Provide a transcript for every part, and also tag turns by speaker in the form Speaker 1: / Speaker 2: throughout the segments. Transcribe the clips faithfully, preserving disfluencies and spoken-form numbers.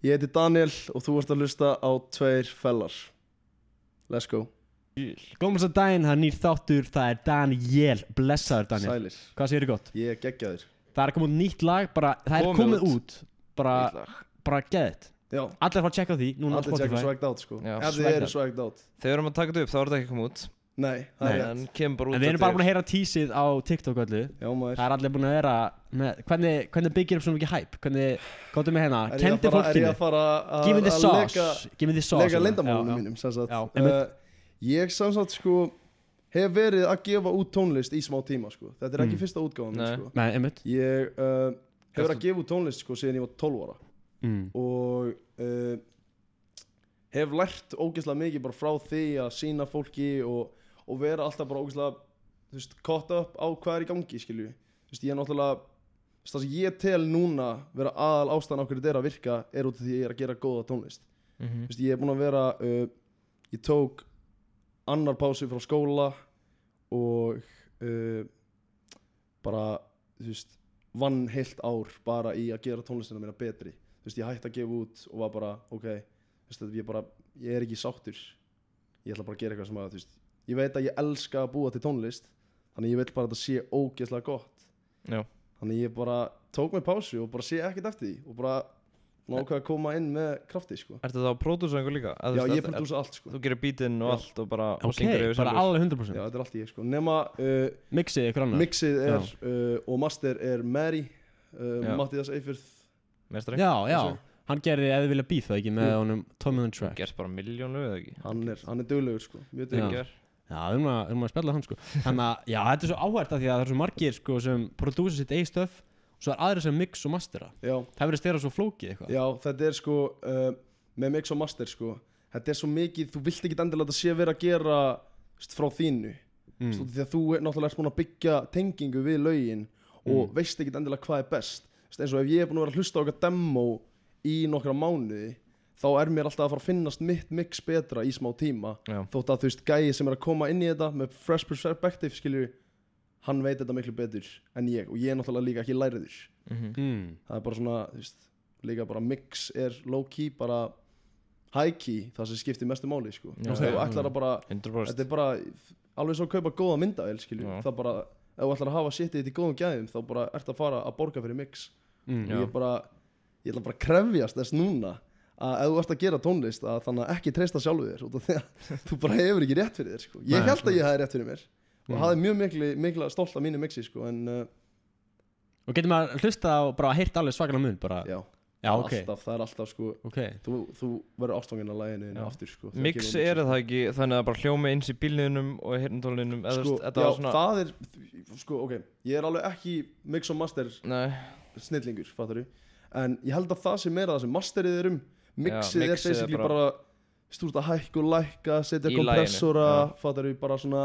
Speaker 1: Ég heiti Daniel og þú ert að hlusta á Tveir fellar. Let's go.
Speaker 2: Góðum að daginn, það er nýr þáttur, það er Daniel, blessaður Daniel.
Speaker 1: Sælir.
Speaker 2: Hvað segir þið gott?
Speaker 1: Ég er geggjaður.
Speaker 2: Það er komið nýtt lag, bara, það er
Speaker 3: Komið
Speaker 2: komið
Speaker 3: út.
Speaker 2: út, bara, bara geðið.
Speaker 1: Já.
Speaker 2: Allir fara að checka á því, núna á
Speaker 1: Allir tjekka
Speaker 2: Spotify.
Speaker 1: swagged out sko.
Speaker 3: Já,
Speaker 1: Ef þið
Speaker 2: swagged
Speaker 1: eru
Speaker 2: out.
Speaker 1: swagged out.
Speaker 3: Þegar við erum að taka þetta upp þá er þetta ekki komið út.
Speaker 1: Nei, það er
Speaker 3: En
Speaker 1: rétt.
Speaker 3: kemur bara út
Speaker 2: En við erum bara
Speaker 3: eftir-
Speaker 2: búin að heyra tísið á TikTok öllu.
Speaker 1: Já maður.
Speaker 2: Það er allir búin að vera með, hvernig, hvernig byggir upp svona mikið hype? Hvernig, góttum við hérna,
Speaker 1: Er ég að
Speaker 2: kendi
Speaker 1: fara- Er ég
Speaker 2: fólkinu.
Speaker 1: að fara að
Speaker 2: Give me the
Speaker 1: að
Speaker 2: sauce,
Speaker 1: leka-
Speaker 2: give me the sauce.
Speaker 1: Lega
Speaker 2: hérna.
Speaker 1: leyndamálunum
Speaker 2: Já, já.
Speaker 1: mínum sem sagt.
Speaker 2: Já,
Speaker 1: uh,
Speaker 2: einmitt.
Speaker 1: Ég sem sagt sko hef verið að gefa út tónlist í smá tíma sko. Þetta er ekki
Speaker 2: Mm.
Speaker 1: fyrsta útgáfan mín
Speaker 3: Nei.
Speaker 1: sko.
Speaker 2: Nei, einmitt.
Speaker 1: Ég uh, hef verið
Speaker 3: Gastu-
Speaker 1: að gefa út tónlist sko síðan ég var tólf ára
Speaker 2: Mm.
Speaker 1: og uh, hef lært ógeðslega mikið bara frá því að sína fólki og, og vera alltaf bara ógeðslega þú veist, caught up á hvað er í gangi skilju. Þú veist, ég er náttúrulega þú veist, það sem ég tel núna vera aðal ástæðan okkur þetta er að virka er út af því ég er að gera góða tónlist.
Speaker 3: Mhm.
Speaker 1: Þú veist, ég er búinn að vera uh, ég tók annar pásu frá skóla og uh, bara þú veist vann heilt ár bara í að gera tónlistina mína betri. Þú veist, ég hætti að gefa út og var bara ok, þú veist, ég bara ég er ekki sáttur. Ég ætla bara að gera eitthvað sem að þú veist, ég veit að ég elska að búa til tónlist þannig ég vil bara að þetta sé ógeðslega gott.
Speaker 3: Já.
Speaker 1: Þannig ég bara tók mig pásu og bara sé ekkert eftir því og bara nákvæða að koma inn með krafti sko.
Speaker 3: Ertu þá að pródúsa einhver líka? Eða,
Speaker 1: Já,
Speaker 3: þú veist,
Speaker 1: ég
Speaker 3: er-
Speaker 1: prodúsa allt sko.
Speaker 3: Þú gerir beatinn og
Speaker 1: Já.
Speaker 3: allt og bara og
Speaker 2: Ok,
Speaker 3: syngur yfir
Speaker 2: bara
Speaker 3: sjálfur.
Speaker 2: alveg hundra prósent.
Speaker 1: Já, þetta er allt ég sko. Nema uh,
Speaker 2: Mixið ykkur annar.
Speaker 1: mixið er uh, og master er Mary uh,
Speaker 3: Já.
Speaker 1: Mattias Eifjörð.
Speaker 3: Mestari?
Speaker 2: Já, já.
Speaker 1: Þessu.
Speaker 2: Hann gerði eða vilja beef það ekki með
Speaker 1: Jú.
Speaker 2: honum Tommy on the Track.
Speaker 3: Gerst bara miljónu eða ekki?
Speaker 1: Hann er, hann er duglegur sko. Mjög
Speaker 2: Já.
Speaker 1: duglegur.
Speaker 2: Já, við erum að, við erum að spjalla hann sko. Þannig að, já, þetta er svo áhært af því að það er svo margir sko sem prodúsa sitt eigin stöf og svo er aðri sem mix og mastera.
Speaker 1: Já,
Speaker 2: Það verður stera svo flókið eitthvað.
Speaker 1: já, þetta er sko uh, með mix og master sko. Þetta er svo mikið, þú vilt ekki endilega að þetta sé verið að gera st, frá þínu.
Speaker 2: Mm.
Speaker 1: St, því að þú er náttúrulega ert búin að byggja tengingu við lögin og
Speaker 2: Mm.
Speaker 1: veist ekki endilega hvað er best. St, eins og ef ég er búin að vera að hlusta á eitthvað demo í nokkra mánuði þá er mér alltaf að fara að finnast mitt mix betra í smá tíma.
Speaker 3: Já.
Speaker 1: Þótt að þú veist gæi sem er að koma inn í þetta með fresh perspective skilju, hann veit þetta miklu betur en ég og ég er náttúrulega líka ekki læriður.
Speaker 3: Mhm.
Speaker 2: Mm.
Speaker 1: Það er bara svona, þú veist, líka bara mix er low key, bara high key, það sem skiptir mestu máli sko.
Speaker 3: Já,
Speaker 1: Þú veist, ef þú
Speaker 2: já.
Speaker 1: ætlar að bara,
Speaker 3: hundrað prósent.
Speaker 1: þetta er bara alveg svo að kaupa góða myndavél skilju,
Speaker 3: Já.
Speaker 1: það bara ef þú ætlar að hafa shitið þetta í góðum gæðum þá bara ert að fara að borga fyrir mix.
Speaker 2: Mm.
Speaker 3: Já.
Speaker 1: Ég er bara, ég ætla bara að krefjast þess núna að ef þú ert að gera tónlist að þannig að ekki treysta sjálfu þér út af því að þú bara hefur ekki rétt fyrir þér sko. Ég
Speaker 2: Nei,
Speaker 1: held að ég hafi rétt fyrir mér og
Speaker 2: Mm.
Speaker 1: hafði mjög miklu, miklu stolt af mínu mixi sko, en uh,
Speaker 2: Og getur maður hlusta á bara heyrt alveg svakalega mun bara.
Speaker 1: já,
Speaker 2: Já, ok.
Speaker 1: alltaf, það er alltaf sko,
Speaker 2: Ok.
Speaker 1: þú, þú verður ástfangin að læginu þínu
Speaker 3: Já.
Speaker 1: aftur sko, þegar
Speaker 3: Mix
Speaker 1: kemur
Speaker 3: er
Speaker 1: mixi,
Speaker 3: það ekki þannig að bara hljómi eins í bílniðinum og hirntólinum eða þú
Speaker 1: sko,
Speaker 3: veist, þetta
Speaker 1: já,
Speaker 3: var svona
Speaker 1: það er sko, ok, ég er alveg ekki mix og master
Speaker 3: Nei,
Speaker 1: snillingur, fattar þú, en ég held að það sem er það sem masterið er um mixið er
Speaker 3: mixið er
Speaker 1: basically
Speaker 3: bara-
Speaker 1: bara stúrt að hækka og lækka, setja
Speaker 3: Í
Speaker 1: kompressora,
Speaker 3: laginu,
Speaker 1: fattar þú, bara svona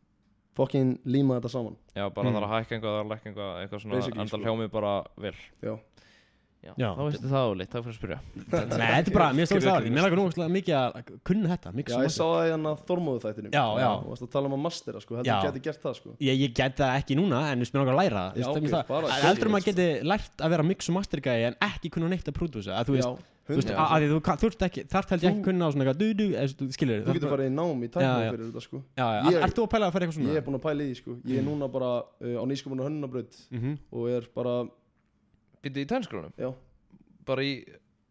Speaker 1: fucking líma þetta saman.
Speaker 3: já, bara
Speaker 2: Mm.
Speaker 3: það er að hækka eitthvað, það er að lækka eitthvað, eitthvað svona
Speaker 1: Basically,
Speaker 3: enda
Speaker 1: sko.
Speaker 3: hljómi bara vel.
Speaker 1: Já.
Speaker 3: Já,
Speaker 2: Já.
Speaker 3: þá veistu það áleitt, takk fyrir að spyrja.
Speaker 2: Nei, þetta er bara, mér stóðist
Speaker 3: Skrýtið
Speaker 2: það. Mér lagar nú ógeðslega mikið að kunna þetta, mix
Speaker 1: Já,
Speaker 2: og
Speaker 1: ég sá
Speaker 2: master.
Speaker 1: það í hann að Þormóðu þættinum.
Speaker 2: Já, já.
Speaker 1: Þú varst að tala um að mastera, sko, heldur
Speaker 2: Já.
Speaker 1: þú geti gert það, sko.
Speaker 2: Ég, ég get það ekki núna, en þú spyrir okkar að læra það.
Speaker 1: Já,
Speaker 2: Þú veist,
Speaker 1: ok,
Speaker 2: það-
Speaker 1: bara-
Speaker 2: það- Heldur maður geti lært að vera mix og master gæi en ekki kunna neitt að prodúsa. Að þú veist,
Speaker 1: Já,
Speaker 2: þú veist,
Speaker 3: Já.
Speaker 2: að að því þú kann- þurft ekki, þarft held ég ekki
Speaker 1: Þú-
Speaker 2: kunna á svona eitthvað du-du, eða þú skilur.
Speaker 1: Þú getur farið í nám í
Speaker 2: Já,
Speaker 1: tæknum
Speaker 2: já.
Speaker 1: fyrir þetta, sko.
Speaker 2: Já, já,
Speaker 1: Ég-
Speaker 2: ert þú að pæla að fara eitthvað svona?
Speaker 1: Ég er búinn að pæla í því, sko. Ég er núna bara uh, á nýsköpunar hönnunarbraut
Speaker 2: Mhm.
Speaker 1: og er bara,
Speaker 3: Býttu í tennskólanum?
Speaker 1: já,
Speaker 3: Bara í,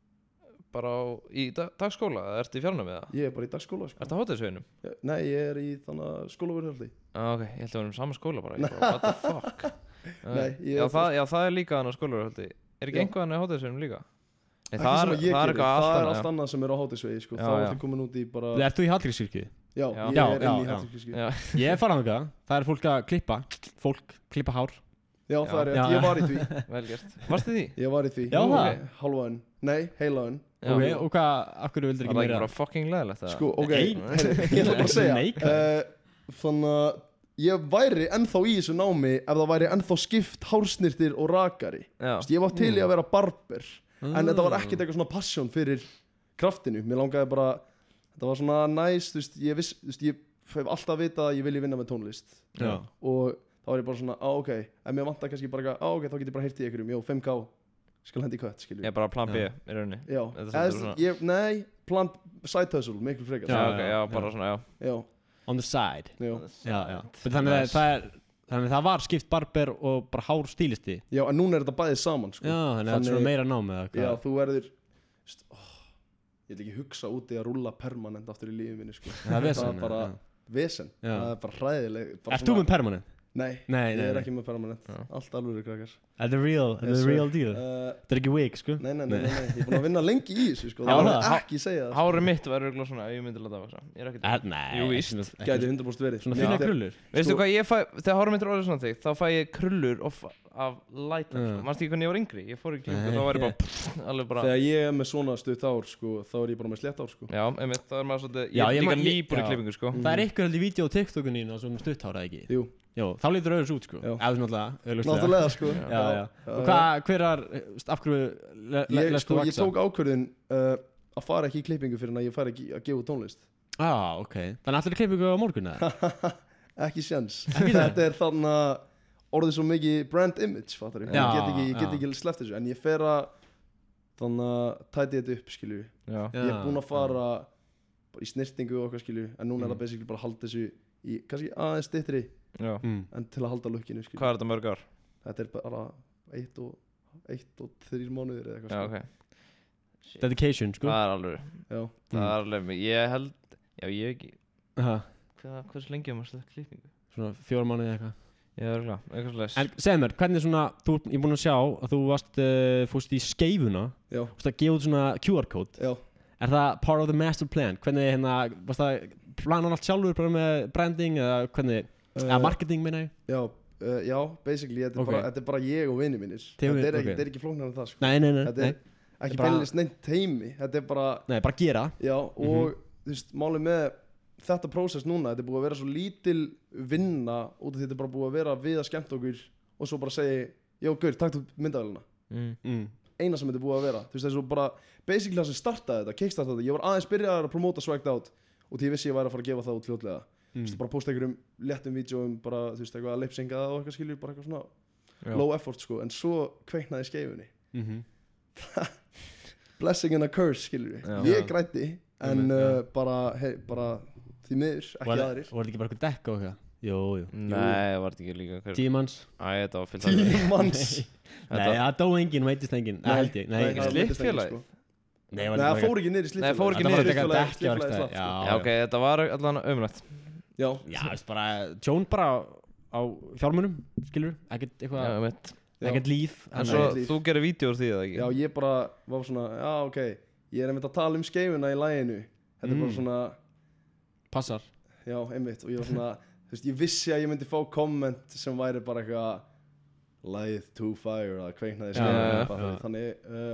Speaker 3: bara á, í dag, dagskóla, eða ertu í fjarnámi eða?
Speaker 1: ég er bara í dagskóla, sko.
Speaker 3: Ertu á hátíðsveginum?
Speaker 1: Ég- Nei, ég er í þannig að skólaverðhaldi.
Speaker 3: Ah, ok, ég held að við erum sama skóla bara, ég bara, what the fuck?
Speaker 1: Nei, ég
Speaker 3: já,
Speaker 1: er
Speaker 3: það, já, það er líka hann á skólaverðhaldi. Er ekki
Speaker 1: Já.
Speaker 3: einhvað hann á hátíðsveginum líka? Nei,
Speaker 1: Ekki
Speaker 3: það
Speaker 1: sem
Speaker 3: er,
Speaker 1: að ég
Speaker 3: það er
Speaker 1: geri,
Speaker 3: eitthvað allt
Speaker 1: það er
Speaker 3: annað.
Speaker 1: allt annað sem er á hátíðsvegi, sko.
Speaker 3: Já,
Speaker 1: Þá
Speaker 3: já.
Speaker 1: ertu komin út í bara,
Speaker 2: Ert þú í Hallgrímskirkju?
Speaker 1: já,
Speaker 3: Já.
Speaker 1: ég
Speaker 2: Já,
Speaker 1: er inn
Speaker 2: já,
Speaker 1: í
Speaker 2: já.
Speaker 1: hátíðskirkju.
Speaker 3: Já,
Speaker 2: Ég er farað þangað, það er fólk að klippa, fólk klippa hár.
Speaker 1: Já, það er
Speaker 2: Já,
Speaker 1: rétt,
Speaker 2: já.
Speaker 1: ég var í því.
Speaker 3: vel gert. Varstu því?
Speaker 1: Ég var í því.
Speaker 2: Já,
Speaker 1: Nú,
Speaker 2: það?
Speaker 1: ok, Hálfaðun, nei, heilaðun.
Speaker 3: Já.
Speaker 2: Ok, og hvað, af hverju vildur
Speaker 3: Var
Speaker 2: ekki
Speaker 3: það ekki
Speaker 2: meira?
Speaker 3: bara fucking leðilegt það?
Speaker 1: Sko, ok,
Speaker 2: Nei.
Speaker 1: heyrðu, ég ætla bara að segja
Speaker 2: Nei, hvað?
Speaker 1: uh, Þannig að ég væri ennþá í þessu námi ef það væri ennþá skipt hársnirtir og rakari.
Speaker 3: Já.
Speaker 1: Vist, ég var til í að vera barber
Speaker 2: Mm.
Speaker 1: en þetta var ekkert eitthvað svona passion fyrir kraftinu. Mér langaði bara, þetta var svona næs, þú veist, ég viss, þú veist, ég hef alltaf vitað að ég vilji vinna með tónlist
Speaker 2: Já.
Speaker 1: og þá var ég bara svona, á ok, ef mér vantar kannski bara, á ok, þá get ég bara heyrt í einhverjum, jó, fimm K skal hendi í kött, skilju.
Speaker 3: Ég er bara plan B
Speaker 2: Já.
Speaker 3: í rauninni.
Speaker 1: Já,
Speaker 3: Þetta er
Speaker 1: eða,
Speaker 3: svolítið svona-
Speaker 1: ég, nei, plan side hustle, miklu frekar.
Speaker 3: Já,
Speaker 2: Já,
Speaker 3: ok,
Speaker 2: já,
Speaker 3: já,
Speaker 2: já.
Speaker 3: bara svona, já.
Speaker 1: Já,
Speaker 2: On the side
Speaker 1: já.
Speaker 2: Já, já But Þannig að
Speaker 3: Nice.
Speaker 2: það er Þannig að það var skipt barber og bara hár stílisti
Speaker 1: Já, en núna er þetta bæðið saman, sko.
Speaker 2: Já, þannig að það er svona meira námið eða
Speaker 1: Já,
Speaker 2: hvað
Speaker 1: þú verður, veist, ó, ég vil ekki hugsa úti að rúlla permanent aftur í lífið minni, sko.
Speaker 2: Það er vesen
Speaker 1: Það er bara
Speaker 2: já.
Speaker 1: vesen.
Speaker 2: Já.
Speaker 1: Það er bara hræðileg. bara
Speaker 2: Ert þú
Speaker 1: svona-
Speaker 2: með permanent?
Speaker 1: Nei,
Speaker 2: Nei,
Speaker 1: ég
Speaker 2: nei,
Speaker 1: er
Speaker 2: nei
Speaker 1: ekki með permanent.
Speaker 3: Já.
Speaker 1: Allt alveg krakkar.
Speaker 2: Þetta er real, þetta
Speaker 1: Yes,
Speaker 2: er
Speaker 1: sir.
Speaker 2: real deal
Speaker 1: Uh,
Speaker 2: Þetta er ekki wig, sko
Speaker 1: nei, nei, nei, nei, nei, ég er búin að vinna lengi í þessu, sko.
Speaker 2: Já,
Speaker 1: Það var
Speaker 2: það.
Speaker 1: ekki segja það.
Speaker 3: Hárið mitt var örugglega svona ef ég myndi láta það vaksa. Ég er ekkert
Speaker 2: Eh, Nei,
Speaker 3: Jú, víst.
Speaker 2: ekki- ekki-
Speaker 1: Gæti hundra prósent verið.
Speaker 2: Svona
Speaker 1: Já.
Speaker 2: fína krullur
Speaker 3: Veistu
Speaker 1: Sko-
Speaker 3: hvað ég fæ, þegar hárið mitt er orðið svona þig, þá fæ ég krullur of, af lighter,
Speaker 2: Já.
Speaker 3: sko. Manstu ekki hvernig ég var yngri? Ég fór í klíku,
Speaker 2: Nei.
Speaker 3: þá var ég bara, pff, alveg bara,
Speaker 1: Þegar ég er með svona stutt ár, sko, þá er ég bara með slétt ár, sko.
Speaker 3: já, einmitt, þá er maður svolítið, ég
Speaker 2: Já,
Speaker 3: er
Speaker 2: ég
Speaker 3: líka
Speaker 2: man- ég-
Speaker 3: nýbúr í
Speaker 2: já.
Speaker 3: klippingu, sko.
Speaker 1: Mm.
Speaker 2: Það er ykkur held í vídeo á TikTokunni og svona stutthárað ekki
Speaker 1: Jú,
Speaker 2: Jó, þá lítur öðru út, sko
Speaker 1: Já.
Speaker 2: Eða náttúrulega, augljóslega.
Speaker 1: náttúrulega, sko.
Speaker 2: Já, já
Speaker 1: Já,
Speaker 2: Og hvað, hver er, veist, af hverju le, le,
Speaker 1: Ég,
Speaker 2: lestu
Speaker 1: sko, ég
Speaker 2: vaksa?
Speaker 1: tók ákvörðin uh, að fara ekki í klippingu fyrir en að ég fara ekki að gefa út tónlist.
Speaker 2: Já, ok Þannig allir klippingu á morgun, eða?
Speaker 1: Ekki sjans.
Speaker 2: Ekki það?
Speaker 1: Þetta er þannig að orðið svo mikið brand image, fattar ég.
Speaker 2: Já,
Speaker 1: Ég get ekki, ég get
Speaker 2: já.
Speaker 1: ekki sleppt þessu, en ég fer að þannig að tæti þetta upp, skilju.
Speaker 3: Já,
Speaker 2: Já,
Speaker 1: Ég er búinn að
Speaker 2: já.
Speaker 1: fara bara í snirtingu og okkar, skilju, en núna er
Speaker 3: Mm.
Speaker 1: það basically bara að halda þessu í, kannski aðeins styttri,
Speaker 3: já.
Speaker 2: Mm.
Speaker 1: en til að halda lukkinu, skilju.
Speaker 3: Hvað er þetta mörg ár?
Speaker 1: Þetta er bara eitt og, eitt og þrýr mánuðir eða eitthvað,
Speaker 3: Já,
Speaker 1: sko.
Speaker 3: ok.
Speaker 2: Dedication, sko
Speaker 3: Það er alveg,
Speaker 1: Já.
Speaker 3: það
Speaker 2: Mm.
Speaker 3: er alveg, ég held, já, ég hef ekki,
Speaker 2: Aha,
Speaker 3: hvað, hversu lengi er maður stöð klippingu?
Speaker 2: Svona fjóra mánuði eitthvað
Speaker 3: Ég er örgulega, eitthvað svolítið.
Speaker 2: En segð mér, hvernig svona, þú, ég er búinn að sjá að þú varst, uh, fórst í skeifuna
Speaker 1: Já,
Speaker 2: Fórst að gefa út svona Q R-kód
Speaker 1: já.
Speaker 2: Er það part of the master plan? Hvernig, hérna, varst það planan allt sjálfur bara með branding eða hvernig, eða
Speaker 1: Uh,
Speaker 2: marketing meina ég?
Speaker 1: Já, uh, já, basically, þetta er,
Speaker 2: Ok.
Speaker 1: bara, þetta er bara ég og vinið mínir.
Speaker 2: Þið-
Speaker 1: Þetta er,
Speaker 2: ok.
Speaker 1: ekki, þetta er ekki flóknar en það, sko.
Speaker 2: Nei, nei, nei,
Speaker 1: Þetta
Speaker 2: nei,
Speaker 1: er ekki
Speaker 2: bara-
Speaker 1: beinlist neitt teimi. Þetta er bara,
Speaker 2: nei, bara gera
Speaker 1: já, og þú veist, málið með þetta prósess núna, þetta er búið að vera svo lítil vinna út af því þetta er bara búið að vera við að skemmta okkur og svo bara segja, já, gaur, takk þú myndavæluna.
Speaker 3: Mm.
Speaker 2: mm.
Speaker 1: Eina sem þetta er búið að vera. Þú veist, það er svo bara, basically það sem startaði þetta, kickstartaði þetta. Ég var aðeins byrjaðar að promóta Swagged Out og því ég vissi ég væri að fara að gefa það út fljótlega. Þú
Speaker 2: Mm.
Speaker 1: veist, bara posta einhverjum léttum vídjóum, bara, þú veist, eitthvað að lipsynga það og eitthvað skilju, bara eitthvað svona
Speaker 3: Já.
Speaker 1: low effort, sko. En svo kveiknaði skeifunni.
Speaker 2: Mm
Speaker 1: Blessing and a curse, skilju.
Speaker 3: Já.
Speaker 1: Ég
Speaker 2: Já.
Speaker 1: grætti, en
Speaker 2: Einmitt, já.
Speaker 1: uh, bara, hey, bara því miður, ekki
Speaker 2: Var
Speaker 1: aðrir.
Speaker 2: var þetta ekki bara eitthvað dekk og eitthvað? Jú, jú
Speaker 3: Nei, var þetta ekki líka hver?
Speaker 2: Tímans
Speaker 3: Æ, þetta var fyllt alveg.
Speaker 1: Tímans.
Speaker 2: Nei, það dó enginn, veitist enginn Nei, held ég Nei,
Speaker 1: það
Speaker 2: nei,
Speaker 1: meiddist enginn,
Speaker 3: Slippfélagið?
Speaker 1: sko.
Speaker 2: nei,
Speaker 1: Nei, það fór ekki niður í slippfélagið.
Speaker 3: Nei, fór ekki
Speaker 2: Þetta var
Speaker 3: niður í
Speaker 2: eitthvað
Speaker 1: Slippfélagið-
Speaker 2: dekk
Speaker 1: slippfélagið slapp, sko.
Speaker 2: Já,
Speaker 3: Já, ok, þetta var allan ömulegt.
Speaker 1: Já,
Speaker 2: Já, veist bara, tjón bara á fjármunum, skilur ekkert
Speaker 3: Já,
Speaker 2: eitthvað,
Speaker 3: ömulegt.
Speaker 1: já.
Speaker 2: ekkert líf
Speaker 3: En
Speaker 1: Nei.
Speaker 3: svo,
Speaker 1: Líf.
Speaker 3: þú gerir vídeo úr því eða ekki?
Speaker 1: Já, ég bara var svona, já, ok, ég er einmitt að tala um skeifuna í læginu. Þetta er bara
Speaker 2: Mm.
Speaker 1: svona,
Speaker 2: passar
Speaker 1: já, einmitt, og ég var svona, þú veist, ég vissi að ég myndi fá komment sem væri bara eitthvað lægið too fire, að kveiknaði
Speaker 2: Já,
Speaker 1: skeifuna.
Speaker 2: já,
Speaker 1: bara,
Speaker 2: já.
Speaker 1: Þannig, uh,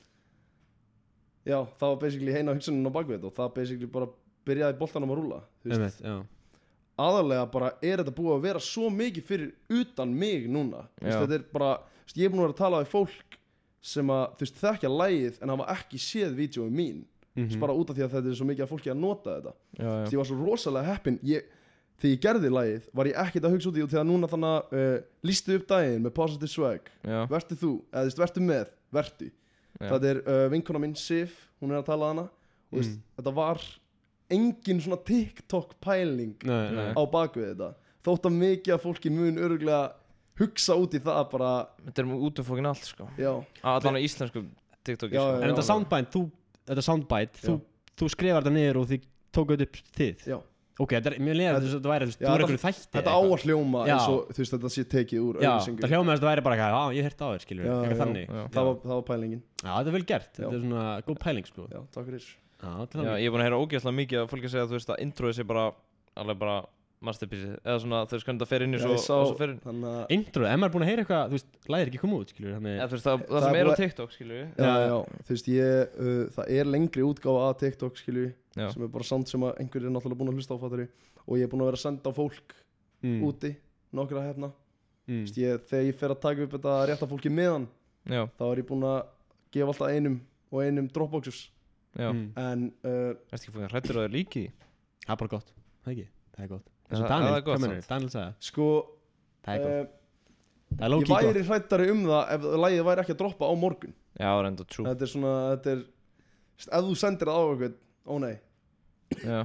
Speaker 1: já, það var basically heina hugsunin á bakvið og það basically bara byrjaði boltanum að rúla. Þú veist,
Speaker 2: Einmitt, já.
Speaker 1: aðalega bara er þetta búið að vera svo mikið fyrir utan mig núna. Þú veist,
Speaker 3: Já.
Speaker 1: þetta er bara, þú veist, ég er búin að vera að tala við fólk sem að, þú veist, þekkja lægið en hafa ekki séð vídjói mín. Þú veist,
Speaker 2: Mhm.
Speaker 1: bara út af því að þetta er svo mikið að fólki að nota þetta.
Speaker 3: Já,
Speaker 1: Þú
Speaker 3: já.
Speaker 1: veist, ég var svo rosalega heppinn. Ég, þegar ég gerði lægið var ég ekkert að hugsa út í og þegar núna þannig að uh, lístu upp daginn með Positive Swag.
Speaker 3: Já,
Speaker 1: Vertu þú, eða þú veist, vertu með, vertu.
Speaker 3: já.
Speaker 1: Þetta er uh, vinkona mín Sif, hún er að tala að hana. Og þú veist,
Speaker 2: Mm.
Speaker 1: þetta var engin svona TikTok pæling
Speaker 2: Nei, nei.
Speaker 1: á bakvið þetta. Þótt að mikið af fólki mun öruglega hugsa út í það bara,
Speaker 3: Þetta er út um fókin allt, sko.
Speaker 1: já,
Speaker 3: Allan á íslensku TikToki,
Speaker 1: Já,
Speaker 3: sko.
Speaker 1: já,
Speaker 2: En
Speaker 1: já.
Speaker 2: þetta soundbite, þú, þetta soundbite þú,
Speaker 1: Já.
Speaker 2: þú skrifar þetta niður og þið tókuð upp þið
Speaker 1: já.
Speaker 2: Ok, þetta er, mér leiði
Speaker 1: Þetta-
Speaker 2: þess að þetta væri, þú veist,
Speaker 1: Já,
Speaker 2: þú er
Speaker 1: þetta-
Speaker 2: einhverju þætti
Speaker 1: Þetta
Speaker 2: eða
Speaker 1: á
Speaker 2: eitthvað.
Speaker 1: að hljóma
Speaker 2: Já.
Speaker 1: eins og þú veist þetta sé tekið úr
Speaker 2: Já,
Speaker 1: auglýsingu.
Speaker 2: það hljómaði að þetta væri bara eitthvað, já, ég hef heyrt á þér, skilur,
Speaker 1: Já,
Speaker 2: eitthvað
Speaker 1: já.
Speaker 2: þannig
Speaker 3: Já.
Speaker 1: Það var, það var pælingin.
Speaker 2: Já, þetta er vel gert,
Speaker 1: Já.
Speaker 2: þetta er svona góð pæling, sko
Speaker 1: Já, takk fyrir.
Speaker 2: Já, til
Speaker 3: Já,
Speaker 2: hann
Speaker 3: ég er búin að heyra ógeðslega mikið að fólki segja að þú veist að introið sé bara alveg bara masterpiece eða svona þú veist hvernig það fer inn í
Speaker 1: Já,
Speaker 3: svo
Speaker 1: ég sá,
Speaker 3: og svo fer inn
Speaker 1: þannig að,
Speaker 2: Intro, ef maður er búin að heyra eitthvað, þú veist, læðir ekki koma út, skilur, þannig
Speaker 3: eða þú veist það, það,
Speaker 1: Það
Speaker 3: sem
Speaker 1: er
Speaker 3: er á
Speaker 1: búið-
Speaker 3: TikTok skilju við
Speaker 1: já,
Speaker 2: Já.
Speaker 1: já, þú veist, ég, uh, það er lengri útgáfa að TikTok, skilju,
Speaker 3: Já.
Speaker 1: sem er bara samt sem að einhverjir er náttúrulega búin að hlusta á fattari og ég er búin að vera að senda á fólk
Speaker 2: mm.
Speaker 1: úti, nokkra hefna. Þú
Speaker 2: mm.
Speaker 1: veist, ég, þegar ég fer að taka upp þetta rétta fólki meðan,
Speaker 3: Já,
Speaker 1: þá er ég búin að gefa alltaf einum og einum dropboxes,
Speaker 3: já,
Speaker 2: Mm.
Speaker 1: en uh,
Speaker 3: ertu ekki fókin hrættur að það er líkið
Speaker 2: Það er bara gott, það ekki, það er gott
Speaker 3: Það-
Speaker 2: Eins og
Speaker 3: það
Speaker 2: Daniel,
Speaker 3: er gott
Speaker 2: hvað mennur,
Speaker 3: samt.
Speaker 2: Daniel sagði
Speaker 1: sko,
Speaker 2: Það er gott
Speaker 1: uh,
Speaker 2: Það er
Speaker 1: Ég
Speaker 2: low-key
Speaker 1: væri hrættari um það ef lagið væri ekki að droppa á morgun.
Speaker 3: Já, reynda true.
Speaker 1: Þetta er svona, þetta er veist, ef þú sendir það á eitthvað, ó nei.
Speaker 3: Já.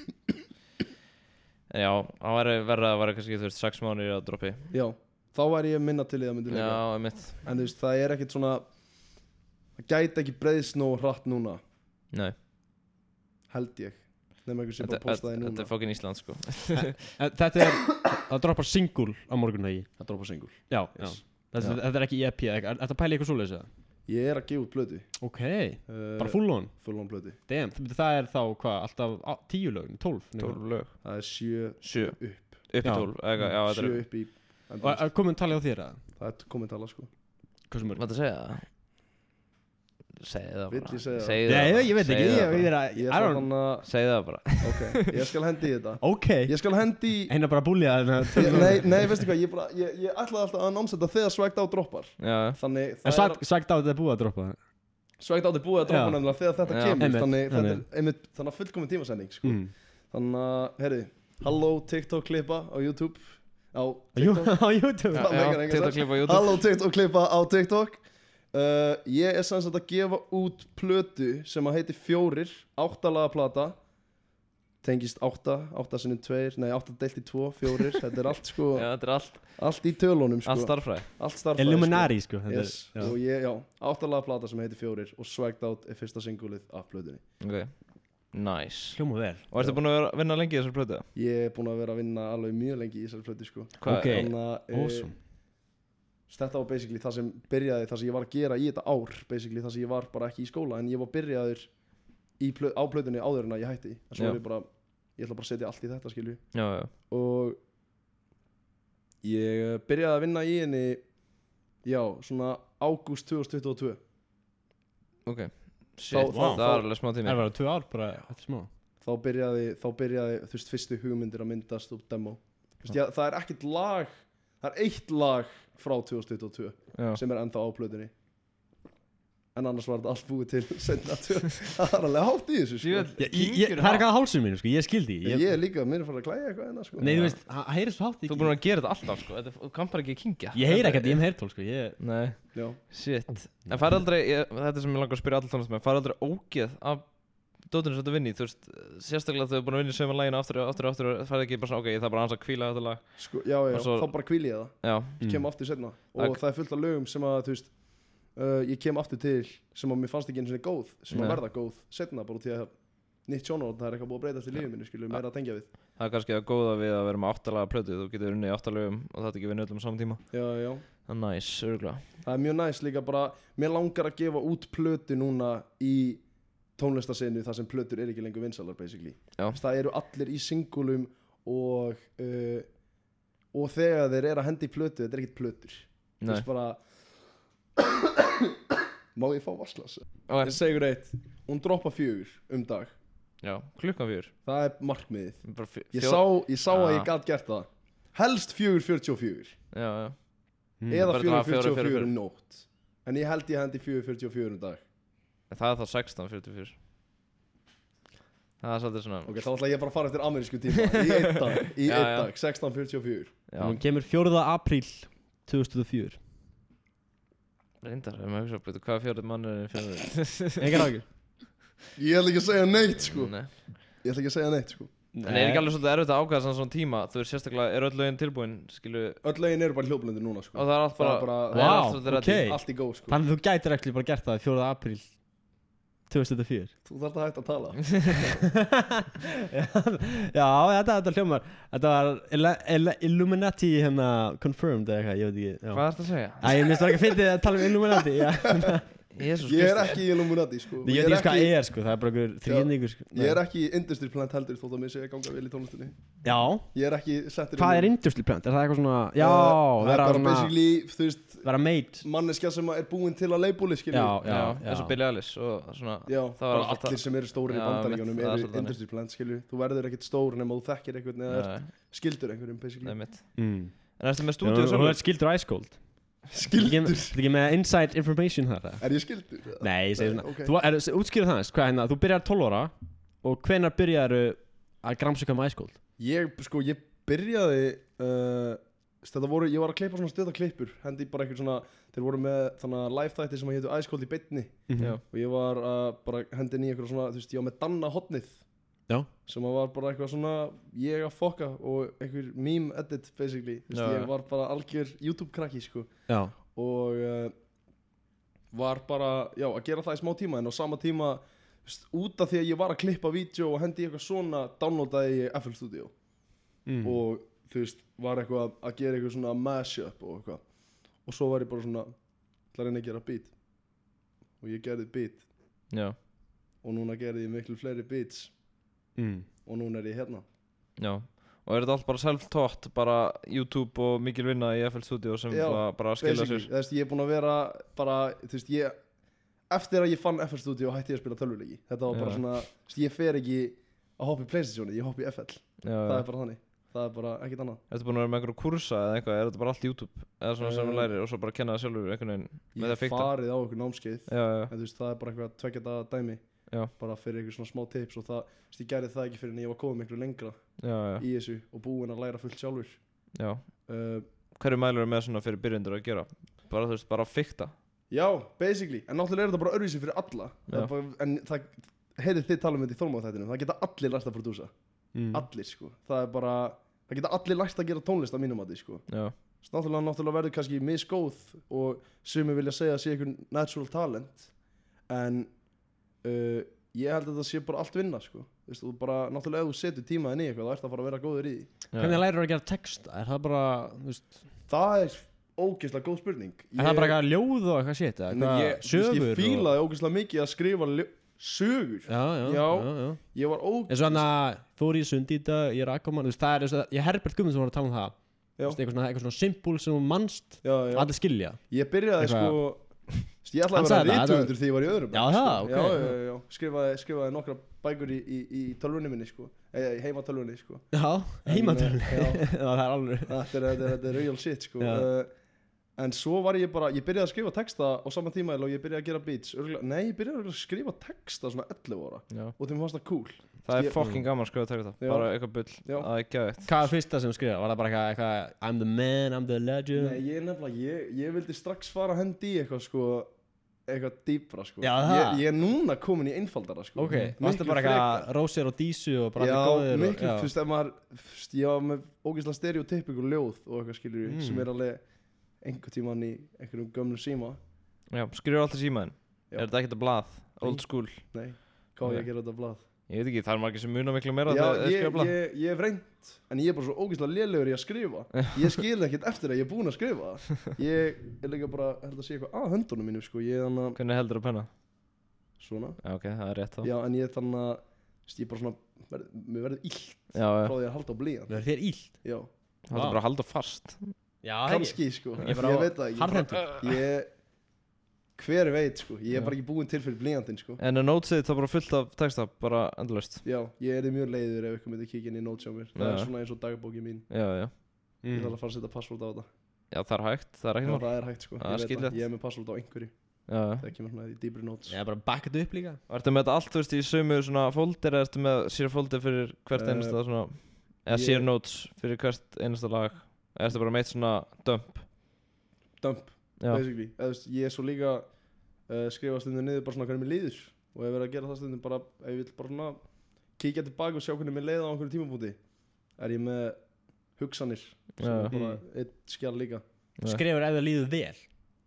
Speaker 3: En já, það væri verið að væri kannski, þú veist, sex mánuðir að droppi.
Speaker 1: Já, þá væri ég minna til í það myndi leika.
Speaker 3: Já, mitt.
Speaker 1: En þú veist, það er ekkert svona, það gæti ekki breiðst nóg hratt núna,
Speaker 3: Nei.
Speaker 1: held ég. Nefnum eitthvað sem
Speaker 3: Þetta,
Speaker 1: bara postaði
Speaker 3: þetta,
Speaker 1: núna.
Speaker 3: þetta er fokkin Ísland, sko.
Speaker 2: En Þetta er, það droppar single á morgun ekki?
Speaker 1: Það droppa single.
Speaker 2: Já,
Speaker 1: Yes.
Speaker 2: já. Þetta,
Speaker 3: Já.
Speaker 2: þetta er ekki E P eða eitthvað, þetta pæli eitthvað svoleiðis eða?
Speaker 1: Ég er að gefa út plötu.
Speaker 2: Ok,
Speaker 1: Uh,
Speaker 2: bara full on?
Speaker 1: Full on plötu.
Speaker 2: Damn, það er þá hvað, alltaf á- tíu lög, tólf?
Speaker 3: tólf lög.
Speaker 1: Það er sjö
Speaker 3: Sjö.
Speaker 1: upp.
Speaker 3: Upp í
Speaker 2: Já.
Speaker 3: tólf. Eitthvað, já, þetta
Speaker 1: Sjö
Speaker 3: er...
Speaker 1: upp í
Speaker 2: Og er komin talið á þér eða?
Speaker 1: Það er komið tala sko.
Speaker 2: Hvað sem er?
Speaker 3: Hvað það segja það? Segðu það
Speaker 1: Vill
Speaker 3: bara.
Speaker 1: ég segja það?
Speaker 3: Segðu
Speaker 2: Nei,
Speaker 3: bara.
Speaker 2: ég veit ekki,
Speaker 3: Segðu
Speaker 2: ég,
Speaker 3: það
Speaker 2: ég,
Speaker 3: bara.
Speaker 2: ég,
Speaker 1: Ég
Speaker 2: I
Speaker 1: skal
Speaker 2: don't
Speaker 1: hann að
Speaker 3: Segðu það bara.
Speaker 1: Ok, ég skal hendi í þetta.
Speaker 2: Ok,
Speaker 1: Ég skal hendi í
Speaker 2: eina bara búlja
Speaker 1: ég, Nei, nei, veistu hvað, ég, bara, ég, ég ætlaði alltaf að námsetta þegar Swagged Out droppar.
Speaker 3: Já.
Speaker 1: Þannig
Speaker 2: En
Speaker 1: það er
Speaker 2: sagt á þetta er búið að droppa það
Speaker 1: Swagged Out er búið að droppa
Speaker 2: Já.
Speaker 1: nefnilega þegar þetta
Speaker 3: Já.
Speaker 1: kemur.
Speaker 2: Einmitt,
Speaker 1: Þannig þetta
Speaker 2: þannig.
Speaker 1: er einmitt þannig að fullkomin tímasending sko.
Speaker 2: mm.
Speaker 1: Þannig að, herri, halló TikTok klippa á YouTube. Á
Speaker 2: Jú,
Speaker 1: TikTok.
Speaker 2: á YouTube
Speaker 1: Það
Speaker 3: Já,
Speaker 1: meikar engan
Speaker 3: TikTok
Speaker 1: sens.
Speaker 3: klippa á YouTube.
Speaker 1: Halló TikTok klippa á TikTok. Uh, ég er sem sagt að gefa út plötu sem að heiti Fjórir, áttalaga plata. Tengist átta, átta sinnum tveir, nei átta deilt í tvo, fjórir. Þetta er allt sko,
Speaker 3: Já, þetta er allt,
Speaker 1: allt í tölunum sko.
Speaker 3: allt starffræði.
Speaker 1: Allt starffræði
Speaker 2: Illuminari sko,
Speaker 1: sko.
Speaker 2: þetta er-
Speaker 1: Yes.
Speaker 2: já.
Speaker 1: Og ég, já, áttalaga plata sem heitir Fjórir og Swagged Out er fyrsta singulið af plötunni.
Speaker 3: Ok, nice.
Speaker 2: Hljóma vel
Speaker 3: Og ertu búin að vera, vinna lengi í þessar plötu?
Speaker 1: Ég er búinn að vera að vinna alveg mjög lengi í þessari plötu sko.
Speaker 3: Hvað-
Speaker 2: Ok.
Speaker 1: Þannig að eh,
Speaker 2: Awesome
Speaker 1: þetta var basically það sem byrjaði, það sem ég var að gera í þetta ár, basically það sem ég var bara ekki í skóla, en ég var byrjaður í plö, á plötunni áður en að ég hætti. En svo
Speaker 3: Já.
Speaker 1: er ég bara, ég ætla bara að setja allt í þetta skilju.
Speaker 3: Já, já.
Speaker 1: Og ég byrjaði að vinna í henni, já, svona ágúst tvö þúsund tuttugu og tvö.
Speaker 3: Ok. Shit,
Speaker 1: Þá-
Speaker 2: þá-
Speaker 3: það er alveg smá tími.
Speaker 2: Það var tvö ár bara, þetta er smá
Speaker 1: Þá byrjaði, þá byrjaði, þú veist, fyrstu hugmyndir að myndast og demo. Þú veist, ég, það er ekkert lag, það er eitt lag frá tvö þúsund tuttugu og tvö
Speaker 3: Já.
Speaker 1: sem er ennþá á plötunni. En annars var þetta allt búið til seinna tvö. Það er alveg hátt í þessu sko.
Speaker 3: Djöfull.
Speaker 2: ég, ég, ég, Það er eitthvað á hálsum mínu sko, ég skildi
Speaker 1: Ég,
Speaker 2: ég,
Speaker 1: er líka, mér er farið að klæja eitthvað enna sko.
Speaker 2: Nei, þú veist, það heyrist svo hátt
Speaker 3: Þú er búin að gera þetta alltaf, sko. Þetta, þú kann bara ekki að kynkja.
Speaker 2: Ég heyri ekkert, ég hef heyrtól sko ég,
Speaker 3: Nei.
Speaker 1: Já.
Speaker 3: Shit. En fær aldrei, ég, þetta sem ég langar að spyrja allir tónlistamenn, fær aldrei ógeð af dótinu sem þú vinni, þú veist, sérstaklega þegar þú er búin að vinna í sömu læginu aftur og aftur og aftur og færði ekki bara svona, ok, ég þarf bara aðeins að hvíla þetta lag.
Speaker 1: Sko, já, já,
Speaker 3: Og svo-
Speaker 1: þá bara kvíli ég það.
Speaker 3: Já.
Speaker 1: Ég kem aftur setna. Og
Speaker 3: Ok.
Speaker 1: það er fullt af lögum sem að, þú veist, uh, ég kem aftur til sem að mér fannst ekki einu sinni góð, sem að
Speaker 3: Nei.
Speaker 1: verða góð setna bara út í að nýtt sjónarhorn, það er eitthvað búið að breytast í lífið minni, skilur, meira að tengja við.
Speaker 3: Það er kannski að góða við að vera með áttalega plötu, þú getur unnið í áttalögum og það er ekki vinna öllum á saman tíma.
Speaker 1: Já, já.
Speaker 3: Það er næs, örgulega.
Speaker 1: Það er mjög næst líka bara, mér langar að gefa út plötu núna í tónlistasinu þar sem plötur er ekki lengur vinsalar basically.
Speaker 3: Já.
Speaker 1: Það eru allir í singulum og uh, og þegar þeir eru að hendi í plötu, þetta er ekkert plötur. Þú
Speaker 3: Nei.
Speaker 1: veist bara má ég fá vasslas?
Speaker 3: Ok.
Speaker 1: Ég segur eitt, hún droppa fjögur um dag.
Speaker 3: Já, klukkan fjör.
Speaker 1: Það er markmiðið.
Speaker 3: Bara fjö-
Speaker 1: Ég
Speaker 3: fjó-
Speaker 1: sá, ég sá að
Speaker 3: Ah.
Speaker 1: ég gat gert það. Helst fjögur fjörutíu og fjögur
Speaker 3: Já, já.
Speaker 2: mm.
Speaker 1: eða
Speaker 3: bara
Speaker 1: fjögur
Speaker 3: það fjögur,
Speaker 1: fjörutíu og
Speaker 3: fjögur,
Speaker 1: fjögur um nótt. En ég held ég hendi fjögur fjörutíu og fjögur um dag.
Speaker 3: En það er þá sextán fjörutíu og fjögur. Það er svolítið svona.
Speaker 1: Ok, þá ætla ég bara að fara eftir amerísku tíma í einn dag, í
Speaker 3: Já,
Speaker 1: einn
Speaker 3: já.
Speaker 1: dag, sextán fjörutíu og fjögur.
Speaker 3: Já,
Speaker 2: Hún kemur fjórða apríl tvö þúsund og fjögur
Speaker 3: reyndar, ef maður hugsa upp, hvað er fjórið mannurinn fyrir
Speaker 2: Engar ágjur
Speaker 1: Ég ætla ekki að segja neitt sko.
Speaker 3: Nei.
Speaker 1: Ég ætla ekki að segja neitt sko.
Speaker 3: En er ekki alveg svolítið erfitt að ákvæða svona, svona tíma? Þú veist sérstaklega, er öll lögin tilbúin, skilu,
Speaker 1: Öll lögin eru bara hljóðblöndir núna sko.
Speaker 3: og það er allt bara,
Speaker 1: Það er bara-
Speaker 3: það er allt
Speaker 2: Vá,
Speaker 3: svolítið
Speaker 2: ok.
Speaker 3: ready.
Speaker 1: Allt í góð sko.
Speaker 2: Þannig að þú gætir ekki bara gert það fjórða apríl tvö þúsund og fjögur
Speaker 1: Þú þarf það hægt að tala.
Speaker 2: Já, þetta, þetta hljómar Þetta var Illa- Illa- Illuminati hérna confirmed eða eitthvað, ég veit ekki já.
Speaker 3: Hvað er þetta að segja?
Speaker 2: Æ, ég minnst það ekki að fyndi að tala um Illuminati já.
Speaker 3: Jésús
Speaker 1: Ég er ekki í Illuminati sko.
Speaker 2: Ég veit ekki hvað ég er sko, það er bara einhver þrýðningur sko.
Speaker 1: Ég er ekki í industry plant heldur þótt að mér sé að ganga vel í tónlistinni.
Speaker 2: Já,
Speaker 1: Ég er ekki settur
Speaker 2: hvað er industry plant? Er það eitthvað svona, já,
Speaker 1: Það er
Speaker 2: vera
Speaker 1: bara
Speaker 2: svona
Speaker 1: basically, þú veist,
Speaker 2: vera made
Speaker 1: manneskja sem er búin til að leibúli, skilju.
Speaker 2: Já,
Speaker 3: Já,
Speaker 2: já,
Speaker 3: eins og
Speaker 2: já
Speaker 3: Billie Eilish og svona.
Speaker 1: Já,
Speaker 3: það var
Speaker 1: bara
Speaker 3: alltaf-
Speaker 1: allir sem eru stórir í
Speaker 3: Já,
Speaker 1: bandaríkjunum
Speaker 3: mitt, það er
Speaker 1: eru
Speaker 3: svolítið
Speaker 1: industry plant, skilju. Þú verður ekkert stór nema þú þekkir einhvern eða ert
Speaker 3: Nei,
Speaker 1: skildur einhverjum, basically.
Speaker 3: nei mitt.
Speaker 2: mm.
Speaker 3: En ertu með
Speaker 2: Þú
Speaker 3: stúdíu
Speaker 2: þú ert skildur Ice Cold
Speaker 1: Skildur?
Speaker 2: Þetta ekki með inside information þar eða?
Speaker 1: Er ég skildur?
Speaker 2: Nei, ég segir svona
Speaker 1: ok.
Speaker 2: Þú er, útskýra það, hvað hérna, þú byrjar tólf ára og hvenær byrjar að gramsika með Ice Cold?
Speaker 1: Ég, sko, ég byrjaði uh, þetta voru, ég var að klippa svona stöða klippur, hendi bara eitthvað svona, þeir voru með þannig að live þætti sem að hétu Ice Cold í beinni
Speaker 3: Já.
Speaker 1: og ég var að bara hendi inn í eitthvað svona, þú veist, ég var með Danna hotnið
Speaker 2: Já.
Speaker 1: sem að var bara eitthvað svona ég að fokka og einhver meme edit basically, þú veist,
Speaker 3: Já,
Speaker 1: ég
Speaker 3: já.
Speaker 1: var bara algjör YouTube krakki, sko
Speaker 2: Já.
Speaker 1: og uh, var bara, já, að gera það í smá tíma en á sama tíma, þú veist, út af því að ég var að klippa vídeo og hendi í eitthvað svona downloadaði ég F L Studio
Speaker 2: Mm.
Speaker 1: og þú veist, var eitthvað að gera eitthvað svona mashup og eitthvað og svo var ég bara svona til að reyna að gera beat og ég gerði beat
Speaker 3: Já.
Speaker 1: og núna gerði ég miklu fleiri beats
Speaker 2: Mm.
Speaker 1: og núna er ég hérna.
Speaker 3: Já. Og er þetta allt bara self-taught, bara YouTube og mikil vinna í F L Studio sem
Speaker 1: Já,
Speaker 3: bara, bara skilja
Speaker 1: Basically,
Speaker 3: sér?
Speaker 1: þú veist, ég er búinn að vera bara, þú veist, ég eftir að ég fann F L Studio hætti ég að spila tölvuleiki. Þetta var bara
Speaker 3: Já.
Speaker 1: svona, þú veist, ég fer ekki að hoppa í Playstationi, ég hoppa í F L.
Speaker 3: Já,
Speaker 1: Það
Speaker 3: já.
Speaker 1: er bara þannig. Það er bara ekkert annað.
Speaker 3: Ertu búin að vera með einhverju kursa eða eitthvað, er þetta bara allt YouTube? Eða svona sem
Speaker 1: Eh,
Speaker 3: þú lærir og svo bara kenna það sjálfur einhvern veginn
Speaker 1: Ég
Speaker 3: með það
Speaker 1: hef
Speaker 3: fikta?
Speaker 1: farið á okkur námskeið,
Speaker 3: Já, já,
Speaker 1: en þú veist, það er bara eitthvað tveggja daga dæmi.
Speaker 3: Já.
Speaker 1: Bara fyrir eitthvað svona smá tips og það, þú veist, ég gerði það ekki fyrir en ég var komið miklu lengra
Speaker 3: já, já,
Speaker 1: í þessu og búinn að læra fullt sjálfur.
Speaker 3: já.
Speaker 1: Uh,
Speaker 3: Hverju mælur er með svona fyrir byrjendur að gera? Bara þú veist, bara fikta?
Speaker 1: já, basically, en náttúrulega er þetta bara öðruvísi fyrir alla. Það
Speaker 3: Já.
Speaker 1: er bara, en það, heyrið þið tala um þetta í þólmáðþættinum, það geta allir lært að prodúsa.
Speaker 2: Mm.
Speaker 1: Allir, sko. Það er bara, það geta allir lært að gera tónlist að mínum að því, sko.
Speaker 3: Já,
Speaker 1: Svo náttúrulega, náttúrulega verður kannski misgóð og sumi vilja segja að sé einhver natural talent, en uh, ég held að það sé bara allt vinna, sko. Þú veist, þú bara, náttúrulega ef þú setur tímaðin í eitthvað, þá ert að fara að vera góður í því.
Speaker 3: já.
Speaker 2: Hvernig lærir þú að gera texta? Er það bara, þú veist,
Speaker 1: Það er ógeðslega góð spurning.
Speaker 2: er það bara eitthvað ljóð og eitthvað shit? eða
Speaker 1: Nei,
Speaker 2: Eitthvað
Speaker 1: ég, þú veist,
Speaker 2: sögur?
Speaker 1: ég fílaði ógeðslega mikið að skrifa ljó- sögur.
Speaker 2: Já, já,
Speaker 1: Já.
Speaker 2: já, já.
Speaker 1: Ég var
Speaker 2: eins og
Speaker 1: ógeðslega...
Speaker 2: hann að fór í sund í dag, ég rak á mann, þú veist, það er eins og, ég Herbert Guðmundsson var að tala um það,
Speaker 1: Já.
Speaker 2: þú veist, eitthvað svona, eitthvað svona simpul sem þú mannst,
Speaker 1: Já, já.
Speaker 2: allir skilja.
Speaker 1: Ég byrjaði
Speaker 2: Eitthvað-
Speaker 1: sko þú veist, Ég ætlaði
Speaker 2: Hann
Speaker 1: að vera
Speaker 2: sagði það,
Speaker 1: rithöfundur þegar ég var í öðrum bekk,
Speaker 2: Já, það,
Speaker 1: sko.
Speaker 2: ok.
Speaker 1: Já, já, já, já. Skrifaði, skrifaði nokkra bækur í, í, í tölvunni minni sko. Eða í heima tölvunni sko.
Speaker 2: Já, heimatölu.
Speaker 1: Já.
Speaker 2: það er alveg.
Speaker 1: Þetta er, þetta er, þetta er real shit sko.
Speaker 2: Já.
Speaker 1: uh, En svo var ég bara Ég byrjaði að skrifa texta á sama tíma og ég byrjaði að gera beats Örgulega, Nei, ég byrjaði að skrifa texta svona ellefu ára
Speaker 3: Já.
Speaker 1: Og þeim fannst það cool
Speaker 3: Það er
Speaker 1: Ég-
Speaker 3: fucking gaman sko að taka þetta,
Speaker 1: Já.
Speaker 3: bara eitthvað bull,
Speaker 1: Já.
Speaker 3: það er gæðið.
Speaker 2: Hvað var fyrsta sem þú skrifaði? Var það bara eitthvað, eitthvað I'm the man, I'm the legend?
Speaker 1: Nei, ég nefnilega Ég, ég vildi strax fara að hendi í eitthvað sko Eitthvað dýpra sko
Speaker 2: Já, það.
Speaker 1: ég, ég er núna komin í einfaldara sko
Speaker 2: Ok, varstu
Speaker 1: Miklu
Speaker 2: bara
Speaker 1: frekar.
Speaker 2: eitthvað Rósir og Dísu og bara
Speaker 1: Já,
Speaker 2: allir góðir og-
Speaker 1: miklu,
Speaker 2: já.
Speaker 1: þú veist, ef maður þú veist, ég var með ógeðslega stereotypíku ljóð og eitthvað skilur
Speaker 2: Mm.
Speaker 1: sem er alveg einhver tíman í einhverjum gömlum síma
Speaker 3: Já, skrifur alltaf símaðinn.
Speaker 1: Já.
Speaker 3: Er þetta ekkert að blað, old
Speaker 1: Nei.
Speaker 3: school?
Speaker 1: Nei, hvað á ég
Speaker 3: Ok.
Speaker 1: að gera þetta blað?
Speaker 3: Ég veit ekki, það er margir sem muna miklu meira
Speaker 1: Já,
Speaker 3: þegar þeir
Speaker 1: ég,
Speaker 3: skrifa blað.
Speaker 1: ég, ég hef reynt en ég er bara svo ógeðslega lélegur í að skrifa ég skil ekkert eftir að ég er búinn að skrifa ég er líka bara, held að sé eitthvað að höndunum mínum sko, ég er þannig að
Speaker 3: Hvernig heldur að penna?
Speaker 1: svona,
Speaker 3: Já, ok, það er rétt þá.
Speaker 1: já, en ég er þannig að þú veist, ég er bara svona, verð, mér verður illt
Speaker 3: Já, já.
Speaker 1: frá því að halda á blíðan
Speaker 2: Það er þér ílt.
Speaker 1: já,
Speaker 3: Það er bara að halda fast.
Speaker 2: Já,
Speaker 1: kannski sko,
Speaker 2: Ég er bara á-
Speaker 1: veit það ekki ég,
Speaker 2: harðhentur.
Speaker 1: bara- ég hver veit sko, ég er bara ekki búinn til fyrir blíðantinn sko
Speaker 3: En er notesið þá bara fullt af texta, bara endalaust?
Speaker 1: já, ég er mjög leiður ef ykkur myndi kíkja inn í notes hjá mér það
Speaker 3: Já.
Speaker 1: er svona eins og dagbóki mín
Speaker 3: Já, já.
Speaker 1: ég þarf
Speaker 2: Mm.
Speaker 1: að fara að setja password á þetta
Speaker 3: Já, það er hægt, það er
Speaker 1: já,
Speaker 3: ekki mál.
Speaker 1: það er hægt sko,
Speaker 3: Það
Speaker 1: ég
Speaker 3: er
Speaker 1: veit
Speaker 3: skítlegt.
Speaker 1: það, ég er með password á einhverju
Speaker 3: Já, já.
Speaker 1: það kemur svona í dýbri notes
Speaker 2: Ég er bara back it up líka.
Speaker 3: Og ertu með þetta allt, þú veist, í sömu svona folder eða ertu með sér folder fyrir hvert
Speaker 1: Eh,
Speaker 3: einasta svona, eða
Speaker 1: ég-
Speaker 3: sér notes fyrir hvert einasta lag? Eða ertu bara með eitt svona dump?
Speaker 1: dump,
Speaker 3: Já,
Speaker 1: basically eða, þú veist, ég er svo líka uh, skrifa stundum niður bara svona hvernig mér líður og ef verið að gera það stundum bara ef ég vil bara svona kíkja tilbaka og sjá hvernig mér leiða á einhverju tímapunkti er ég með hugsanir sem
Speaker 3: Já.
Speaker 1: er bara
Speaker 2: Mm.
Speaker 1: eitt skjál líka
Speaker 3: Já.
Speaker 2: Skrifur ef það líður vel.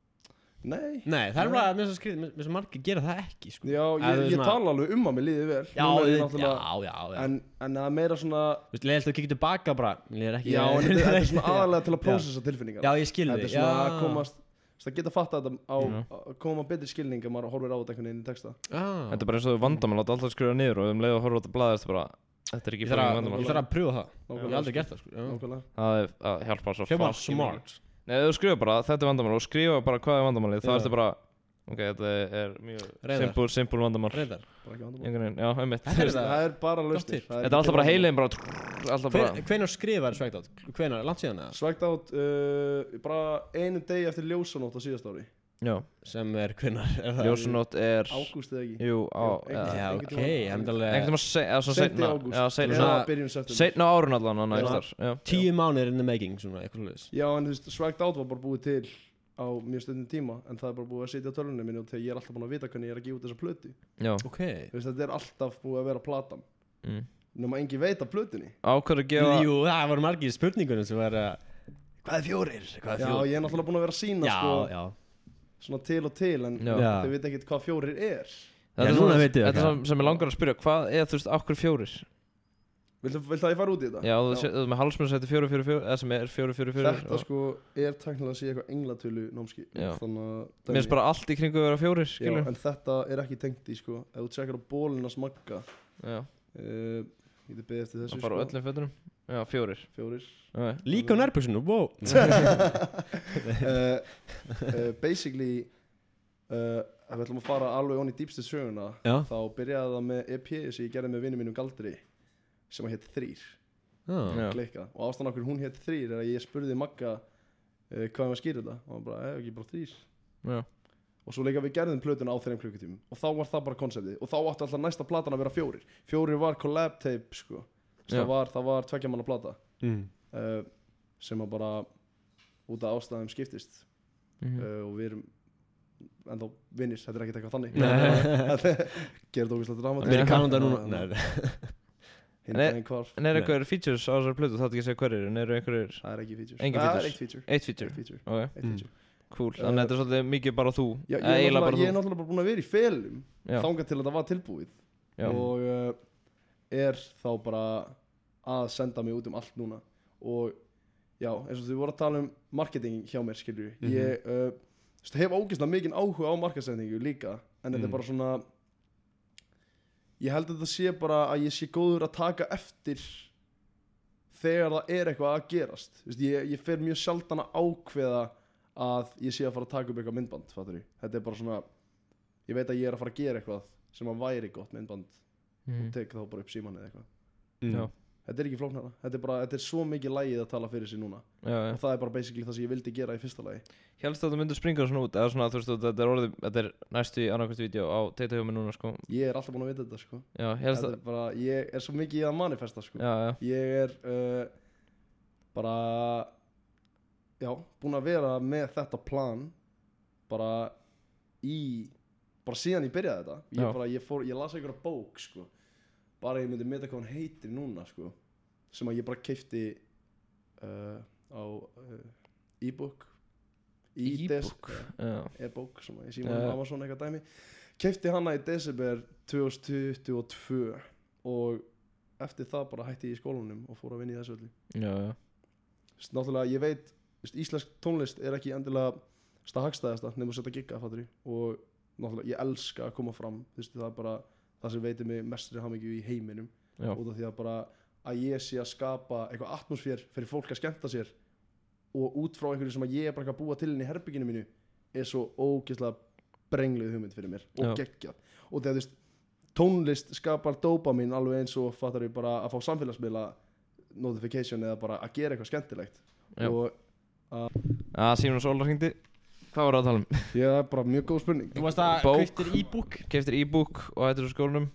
Speaker 1: nei,
Speaker 2: Nei, það er
Speaker 1: Nei.
Speaker 2: bara, mér finnst það skrifið, mér finnst að margir gera það ekki, sko.
Speaker 1: já,
Speaker 2: Eða
Speaker 1: ég,
Speaker 2: þú
Speaker 1: ég
Speaker 2: svona-
Speaker 1: tala alveg um að mér líði vel
Speaker 2: Já,
Speaker 1: Núna er ég
Speaker 2: já,
Speaker 1: náttúrulega-
Speaker 2: já, já, já.
Speaker 1: en, en það er meira svona
Speaker 2: Þú veist, leiðilegt að þú kikið tilbaka bara, mér líður ekki
Speaker 1: já, en þetta þetta er svona
Speaker 2: Já.
Speaker 1: aðalega til að prósessa tilfinningar
Speaker 2: Já, ég skil
Speaker 1: þetta
Speaker 2: þig,
Speaker 1: er svona
Speaker 2: já.
Speaker 1: að komast það geta fatta þetta á
Speaker 3: Já.
Speaker 1: að koma betri skilning að maður horfir á þetta einhvern veginn í texta
Speaker 2: Ah.
Speaker 3: Þetta er bara eins og þau vandamál, láta alltaf skrifa niður og um leið og horfa á þetta blaðið, þetta bara, þetta er ekki
Speaker 2: Ég þarf
Speaker 3: fyrir
Speaker 2: að,
Speaker 3: vandamál.
Speaker 2: ég þarf að pröfa það. Ég
Speaker 1: Nákvæmlega,
Speaker 2: hef aldrei
Speaker 1: sko.
Speaker 2: gert það, sko. Já.
Speaker 1: nákvæmlega
Speaker 3: Það er að hjálpa svo
Speaker 2: Hljómar
Speaker 3: fucking
Speaker 2: smart.
Speaker 3: mikið. Nei, ef þú skrifa bara, þetta er vandamál og skrifa bara hvað er vandamálið, þá
Speaker 2: Já.
Speaker 3: ertu bara, ok, þetta er mjög
Speaker 2: Reiðar.
Speaker 3: simpul, simpul vandamál.
Speaker 2: Reyndar.
Speaker 1: bara ekki vandamál.
Speaker 3: Einhvern veginn, já, einmitt.
Speaker 2: Þetta er
Speaker 1: það er bara
Speaker 2: Gott
Speaker 1: lausnir
Speaker 2: tips.
Speaker 1: Það
Speaker 3: Þetta er alltaf bara
Speaker 1: ekki
Speaker 3: heilin, bara, alltaf bara.
Speaker 2: Hven- Hvenær skrifar Svægt átt? Hvenær? Langt síðan eða?
Speaker 1: Svægt átt uh, bara einu degi eftir ljósanótt á síðast ári
Speaker 3: Já,
Speaker 2: sem er hvenær er það?
Speaker 3: ljósunótt er
Speaker 1: Ágúst eða ekki
Speaker 3: Jú, á
Speaker 1: Jú,
Speaker 3: ja,
Speaker 2: Já,
Speaker 1: einhvern
Speaker 2: ok,
Speaker 1: tímann-
Speaker 2: endalega
Speaker 3: Einhvern veginn se- eða svona
Speaker 1: Seint í
Speaker 3: seinna
Speaker 1: ágúst
Speaker 3: Já, seinna
Speaker 1: eða
Speaker 2: Svona-
Speaker 1: byrjun september
Speaker 3: Seinna á árun allan á næst
Speaker 1: Já.
Speaker 3: þar Já,
Speaker 2: tíu mánuðir in the making, svona, eitthvað hlutis
Speaker 1: Já, en þú veist, Swagged Out var bara búið til á mjög stundin tíma en það er bara búið að sitja á tölvunni minni og þegar ég er alltaf búin að vita hvernig ég er að gefa út þessa plötu
Speaker 3: já.
Speaker 2: Ok
Speaker 1: Þú veist, þetta er alltaf búið að vera platan
Speaker 3: Mm.
Speaker 1: nema engin veit af plötunni
Speaker 3: Ákveður að gefa
Speaker 2: Jú, það voru margir spurningunum sem var að Hvað er fjórir? Hvað er
Speaker 1: Já,
Speaker 2: fjórir?
Speaker 1: ég er náttúrulega búin að vera að sína
Speaker 2: Já,
Speaker 1: sko,
Speaker 2: já
Speaker 1: svona til og til en
Speaker 3: Já.
Speaker 2: Já.
Speaker 1: þau veit ekkert hvað fjórir er
Speaker 3: Þetta
Speaker 2: Já,
Speaker 3: er
Speaker 2: núna
Speaker 3: svona-
Speaker 2: vitið þið
Speaker 3: Þetta er
Speaker 2: hvað.
Speaker 3: sem- sem ég langar að spyrja Hvað er, þú veist, ákveður fjórir?
Speaker 1: Viltu, viltu að ég fara út í þetta?
Speaker 3: Já, þú sé- þú ert með halsmenn sem heitir fjórir, fjórir, fjórir Eða sem er fjórir, fjórir, fjórir
Speaker 1: Þetta sko er teknilega að sé eitthvað englatölu námski
Speaker 3: Já.
Speaker 1: Þannig að
Speaker 3: Mér finnst bara allt í kringu að vera fjórir,
Speaker 1: Já,
Speaker 3: skilur
Speaker 1: en þetta er ekki tengt í sko Ef þú tjekkar á bólina smagga
Speaker 3: Já,
Speaker 1: uh, Ég geti beðið eftir þessu
Speaker 3: það fara á öllum fötunum Já, fjórir
Speaker 1: Fjórir
Speaker 3: Já,
Speaker 2: Líka á nærbuksunum, wow
Speaker 1: uh, uh, Basically uh, Ef við ætlum að fara alveg onni í dýpstu söguna
Speaker 2: Já,
Speaker 1: Þá byrjaði það með E P sem ég gerði með vinnu mínum Galdri Sem að hétt Þrýr
Speaker 2: já,
Speaker 3: Já.
Speaker 1: Klikka Og ástæðan okkur hún hétt Þrýr er að ég spurði Magga uh, Hvað var skýrið þetta Og hann bara, eða ekki bara Þrýr
Speaker 3: já,
Speaker 1: Og svo líka við gerðum plötuna á þeirra klukkutímum Og þá var það bara konseptið Og þá átti alltaf næsta platan að vera fjórir Fjórir var collab tape sko
Speaker 3: Já.
Speaker 1: það var, það var tveggja manna plata
Speaker 2: mm.
Speaker 1: uh, Sem að bara Út af ástæðum skiptist
Speaker 3: Mhm.
Speaker 1: uh, Og við erum ennþá vinnir, þetta er ekkert eitthvað þannig
Speaker 2: Nei.
Speaker 1: Gerðu þetta ógeðslega dramatískt.
Speaker 2: Við erum Kanada núna Nei,
Speaker 1: Hinn
Speaker 3: Nei.
Speaker 1: daginn hvarf.
Speaker 3: En er
Speaker 2: Nei.
Speaker 3: eitthvað features á þessari plötu? Það er ekki að segja hverjir En eru einhverjir
Speaker 1: Það er ekki feature
Speaker 3: Engin
Speaker 1: Það
Speaker 3: features.
Speaker 1: er eitt feature
Speaker 3: Eitt feature
Speaker 1: Eitt feature,
Speaker 3: Ok,
Speaker 1: eitt
Speaker 2: Mm.
Speaker 1: feature.
Speaker 3: cool
Speaker 1: Uh,
Speaker 3: Þannig að þetta er svolítið mikið bara þú
Speaker 1: Já,
Speaker 3: Eh,
Speaker 1: ég, er
Speaker 3: eiginlega
Speaker 1: náttúrulega, ég er
Speaker 3: þú
Speaker 1: náttúrulega bara búin að vera í felum
Speaker 3: Já,
Speaker 1: Þangað til að þetta var tilbúið
Speaker 3: já,
Speaker 1: Og uh, er þá bara Að senda mig út um allt núna Og já, eins og þið voru að tala um Marketing hjá mér, skilju
Speaker 2: Mhm.
Speaker 1: Ég uh, þú veist, hef ógeðslega mikinn áhuga á markasendingu líka En þetta
Speaker 2: Mm.
Speaker 1: er bara svona Ég held að þetta sé bara að ég sé góður að taka eftir Þegar það er eitthvað að gerast Þú veist, ég, ég fer mjög sjaldan að ákveða Að ég sé að fara að taka upp eitthvað myndband fattarðu. Þetta er bara svona Ég veit að ég er að fara að gera eitthvað Sem að væri gott myndband
Speaker 3: Mhm.
Speaker 1: Og tek þá bara upp símann eða eitthvað
Speaker 2: mm.
Speaker 3: Já.
Speaker 1: Þetta er ekki flóknara Þetta er bara, þetta er svo mikið lægið að tala fyrir sig núna
Speaker 3: já, já.
Speaker 1: Og það er bara basically það sem ég vildi gera í fyrsta lagi
Speaker 3: Hélst að þetta myndir springa svona út Eða svona, þú veist, þetta er orðið Þetta er næstu í annarkvæmst vídeo á Teita hjá mig núna, sko
Speaker 1: Ég er alltaf búin að vita þetta sko
Speaker 3: Já, hélst
Speaker 1: Þetta
Speaker 3: að
Speaker 1: er bara, ég er svo mikið í að manifesta sko
Speaker 3: Já, já,
Speaker 1: Ég er uh, bara Já, búin að vera með þetta plan Bara í Bara síðan ég byrjaði þetta Ég,
Speaker 3: Já.
Speaker 1: bara, ég, fór, ég las einhverja bók sko Bara ég myndi meta hvað hún heitir núna sko Sem að ég bara keipti uh, Á uh, e-book E-desk
Speaker 3: E-book? Já,
Speaker 1: e-bók sem ég
Speaker 3: Já,
Speaker 1: síma
Speaker 3: já.
Speaker 1: á Amazon eitthvað dæmi Keipti hana í desember tvö þúsund tuttugu og tvö Og eftir það bara hætti ég í skólanum Og fór að vinna í þessu öllu
Speaker 3: já, já
Speaker 1: Vist, Náttúrulega ég veit vist, Íslensk tónlist er ekki endilega Hagstæðasta nefnum að setja gigga fattur Og náttúrulega ég elska að koma fram Vist, Það er bara það sem veitir mig mestri hamingju í heiminum
Speaker 3: Já,
Speaker 1: Út af því að bara að ég sé að skapa eitthvað atmosfér fyrir fólk að skemmta sér Og út frá einhverju sem að ég er bara ekki að búa til inn í herbygginu mínu Er svo ógeðslega brengluð hugmynd fyrir mér Og
Speaker 3: Já.
Speaker 1: geggjað Og þegar þú veist tónlist skapar dópamin alveg eins og fattar við bara að fá samfélagsmiðla notification eða bara að gera eitthvað skemmtilegt
Speaker 3: Já.
Speaker 1: Og
Speaker 3: Já, Símon Sólar hringdi Hvað voru að tala um?
Speaker 1: ég það er bara mjög góð spurning
Speaker 2: Þú varst að
Speaker 3: Bók.
Speaker 2: kveiktir e-book
Speaker 3: Keiftir e-book og hættir úr skólanum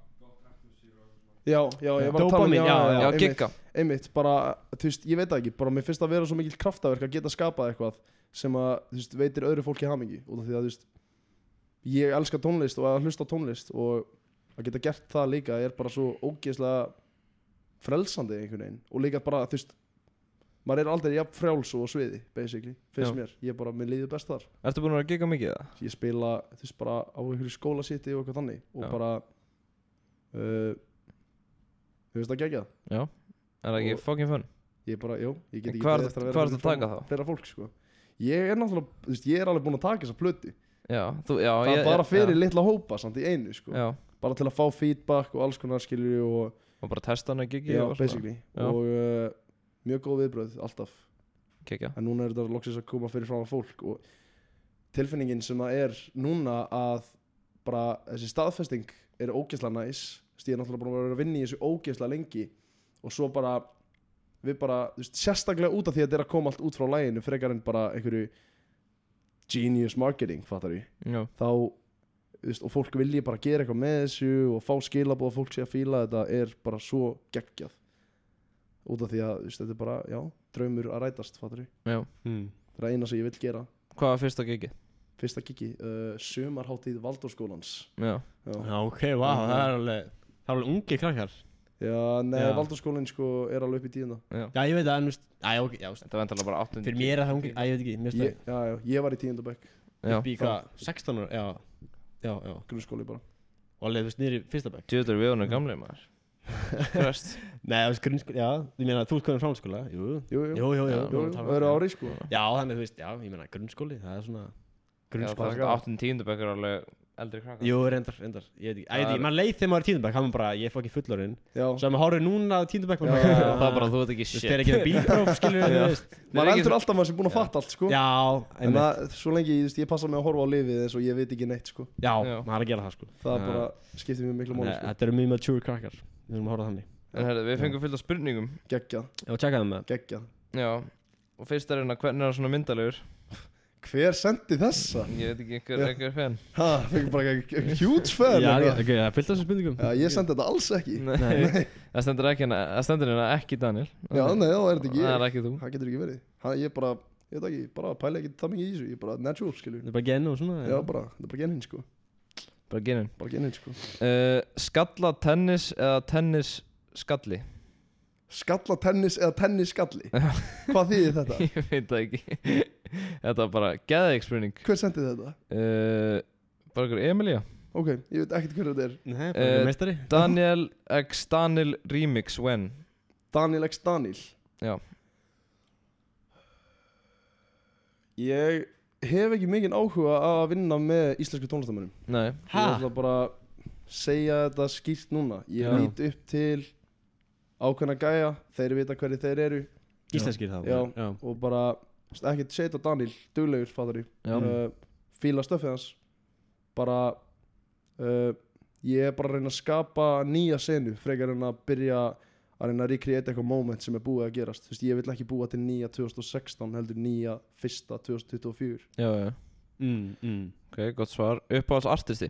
Speaker 1: Já, já, ég var að tala um
Speaker 2: Dópamin, já, já,
Speaker 3: Já,
Speaker 1: einmitt.
Speaker 3: gigga
Speaker 1: Einmitt, bara, þú veist, ég veit það ekki Bara mér finnst það að vera svo mikil kraftaverk að geta skapað eitthvað Sem að, þú veist, veitir öðru fólki hamingi Út af því að, þú veist Ég elska tónlist og að hlusta á tónlist Og að geta gert það líka er bara svo ógeðslega frelsandi einhvern veginn Og líka bara, þú veist Maður er aldrei jafn frjáls og á sviði, basically Finnst
Speaker 3: Já.
Speaker 1: mér, ég er bara, mér líður best þar
Speaker 3: Ertu búin að vera að gigga mikið það?
Speaker 1: Ég spila, þú veist, bara á einhverju skólasíti og eitthvað þannig Og
Speaker 3: Já.
Speaker 1: bara uh, Þú veist það geggjað
Speaker 3: Já Er það ekki
Speaker 1: Og-
Speaker 3: fucking fun?
Speaker 1: Ég bara, jú, ég get ekki
Speaker 3: Hvað
Speaker 1: beðið
Speaker 3: ertu-
Speaker 1: eftir að vera
Speaker 3: hvað ertu
Speaker 1: fyrir
Speaker 3: að taka
Speaker 1: fram-
Speaker 3: þá?
Speaker 1: Fleira fólk, sko Ég er náttúrulega, þú veist, ég er alveg búinn að taka þessa plötu
Speaker 3: Já, þú, já
Speaker 1: Það
Speaker 3: ég,
Speaker 1: er bara fyrir
Speaker 3: já,
Speaker 1: litla hópa, samt í einu, sko
Speaker 3: Já,
Speaker 1: Bara til að fá feedback og alls konar skilur og,
Speaker 3: og bara testa hana giggi
Speaker 1: já,
Speaker 3: og svona.
Speaker 1: basically
Speaker 3: Já.
Speaker 1: Og uh, mjög góð viðbröð, alltaf
Speaker 3: Kekja
Speaker 1: En núna er þetta loksins að koma fyrir fram að fólk Og tilfinningin sem það er núna að bara þessi staðfesting er ógeðslega næs Þú veist, ég er náttúrulega búin að vera að vinna í þessu ógeðslega lengi Og svo bara, við bara, þú veist, sérstaklega út af því að þetta er að koma allt út frá læginu Frekar en bara einhverju genius marketing, fattar við
Speaker 3: Já,
Speaker 1: þá, þú veist, og fólk vilji bara gera eitthvað með þessu og fá skilabóð að fólk sé að fíla þetta er bara svo geggjað út af því að, þú veist, þetta er bara, já, draumur að rætast, fattar við
Speaker 3: já.
Speaker 2: mm.
Speaker 1: það er eina sem ég vil gera.
Speaker 3: Hvað var fyrsta gigið?
Speaker 1: Fyrsta gigi, uh, sumarhátíð Valdórskólans.
Speaker 3: Já,
Speaker 1: Já,
Speaker 2: Já, ok, vá,
Speaker 1: Mhm.
Speaker 2: það er alveg Það er alveg ungi krakkar
Speaker 1: já nei,
Speaker 2: Já.
Speaker 1: Valdórskólinn sko er alveg upp í tíunda.
Speaker 3: já.
Speaker 2: Já, ég veit það, en þú veist Já, ok, já, þú veist,
Speaker 3: Þetta var endalega bara áttundi
Speaker 2: fyrir mér er það ungi Já, ég veit ekki, mér
Speaker 1: Ég,
Speaker 2: finnst
Speaker 1: já, já, ég var í tíunda bekk,
Speaker 2: það
Speaker 3: Já,
Speaker 2: upp í hvað, sextán ára, já Já, já,
Speaker 1: grunnskóli bara.
Speaker 2: og alveg, þú veist, niður í fyrsta bekk
Speaker 3: djöður við honum gamli maður Krest
Speaker 2: Nei, þú veist, grunnskóla, já, ég meina, þú ert komin framhaldsskóla Jú,
Speaker 1: Jú, jú,
Speaker 2: jú, jú, jú,
Speaker 3: Já.
Speaker 1: jú, jú, það eru ári sko.
Speaker 2: Já, þannig, þú veist, já, ég meina, grunnskóli, það er svona
Speaker 3: Já,
Speaker 2: Grunnskóla
Speaker 3: það er áttundi tíundu bekkur alveg eldri krakkar
Speaker 2: Jú, reyndar, reyndar, ég veit ekki,
Speaker 3: Það
Speaker 2: ég veit
Speaker 3: er-
Speaker 2: ekki, maður leið þegar maður er í tíundabæk, hann var bara, ég er fokkin fullorinn
Speaker 1: Já,
Speaker 2: Svo að maður horfir núna á tíundabæk, maður
Speaker 1: Já,
Speaker 2: bara,
Speaker 1: já,
Speaker 3: Það er bara þú veit ekki
Speaker 2: þú veist,
Speaker 3: shit
Speaker 2: þeir ekki með bílpróf, skilur við,
Speaker 3: Já.
Speaker 2: þú veist
Speaker 1: maður
Speaker 3: er ekki
Speaker 1: heldur
Speaker 3: svo-
Speaker 1: alltaf að maður sé búin að fatta allt sko.
Speaker 2: Já,
Speaker 1: En
Speaker 2: einmitt,
Speaker 1: það, svo lengi, þú veist, ég passa mig að horfa á lifið eins og ég veit ekki neitt sko.
Speaker 2: já,
Speaker 3: Já.
Speaker 2: maður er að gera það, sko
Speaker 1: Það er
Speaker 2: Já.
Speaker 1: bara, skiptir mjög miklu máli
Speaker 2: Nei,
Speaker 1: sko.
Speaker 2: Þetta eru mjög mature krakkar, við þurfum að horfa þannig
Speaker 3: En herri, við fengum fullt af spurningum
Speaker 1: Geggjað,
Speaker 2: Já, tjekka það með
Speaker 1: geggjað.
Speaker 3: Já, og fyrst er hérna hvernig er hann svona myndalegur
Speaker 1: Hver sendi þessa?
Speaker 3: Ég veit ekki einhver,
Speaker 1: Já.
Speaker 3: einhver fan
Speaker 1: Ha, fengið bara ekki huge fan
Speaker 2: Já,
Speaker 1: eitthvað.
Speaker 2: ok, það fylgta þessu spurningum
Speaker 1: Já, ég sendi þetta alls ekki.
Speaker 3: Nei, það stendur ekki hérna, það stendur hérna ekki Daniel
Speaker 1: Já, nei, það er þetta ekki
Speaker 3: Það
Speaker 1: ég.
Speaker 3: er ekki þú
Speaker 1: Það getur ekki verið. Ha, ég bara, ég veit ekki, bara pæla ekki það mikið í þessu. Ég er bara natural, skilju.
Speaker 2: Það er bara genn og svona
Speaker 1: Já, bara, þetta er bara geninn, sko.
Speaker 3: Bara genin
Speaker 1: Bara geninn, sko.
Speaker 3: uh, Skalla tennis eða tennis skalli
Speaker 1: Skalla tennis eða tennis skalli. Hvað þýðir þetta?
Speaker 3: Ég veit það ekki Þetta var bara geðveik spurning
Speaker 1: Hver sendi þetta?
Speaker 3: uh, Bara ykkur Emilia
Speaker 1: Ok, ég veit ekkert hver þetta er.
Speaker 2: Nei, bara
Speaker 3: Eh,
Speaker 2: uh, meistari
Speaker 3: Daniel X Daniel Remix when
Speaker 1: Daniel X Daniel.
Speaker 3: Já.
Speaker 1: Ég hef ekki mikinn áhuga að vinna með íslensku tónlistamönnum.
Speaker 3: Nei
Speaker 1: Ég
Speaker 2: Ha?
Speaker 1: ætla bara að segja þetta skýrt núna. Ég
Speaker 3: Já.
Speaker 1: lít upp til ákveðna gæja, þeir vita hverju þeir eru
Speaker 2: Íslenskir þá
Speaker 1: Já.
Speaker 2: já.
Speaker 1: og bara veist, ekkert setja Daniel, duglegur fattari,
Speaker 3: Já.
Speaker 1: uh, fíla stöffið hans. Bara uh, ég er bara að reyna að skapa nýja senu frekar en að byrja að reyna að recreate eitthvað moment sem er búið að gerast. Þú veist, ég vil ekki búa til nýja tvö þúsund og sextán heldur nýja fyrsta tvö þúsund tuttugu og fjögur.
Speaker 3: Já, já
Speaker 2: Mm, mm.
Speaker 3: Ok, gott svar Uppáhalds artisti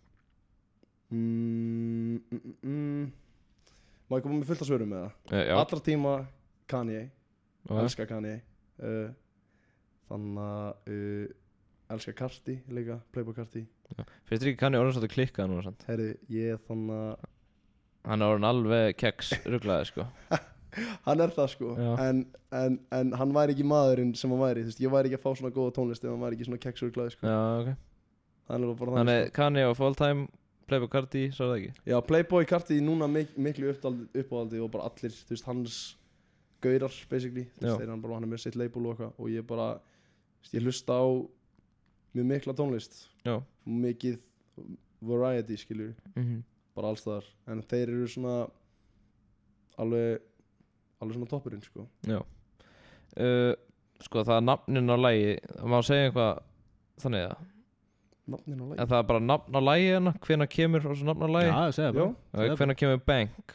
Speaker 1: mm, mm, mm, mm. Má ég koma með fullt að svörum með það?
Speaker 3: uh, Já
Speaker 1: Allra tíma Kanye,
Speaker 3: Ok.
Speaker 1: elska Kanye uh, Þannig að uh, elska Carti líka, Playboy Carti.
Speaker 3: Finnst þér ekki kanni orðin svolítið klikkað núna sant?
Speaker 1: Herri, ég er þannig að
Speaker 3: Hann er orðin alveg keks rugglaði sko
Speaker 1: hann er það sko,
Speaker 3: Já.
Speaker 1: en, en, en hann væri ekki maðurinn sem hann væri. Þú veist, ég væri ekki að fá svona góða tónlist ef hann væri ekki svona keksurglaði sko.
Speaker 3: Já, ok
Speaker 1: Það er bara
Speaker 3: Þannig
Speaker 1: þannig sko.
Speaker 3: kanni á full time Playboy Carti, svo er það ekki
Speaker 1: Já, Playboy Carti núna mik miklu uppáldi, uppáldi og bara allir, þú veist, hans gaurar basically, þú
Speaker 3: Já.
Speaker 1: veist, þeir hann bara, hann er með sitt label og eitthvað og ég bara, þú veist, ég hlusta á mjög mikla tónlist,
Speaker 3: Já
Speaker 1: mikið variety skilju,
Speaker 3: mm -hmm.
Speaker 1: bara alls þar, en þeir eru svona alveg alveg svona toppurinn sko.
Speaker 3: Já uh, Sko það er nafnin á lagi Má segja eitthvað þannig að
Speaker 1: Nafnin á lagi.
Speaker 3: En það er bara nafn á lagi hérna Hvenær kemur og svo nafn á lagi
Speaker 2: Já, segja bara
Speaker 1: Já.
Speaker 3: okay, Hvenær kemur Bank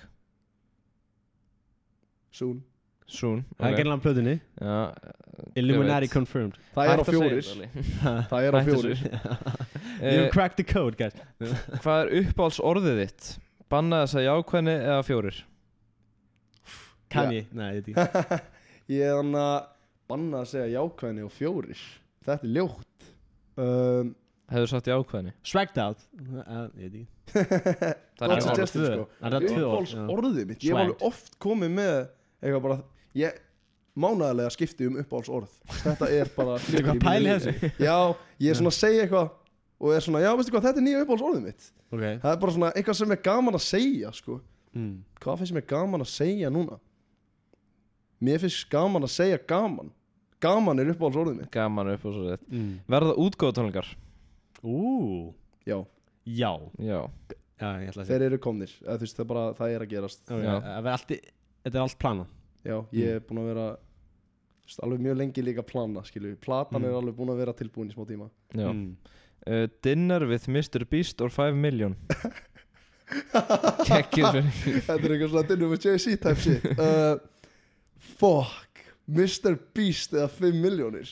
Speaker 1: Soon.
Speaker 3: Soon
Speaker 2: Það er
Speaker 3: okay.
Speaker 2: gerðan plöðinni
Speaker 3: Já,
Speaker 2: Illuminati
Speaker 3: veit.
Speaker 2: confirmed
Speaker 1: Það er á
Speaker 3: hættu að segja
Speaker 1: fjórir.
Speaker 3: þetta, Ali.
Speaker 1: Það er á
Speaker 3: Hættu að
Speaker 1: fjórir.
Speaker 2: You
Speaker 3: Eh,
Speaker 2: cracked the code, guys
Speaker 3: Hvað er uppáhalds orðið þitt? Bannað að segja jákvæðni eða fjórir?
Speaker 2: Kanye, nei, ég veit ekki
Speaker 1: Ég er þannig að banna að segja jákvæðni og fjórir. Þetta er ljótt. um,
Speaker 3: Hefur sagt jákvæðni?
Speaker 2: Swagged out uh, Ég veit ekki
Speaker 3: Það
Speaker 1: Gott
Speaker 3: er
Speaker 1: suggestion,
Speaker 2: tvö.
Speaker 1: sko.
Speaker 2: Það er tvö orð,
Speaker 1: Uppáhalds
Speaker 2: já.
Speaker 1: orðið mitt. Ég hef alveg
Speaker 2: Swagged.
Speaker 1: oft komið með eitthvað bara, ég mánaðarlega skipti um uppáhalds orð. Þetta er bara
Speaker 2: Þetta er hvað
Speaker 1: mínu
Speaker 2: pæli
Speaker 1: lífi.
Speaker 2: þessu
Speaker 1: Já, ég er svona að segja eitthvað og er svona, já veistu hvað, þetta er nýja uppáhalds orðið mitt.
Speaker 2: Ok
Speaker 1: Það er bara svona eitthvað sem er gaman að segja sko.
Speaker 2: mm.
Speaker 1: Hvað finnst mér gaman að segja núna? Mér finnst gaman að segja gaman. Gaman er uppáhalds orðið mitt.
Speaker 3: Gaman uppáhalds orðið þitt
Speaker 2: Mm.
Speaker 3: Verða útgóðutónleikar?
Speaker 2: Ú
Speaker 1: Já,
Speaker 2: Já
Speaker 3: Já
Speaker 2: Já, ég ætla að segja
Speaker 1: þeir eru komnir. Eða, þú veist, það, er bara, það er að gerast.
Speaker 2: Ok,
Speaker 3: Já.
Speaker 2: það er allt í- Þetta er allt planað
Speaker 1: Já, ég er búinn að vera þú veist, alveg mjög lengi líka að plana, skilju. Platan
Speaker 2: Mm.
Speaker 1: er alveg búin að vera tilbúin í smá tíma.
Speaker 3: Já
Speaker 2: mm.
Speaker 3: uh, Dinner with mister Beast or five million Kekkjur
Speaker 1: Þetta er eitthvað svona dinner with Jay-Z type shit. uh, Fuck, mister Beast eða fimm miljónir.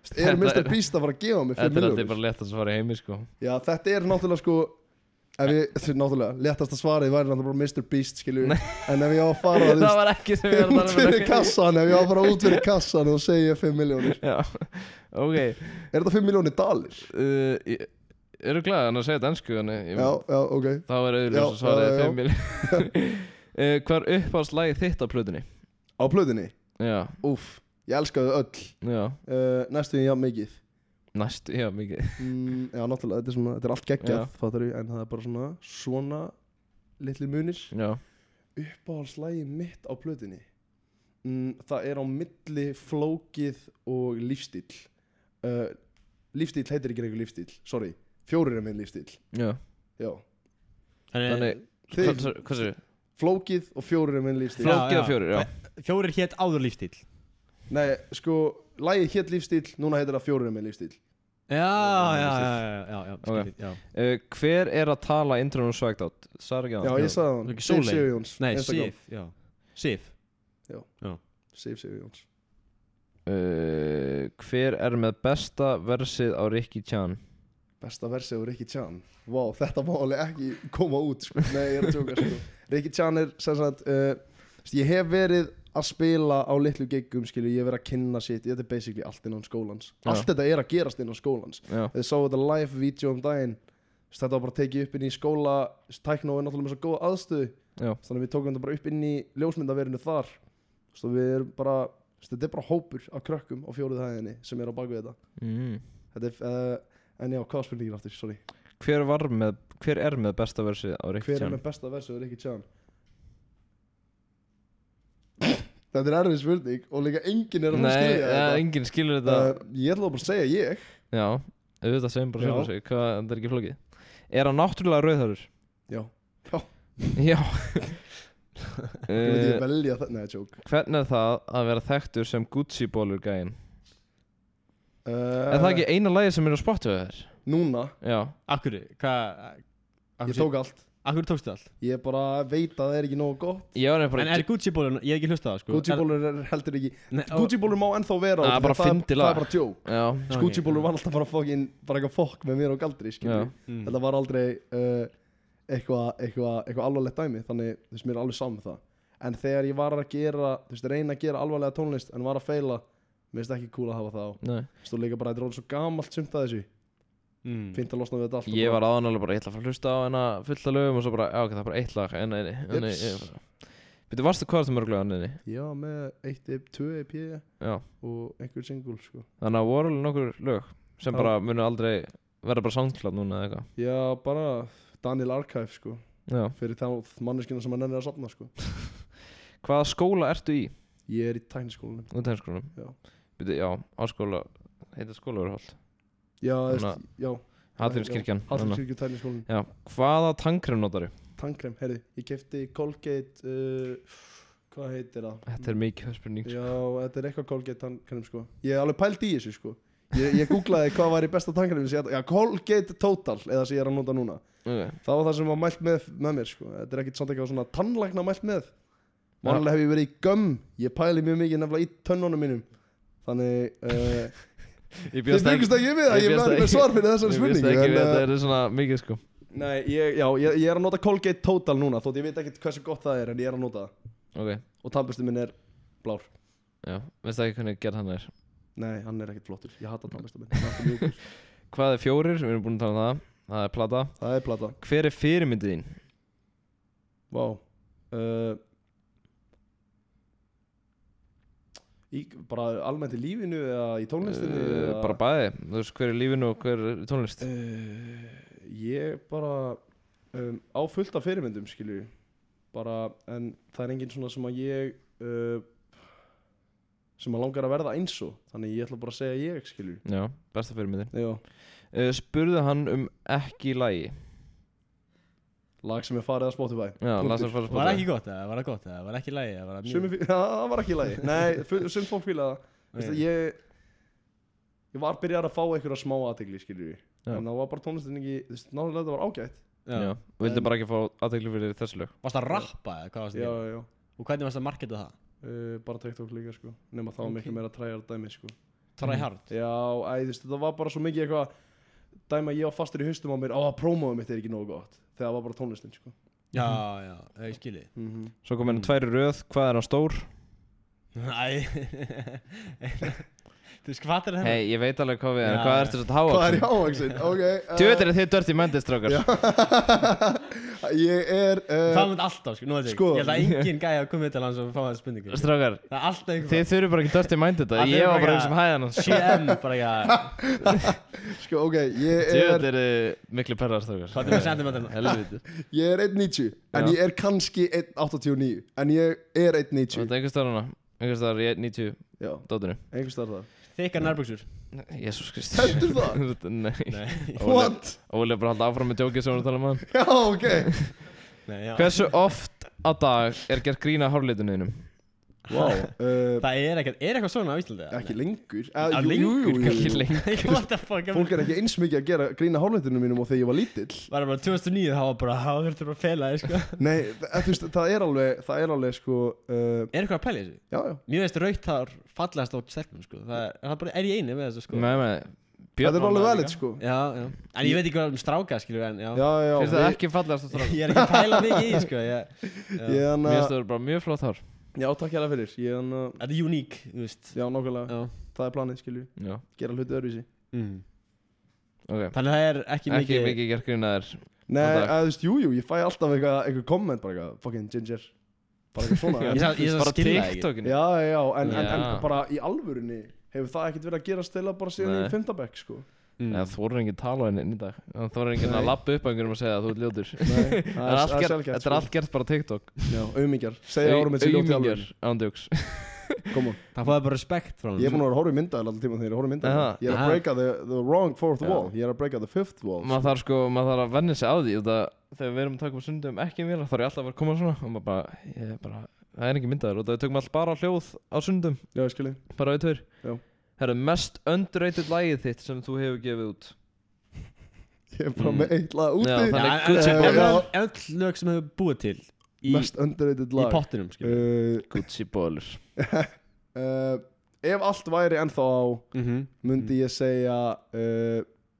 Speaker 1: Er mister Beast að fara að gefa mig fimm
Speaker 3: Þetta er
Speaker 1: milljónir?
Speaker 3: bara létt að svara í heimi sko
Speaker 1: Já, þetta er náttúrulega sko ef ég, þetta er náttúrulega, léttasta svarið væri náttúrulega bara mister Beast, skilju en ef ég á að fara, þú
Speaker 3: Það
Speaker 1: veist,
Speaker 3: var ekki sem ég
Speaker 1: út fyrir kassan ef ég á að fara út fyrir kassan og segja fimm milljónir
Speaker 3: Já, ok
Speaker 1: Er þetta fimm milljónir dalir?
Speaker 3: uh, ég- Eru glæðið hann að segja þetta ennsku þannig
Speaker 1: Já, já, ok
Speaker 3: Þá er auðvitað
Speaker 1: Já,
Speaker 3: að svara
Speaker 1: já, já.
Speaker 3: fimm miljónir uh, Hvað er uppáðslægið þitt á plötunni?
Speaker 1: Á plöðinni,
Speaker 3: Já,
Speaker 1: úff, ég elska þau öll
Speaker 3: já,
Speaker 1: uh, Næstu því jafn mikið
Speaker 3: næstu, já, mikið
Speaker 1: mm, Já, náttúrulega, þetta er svona, þetta er allt geggjað
Speaker 3: Já.
Speaker 1: fattar ég, en það er bara svona svona litli munir
Speaker 3: Já,
Speaker 1: Uppáhaldslægi mitt á plöðinni mm, Það er á milli flókið og lífstíl uh, Lífstíl heitir ekki einhver lífstíl, sorry Fjórir er minn lífstíl,
Speaker 3: já
Speaker 1: já
Speaker 3: Þannig,
Speaker 1: Þið-
Speaker 3: hvað hvað sér?
Speaker 1: Flókið og fjórir er minn lífstíl
Speaker 2: Já,
Speaker 3: Flókið
Speaker 2: já.
Speaker 3: og fjórir, já
Speaker 2: Fjórir hétt áður lífstíl.
Speaker 1: Nei, sko, lægið hétt lífstíl, núna heitir það fjórir er minn lífstíl
Speaker 2: Já, já, já, já, já, já,
Speaker 3: Ok.
Speaker 2: skilji, já.
Speaker 3: uh, Hver er að tala intronum swagged out? Sagði ekki
Speaker 1: Já,
Speaker 3: það?
Speaker 1: ég sagði
Speaker 2: Var
Speaker 1: hann,
Speaker 2: ekki
Speaker 1: Sif
Speaker 2: Sóley?
Speaker 1: Sigurjóns
Speaker 2: Nei,
Speaker 1: Instagram.
Speaker 2: Sif, já. Sif.
Speaker 1: Sif Sigurjóns
Speaker 3: Uh, hver er með besta versið á Ricky Chan?
Speaker 1: Besta versið á Ricky Chan Vá, wow, þetta má alveg ekki koma út sko. Nei, ég er að tjóka sko. Ricky Chan er sem sagt uh, ég hef verið að spila á litlu giggum skilju, ég hef verið að kynna sitt þetta er basically allt innan skólans
Speaker 3: Já.
Speaker 1: allt þetta er að gerast innan skólans
Speaker 3: Já,
Speaker 1: þið sáu þetta live vídeo um daginn þetta var bara tekið upp inn í skóla tækno er náttúrulega með svo góða aðstöðu
Speaker 3: já,
Speaker 1: þannig að við tókum þetta bara upp inn í ljósmyndaverinu þar svo við erum bara þetta er bara hópur af krökkum á fjóruð hæðinni sem er á baku þetta
Speaker 3: mm.
Speaker 1: þetta er, uh, en já, hvað spurningin aftur, sorry
Speaker 3: hver, var með, hver er með besta versið á Ricky
Speaker 1: hver er
Speaker 3: Chan?
Speaker 1: með besta versu Ricky Chan þetta er erfið spurning og líka enginn er að fara að
Speaker 3: Nei,
Speaker 1: skilja
Speaker 3: ja,
Speaker 1: þetta
Speaker 3: enginn skilur þetta
Speaker 1: uh, ég ætla bara að segja ég
Speaker 3: Já, auðvitað segjum bara
Speaker 1: Já.
Speaker 3: sjálf sig Hvað, þetta er ekki flókið Er hann náttúrulega rauðhörur?
Speaker 1: já,
Speaker 3: Já
Speaker 1: ég veit ég
Speaker 3: uh,
Speaker 1: velja það, neða, joke
Speaker 3: Hvernig er það að vera þekktur sem Gucci bólur gæinn?
Speaker 1: uh,
Speaker 3: Er það ekki eina lagi sem er á Spotify þér?
Speaker 1: núna,
Speaker 3: Já,
Speaker 2: Akkur, hvað?
Speaker 1: ég tók allt
Speaker 2: Akkur tókstu allt?
Speaker 1: ég bara veit að það er ekki nógu gott
Speaker 3: ég var bara
Speaker 2: En er Gucci bólun, ég hef ekki hlustað það sko.
Speaker 1: Gucci bólur er heldur ekki
Speaker 2: Nei, ó-
Speaker 1: Gucci bólur má ennþá vera
Speaker 3: Það
Speaker 1: út
Speaker 3: er
Speaker 1: af
Speaker 3: bara
Speaker 1: því að
Speaker 3: fyndið
Speaker 1: það
Speaker 3: lag.
Speaker 1: er bara joke
Speaker 3: Já,
Speaker 2: Ok.
Speaker 1: Gucci bólur var alltaf bara fokkin bara eitthvað fokk með mér og galdri skilju
Speaker 3: já,
Speaker 2: Mm.
Speaker 1: þetta var aldrei uh, eitthvað eitthva, eitthva alvarlegt dæmi þannig þú veist mér er alveg saman með það en þegar ég var að gera þú veist reyna að gera alvarlega tónlist en var að feila mér finnst ekki cool að hafa það á
Speaker 3: nei
Speaker 1: þú veist og líka bara þetta er orðið svo gamalt sumt að þessu
Speaker 2: Mm.
Speaker 1: fínt að losna við þetta allt og
Speaker 3: Ég
Speaker 1: bara-
Speaker 3: var aðanlega bara, ég ætla að fara að hlusta á hennar fullt af lögum og svo bara, já ok, það er bara eitt lag En, en, en,
Speaker 1: Jeps.
Speaker 3: en Býttu, varstu hvað ertu mörg lög hann inni?
Speaker 1: já með eitt E P, tvö E P
Speaker 3: Já,
Speaker 1: og einhver single sko
Speaker 3: þannig að voru alveg nokkur lög sem
Speaker 1: Já.
Speaker 3: bara munu aldrei verða bara SoundCloud núna eða eitthvað
Speaker 1: já bara Daniel Archive sko
Speaker 3: Já.
Speaker 1: fyrir þá manneskina sem hann ennir að safna sko
Speaker 3: Hvaða skóla ertu í?
Speaker 1: ég er í tækniskólanum
Speaker 3: Út af skólanum?
Speaker 1: Já.
Speaker 3: Býttu, já, áskóla, heitir skólaverðhald
Speaker 1: já, þú
Speaker 3: Þannig
Speaker 1: veist, já
Speaker 3: Hallgrímskirkjan
Speaker 1: Hallgrímskirkju tækniskólanum
Speaker 3: Já, hvaða tannkrem notaru?
Speaker 1: tannkrem, heyrði, ég kefti Colgate uh, hvað heitir það?
Speaker 3: Þetta er mikið spurning sko.
Speaker 1: Já, þetta er eitthvað Colgate tannkrem sko ég er alveg pælt í þessu sko ég, ég googlaði hvað var í besta tannkrem já, Colgate Total, eða sem ég er að nota núna
Speaker 3: okay.
Speaker 1: það var það sem var mælt með, með mér sko þetta er ekkert samt eitthvað svona tannlækna mælt með vanlega hef ég verið í gum ég pæli mjög mikið nefnilega í tönnunum mínum þannig uh,
Speaker 3: Ég
Speaker 1: þið byggust ekki við að ég verði með svar fyrir þessari
Speaker 3: Ég bjóst
Speaker 1: spurningu
Speaker 3: ekki
Speaker 1: en,
Speaker 3: við að
Speaker 1: uh,
Speaker 3: þetta er svona mikið sko
Speaker 1: nei, ég, já, ég, ég er að nota Colgate Total núna þótt ég veit ekkert hversu gott það er en ég er að nota það
Speaker 3: Ok,
Speaker 1: og tannburstin minn er blár
Speaker 3: já, veistu ekki hvernig gerð hann er
Speaker 1: nei, hann er ekkert flottur, ég hata tannburstin minn hann er alltaf mjúkur.
Speaker 3: Hvað er fjórir? Við erum búin að tala um það Það er plata
Speaker 1: það er plata
Speaker 3: Hver er fyrirmyndið þín?
Speaker 1: Vá uh, í, bara almennt í lífinu eða í tónlistinni
Speaker 3: Uh,
Speaker 1: eða,
Speaker 3: bara bæði, þú veist hver er lífinu og hver er í tónlist
Speaker 1: uh, ég bara um, á fullt af fyrirmyndum skilju bara en það er engin svona sem að ég uh, sem að langar að verða eins og þannig ég ætla bara að segja ég skilju
Speaker 3: Já, besta fyrirmyndin
Speaker 1: já
Speaker 3: uh, Spurðu hann um ekki lagi
Speaker 1: lag sem er farið að Spotify
Speaker 3: Já,
Speaker 1: Punktur.
Speaker 3: lasa fara
Speaker 2: Var það ekki gott eða? Var það gott eða? Var það ekki lægi eða? Var það
Speaker 1: Sumi,
Speaker 2: mjög...
Speaker 1: fí- ja, það var ekki í lagi nei, fu- sum fólk fílaði það Veistu,
Speaker 2: Ok.
Speaker 1: ég ég var byrjar að fá einhverja smá aðtegli skilju
Speaker 3: Já.
Speaker 1: en það var bara tónlistin ekki þú veist, náttúrulega þetta var ágætt
Speaker 3: Já,
Speaker 2: Já.
Speaker 3: vildi
Speaker 1: En-
Speaker 3: bara ekki fá aðtegli fyrir þessu lög
Speaker 2: Varst það að rappa eða hvað varst
Speaker 1: já,
Speaker 2: það?
Speaker 1: já, já
Speaker 2: Og hvernig varst það að marketa það?
Speaker 1: uh, bara TikTok líka sko nema það var
Speaker 2: Ok.
Speaker 1: miklu meira træjar dæmi sko
Speaker 2: try hard.
Speaker 1: Já, æ, þú veist, þetta var bara svo mikið eitthvað dæma ég var fastur í haustum á mér, á að prómóið mitt er ekki nógu gott þegar það var bara tónlistin, sko.
Speaker 2: Já, já, ég skilji.
Speaker 1: Mm
Speaker 3: Svo kom henni tværi röð, hvað er hann stór?
Speaker 2: Æ, þú veist, hvað er það?
Speaker 3: Hei, ég veit alveg hvað við erum,
Speaker 2: Já,
Speaker 3: hvað
Speaker 2: já.
Speaker 3: ertu svo hávaxin?
Speaker 1: Hvað er ég ávaxin? Ok. Uh,
Speaker 3: Djöfull eru þið dirty minded, strákar.
Speaker 1: ég er... Uh,
Speaker 2: Það myndi alltaf, sko, nú veit ég.
Speaker 1: Sko.
Speaker 2: Ég held að enginn gæði að koma til hans og fá það spurningu.
Speaker 3: Strákar,
Speaker 2: Það er alltaf einhver.
Speaker 3: þið þurfum bara ekki dirty minded
Speaker 2: Það
Speaker 3: það,
Speaker 2: þið
Speaker 3: ég var
Speaker 2: bara
Speaker 3: bara
Speaker 2: ekki
Speaker 3: eins og hæðan hans.
Speaker 2: C M, bara ekki
Speaker 1: sko, ok, ég
Speaker 3: Djöfull
Speaker 1: er...
Speaker 3: eru miklu perrar, strákar.
Speaker 2: Hvað er með sentimentarna?
Speaker 3: Helviti.
Speaker 1: Ég er einn níutíu, en
Speaker 3: Já.
Speaker 1: ég er kannski einn áttatíu og níu, en ég er einn níutíu.
Speaker 3: Þetta er einhvers staðar hana, einhvers staðar ég er níutíu
Speaker 1: Já,
Speaker 3: dótinu.
Speaker 1: einhvers þar það.
Speaker 2: Þykkar nærbuxur.
Speaker 3: Jésús Kristus.
Speaker 1: Heldur það?
Speaker 3: Nei.
Speaker 2: Nei.
Speaker 1: What?
Speaker 3: Óli er bara að halda áfram með jókið sem hún er að tala um hann.
Speaker 1: Já, ok.
Speaker 2: Nei, já.
Speaker 3: Hversu oft á dag er gert grín að hárlitunniðinum?
Speaker 1: Vá, wow, uh,
Speaker 2: Það er ekkert, er eitthvað svona á Íslandi?
Speaker 1: ekki lengur.
Speaker 2: Á
Speaker 1: Uh, jú, jú,
Speaker 2: lengur,
Speaker 1: jú, jú,
Speaker 3: Ekki
Speaker 1: jú.
Speaker 3: lengur.
Speaker 2: What the fuck?
Speaker 1: Fólk er ekki eins mikið að gera grína hálfleitunum mínum og þegar ég var lítill.
Speaker 2: Var það bara tvö þúsund og níu, það var bara, það þurfti bara að fela þig, sko.
Speaker 1: Nei, það, þú veist, það er alveg, það er alveg, sko, uh,
Speaker 2: Er eitthvað að pæla í þessu?
Speaker 1: já, já.
Speaker 2: Mér veist rautt hár fallegast á stelpum, sko. Það er, það bara, er ég eini með þessu, sko.
Speaker 3: Nei, nei.
Speaker 1: Þetta er alveg valid, sko.
Speaker 2: Já, já. En ég veit ekki hvað um stráka, skilur, en já.
Speaker 1: Já, já,
Speaker 3: Finnst það ekki fallegast að stráka?
Speaker 2: Ég er ekki að pæla mikið í, sko. Ég, já.
Speaker 1: Ég hann
Speaker 3: Mér finnst
Speaker 1: að,
Speaker 3: það bara mjög flott hár.
Speaker 1: já, takk hérlega fyrir. Ég hann að,
Speaker 2: Þetta er uník, þú veist.
Speaker 1: já, nákvæmlega,
Speaker 2: Já.
Speaker 1: það er planið, skilju.
Speaker 3: Já,
Speaker 1: Gera hluti öðruvísi.
Speaker 2: Mm.
Speaker 3: ok.
Speaker 2: Þannig að það er ekki
Speaker 3: Ekki
Speaker 2: mikið...
Speaker 3: mikið gert grín að þér.
Speaker 1: Nei,
Speaker 3: dag.
Speaker 1: að, þú veist, jú, jú, ég fæ alltaf eitthvað, eitthvað komment, bara eitthvað, fucking ginger. Bara eitthvað svona.
Speaker 2: Ég
Speaker 1: en-
Speaker 2: sá- ég sá
Speaker 3: Bara
Speaker 2: skil það ekki.
Speaker 3: TikTokinu.
Speaker 1: Já, já, en, en, en
Speaker 3: Já.
Speaker 1: bara í alvörunni hefur það ekkert verið að gera stila bara síðan
Speaker 3: Nei.
Speaker 1: í fimmtabekk, sko.
Speaker 2: Mm.
Speaker 3: Eða þú voru enginn tala á henni í dag. Það voru enginn
Speaker 1: Nei.
Speaker 3: að lappa upp á einhverjum og segja að þú ert ljótur.
Speaker 1: Nei, það
Speaker 3: Það er allt
Speaker 1: það
Speaker 3: gert-
Speaker 1: sjaldgæft,
Speaker 3: Þetta er allt gert bara á TikTok.
Speaker 1: Já, aumingjar, segja árum með sér ljótt í
Speaker 3: Aumingjar,
Speaker 1: alvörunni.
Speaker 3: ándjóks.
Speaker 1: Come on.
Speaker 2: Það fóði bara respekt frá hann.
Speaker 1: Ég er búin að vera að horfa í myndaðil alltaf tíma þegar ég er að horfa í myndaðil.
Speaker 3: Aha.
Speaker 1: Ég er að
Speaker 2: Aha.
Speaker 1: breaka the, the wrong fourth
Speaker 3: Já.
Speaker 1: wall. Ég er að breaka the fifth wall.
Speaker 3: Maður þarf sko, maður þarf að venja sig á því. Út að þegar við erum að taka upp sundum ekki mér, þá er ég alltaf að vera að koma svona. Og maður bara, ég er bara, það er ekki myndaður. Og það við tökum alltaf bara hljóð á sundum.
Speaker 1: Já, ég skilji.
Speaker 3: Bara við tveir.
Speaker 1: Já.
Speaker 3: Herru, mest underrated lagið þitt sem þú hefur gefið út.
Speaker 1: Ég er bara
Speaker 3: Mm.
Speaker 1: með eitt lag úti.
Speaker 3: Já,
Speaker 2: Já,
Speaker 3: þannig
Speaker 2: en-
Speaker 3: Gucci
Speaker 2: en-
Speaker 1: Ballers.
Speaker 2: en- en Öll lög sem hefur búið til í,
Speaker 1: Mest underrated
Speaker 2: í
Speaker 1: lag.
Speaker 2: pottinum, skilur.
Speaker 1: Uh,
Speaker 3: Gucci Ballers.
Speaker 1: uh, ef allt væri ennþá á,
Speaker 2: Mhm.
Speaker 1: myndi ég segja... Uh,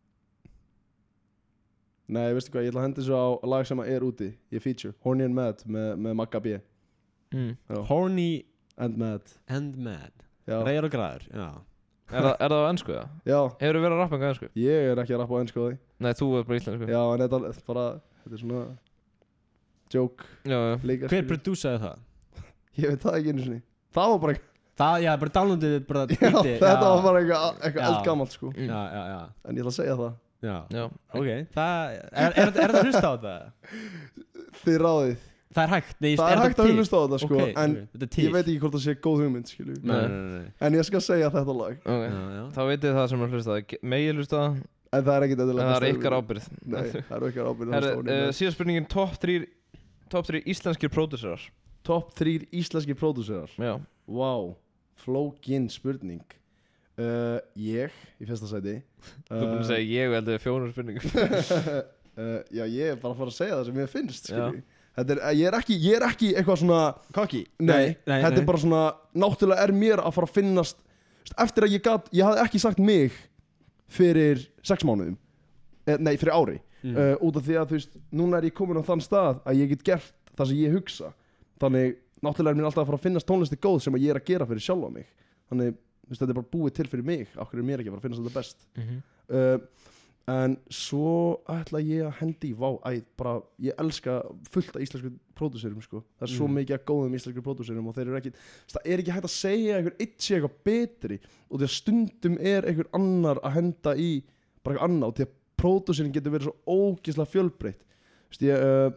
Speaker 1: nei, veistu hvað, ég ætla að henda þessu á lag sem er úti. Ég feature. Horny and Mad með, með Magga B.
Speaker 3: Mm.
Speaker 1: Já.
Speaker 2: Horny
Speaker 1: And Mad.
Speaker 2: and Mad.
Speaker 1: Já.
Speaker 2: Reyður og græður, já.
Speaker 3: Er, það, er það á ennsku það?
Speaker 1: Já.
Speaker 3: Hefur þú verið að rappa enga ennsku?
Speaker 1: Ég er ekki að rappa á ennsku á því.
Speaker 3: Nei, þú er bara íslensku.
Speaker 1: Já, en þetta er bara, þetta er svona joke
Speaker 3: Já, já.
Speaker 1: líka.
Speaker 2: Hver
Speaker 1: skilju.
Speaker 2: prodúsaði það?
Speaker 1: Ég veit það ekki einu sinni. Það var bara,
Speaker 2: Það, já, bara downloadið bara
Speaker 1: já,
Speaker 2: beatið,
Speaker 1: þetta
Speaker 2: já.
Speaker 1: var bara eitthvað, eitthvað
Speaker 2: Já.
Speaker 1: eldgamalt sko.
Speaker 3: Mm.
Speaker 2: Já, já, já.
Speaker 1: En ég ætla að segja það.
Speaker 2: Já,
Speaker 3: Já.
Speaker 2: ok, það, er, er, er það hlusta á það?
Speaker 1: Þið ráðið.
Speaker 2: Það er hægt, nei,
Speaker 1: Það er hægt að hlusta á þetta sko.
Speaker 2: Ok,
Speaker 1: En
Speaker 2: ok, þetta er til.
Speaker 1: ég veit ekki hvort það sé góð hugmynd, skilju.
Speaker 2: Nei, nei, nei, nei.
Speaker 1: En ég skal segja þetta lag.
Speaker 3: Ok.
Speaker 2: Já, já.
Speaker 3: Þá vitið þið það sem er hlustað. Megið hlustað,
Speaker 1: En það er ekkit
Speaker 3: en
Speaker 1: endilega
Speaker 3: það er
Speaker 1: besta
Speaker 3: ykkar
Speaker 1: hugmynd.
Speaker 3: ábyrgð.
Speaker 1: Nei, það er ykkar ábyrgð.
Speaker 3: Herru,
Speaker 1: Herru,
Speaker 3: uh, síðan spurningin top þrjú top þrjú íslenskir pródúserar.
Speaker 1: Top þrýr íslenski pródúserar.
Speaker 3: Já.
Speaker 1: Vá, flókin spurning. uh, Ég, í fyrsta sæti.
Speaker 3: Þú er búin að segja ég og heldur fjónur spurningum.
Speaker 1: uh, Já, ég er bara að fara að segja það sem ég finnst,
Speaker 3: Já.
Speaker 1: skilju. Þetta er, ég er ekki, ég er ekki eitthvað svona
Speaker 2: Kokki?
Speaker 1: Nei,
Speaker 2: nei,
Speaker 1: þetta
Speaker 2: nei.
Speaker 1: er bara svona náttúrulega er mér að fara að finnast veist, eftir að ég gat, ég hafði ekki sagt mig fyrir sex mánuðum eh, nei, fyrir ári
Speaker 2: Mm.
Speaker 1: uh, út af því að þú veist, núna er ég komin á þann stað að ég get gert það sem ég hugsa þannig, náttúrulega er mér alltaf að fara að finnast tónlisti góð sem að ég er að gera fyrir sjálfa mig þannig, þú veist, þetta er bara búið til fyrir mig af hverju er mér ekki að fara að finnast þetta best uh, en svo ætla ég að hendi í vá, æ, bara ég elska fullt af íslensku pródúserum sko. Það er svo
Speaker 2: Mm.
Speaker 1: mikið að góðum íslensku pródúserum og þeir eru ekki, það er ekki hægt að segja einhver eitt sé eitthvað betri og því að stundum er einhver annar að henda í bara eitthvað annað og því að pródúserin getur verið svo ógeðslega fjölbreytt. Þú veist, ég uh,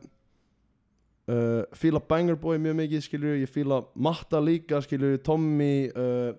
Speaker 1: uh, fíla Banger Boy mjög mikið, skilur ég fíla Matta líka, skilur Tommy uh,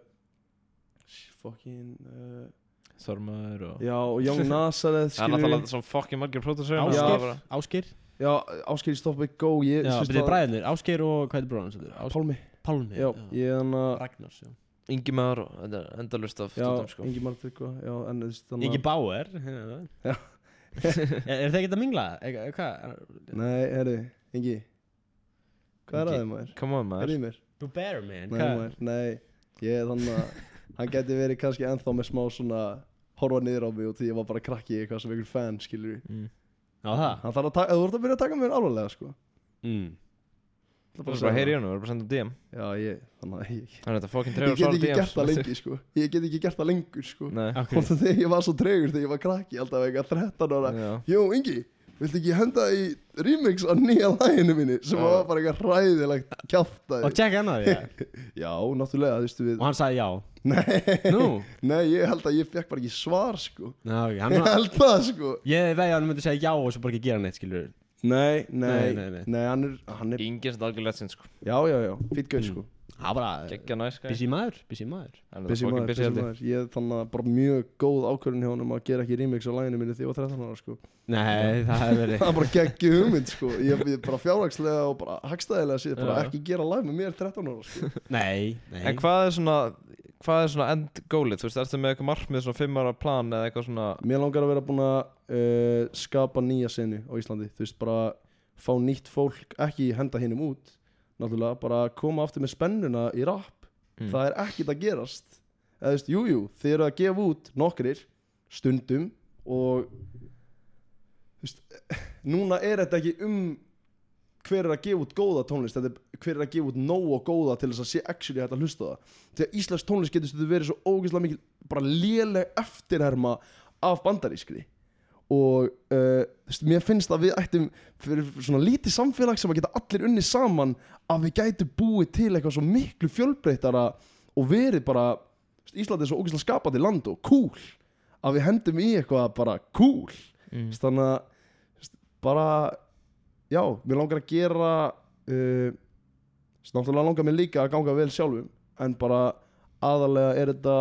Speaker 1: fucking uh,
Speaker 3: Þormaður og...
Speaker 1: já, og Young Nazareth,
Speaker 3: Það er
Speaker 1: skilur
Speaker 3: náttúrulega svona fucking margir pródúserar.
Speaker 2: Ásgeir, Ásgeir
Speaker 1: já, Ásgeir Stop It Go ég,
Speaker 2: Já,
Speaker 1: syns
Speaker 2: byrðið
Speaker 1: það-
Speaker 2: bræðinir, Ásgeir og hvað er bróðan?
Speaker 1: Pálmi,
Speaker 2: Pálmi,
Speaker 1: já, ég er hann að
Speaker 2: Ragnars, já
Speaker 3: Ingi maður og þetta er endalust af
Speaker 1: já,
Speaker 3: stóttum sko.
Speaker 1: Ingi Martvík já, en þú veist
Speaker 2: Ingi Bauer
Speaker 1: Já.
Speaker 2: Er er það ekki að mingla? Er- er- Hvað?
Speaker 1: nei, herri, Ingi hvað er
Speaker 3: Ingi.
Speaker 1: aðeins maður?
Speaker 3: Come on
Speaker 1: er
Speaker 3: maður.
Speaker 1: í mér?
Speaker 2: You better man
Speaker 1: nei,
Speaker 2: Hvað?
Speaker 1: maður, nei, ég er þannig að hann gæti verið kannski ennþá með smá svona horfa niður á mig og því ég var bara krakki eitthvað sem einhver fan, skilur
Speaker 3: mm.
Speaker 2: Já, það
Speaker 1: hann þarf að taka, þú ert að byrja að taka mér alvarlega, sko
Speaker 2: mm.
Speaker 3: Það er bara að heyri í honum, það er bara að senda D M
Speaker 1: já, ég, þannig að ég
Speaker 3: Þannig að þetta fucking
Speaker 1: ég
Speaker 3: tregur
Speaker 1: get
Speaker 3: svara
Speaker 1: ekki
Speaker 3: D Ms
Speaker 1: gert það lengi, sko ég get ekki gert það lengur, sko
Speaker 3: Nei,
Speaker 2: okay.
Speaker 1: og þegar ég var svo tregur þegar ég var krakki alltaf eitthvað þrettán ára
Speaker 3: já
Speaker 1: Jó, Ingi, viltu ekki henda í remix á nýja læginu minni sem
Speaker 3: Já.
Speaker 1: var bara eitthvað hræðilegt kjaftaði
Speaker 2: Og tjekka hann að því
Speaker 1: já, náttúrulega, þú veistu við
Speaker 2: Og hann sagði já
Speaker 1: nei,
Speaker 2: Nú
Speaker 1: nei, ég held að ég fekk bara ekki svar, sko
Speaker 2: Já, ok,
Speaker 1: ég
Speaker 2: hann
Speaker 1: held það, sko
Speaker 2: Ég vegi að hann myndi segja já og svo bara ekki gera neitt, skilur
Speaker 1: nei,
Speaker 2: Nei,
Speaker 1: nei,
Speaker 2: nei, nei.
Speaker 1: nei, hann er, hann er
Speaker 3: Ingen sem algjör legend sko
Speaker 1: já, já, já, fýtt gauð, sko
Speaker 2: Það var bara
Speaker 3: Gekkja næs gæi
Speaker 2: busy maður, busy maður
Speaker 3: Hann er
Speaker 1: busy
Speaker 3: fucking
Speaker 1: maður,
Speaker 3: busy
Speaker 1: busy
Speaker 3: held ég
Speaker 1: maður ég þannig að bara mjög góð ákvörðin hjá honum að gera ekki remix á læginu minni því ég var þrettán ára, sko
Speaker 2: Nei, það hefði verið
Speaker 1: það er bara geggju hugmynd, sko ég, ég bara fjárhagslega og bara hagstæðilega séð bara
Speaker 3: Já.
Speaker 1: ekki gera lag með mér þrettán ára, sko
Speaker 2: Nei, nei
Speaker 3: En hvað er svona Hvað er svona end goalið? Þú veist, ertu með eitthvað markmið svona fimm ára plan eða eitthvað svona
Speaker 1: mér langar að vera búin að uh, skapa nýja senu á Íslandi, þú veist, bara fá nýtt fólk, ekki henda hinnum út náttúrulega, bara koma aftur með spennuna í rap,
Speaker 3: mm.
Speaker 1: það er ekkit að gerast eða þú veist, jújú, jú, þið eru að gefa út nokkrir stundum og þú veist, núna er þetta ekki um hver er að gefa út góða tónlist, þetta er hver er að gefa út nóg og góða til þess að sé actually hægt að hlusta það þegar íslensk tónlist getur stundu verið svo ógeðslega mikil bara léleg eftirherma af bandarískri og uh, þú veist, mér finnst að við ættum fyrir svona lítið samfélag sem að geta allir unni saman að við gætum búið til eitthvað svo miklu fjölbreyttara og verið bara þú veist, Ísland er svo ógeðslega skapandi land og cool að við hendum í eitthvað bara cool
Speaker 3: Mm.
Speaker 1: þannig að þú veist, bara já, mér langar að gera uh, náttúrulega langar mér líka að ganga vel sjálfum en bara aðalega er þetta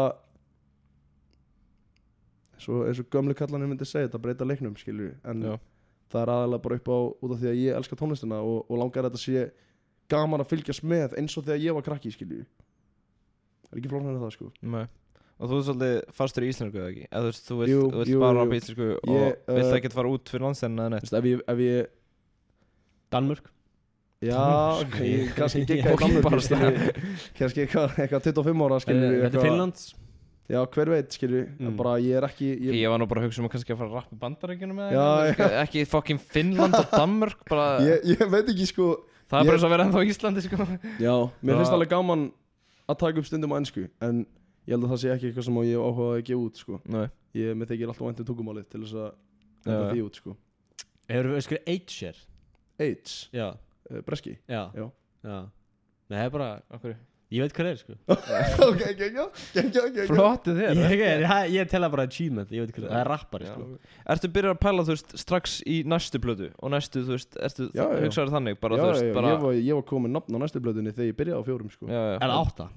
Speaker 1: eins og, eins og gömlu kallanir myndi segja þetta breyta leiknum, skilju en
Speaker 3: Já.
Speaker 1: það er aðalega bara upp á út af því að ég elska tónlistina og, og langar að þetta sé gaman að fylgjast með eins og þegar ég var krakki, skilju það er ekki flóknar en það, sko
Speaker 3: Nei Og þú ert svolítið fastur í íslensku eða ekki? Eða þú veist, þú vilt,
Speaker 1: Jú,
Speaker 3: þú vilt
Speaker 1: jú,
Speaker 3: bara
Speaker 1: jú.
Speaker 3: á íslensku og
Speaker 1: Ég,
Speaker 3: vilt
Speaker 1: uh,
Speaker 3: ekki fara út fyrir landstæðina eða
Speaker 1: Þú
Speaker 3: neitt
Speaker 1: veist, ef ég, ef ég
Speaker 2: Danmörk
Speaker 1: já, ég, kannski gigga í
Speaker 3: Ok,
Speaker 1: Danmörku,
Speaker 3: bara
Speaker 1: skilju kannski eitthvað, eitthvað tuttugu og fimm ára, skilju
Speaker 2: Eh, Þetta er Finnlands
Speaker 1: já, hver veit, skilju
Speaker 2: Mm.
Speaker 1: bara ég er ekki
Speaker 3: Ég,
Speaker 1: ég,
Speaker 3: ég var nú bara að hugsa um að kannski að fara að rappa bandaríkjunum eða
Speaker 1: Já,
Speaker 3: eitthvað, ekki fucking Finnland og Danmörk bara,
Speaker 1: ég, ég veit ekki, sko
Speaker 3: það er
Speaker 1: ég-
Speaker 3: bara eins og að vera ennþá á Íslandi sko.
Speaker 1: já, mér
Speaker 3: Já.
Speaker 1: finnst alveg gaman að taka upp stundum á ensku en ég held að það sé ekki eitthvað sem ég hef áhuga að gefa út, sko
Speaker 3: Nei
Speaker 1: ég með þykir alltaf vænt um tungumálið til þess að
Speaker 3: Já,
Speaker 1: enda
Speaker 3: já.
Speaker 1: því út, sko
Speaker 2: Hefur við skrifað H-share
Speaker 1: AIDS,
Speaker 2: Já,
Speaker 1: uh, breski
Speaker 2: já
Speaker 1: Já.
Speaker 2: Já Nei, það er bara
Speaker 3: Akkur
Speaker 2: Ég veit hvað það er, sko
Speaker 1: ok, gengja, gengja, gengja
Speaker 3: Flottið þér
Speaker 2: Ég, ég, ég, ég tel það bara achievement, ég veit hvað það er Það er rappari,
Speaker 3: Já.
Speaker 2: sko
Speaker 3: Ertu byrjað að pæla, þú veist, strax í næstu plötu og næstu, þú veist, ertu,
Speaker 1: Já, já.
Speaker 3: hugsaður þannig bara,
Speaker 1: já,
Speaker 3: þú veist,
Speaker 1: já,
Speaker 3: bara
Speaker 1: ég, var, ég var komið nafn á næstu blöðunni þegar ég byrjaði á fjórum, sko
Speaker 3: Já, já
Speaker 2: Er það átta?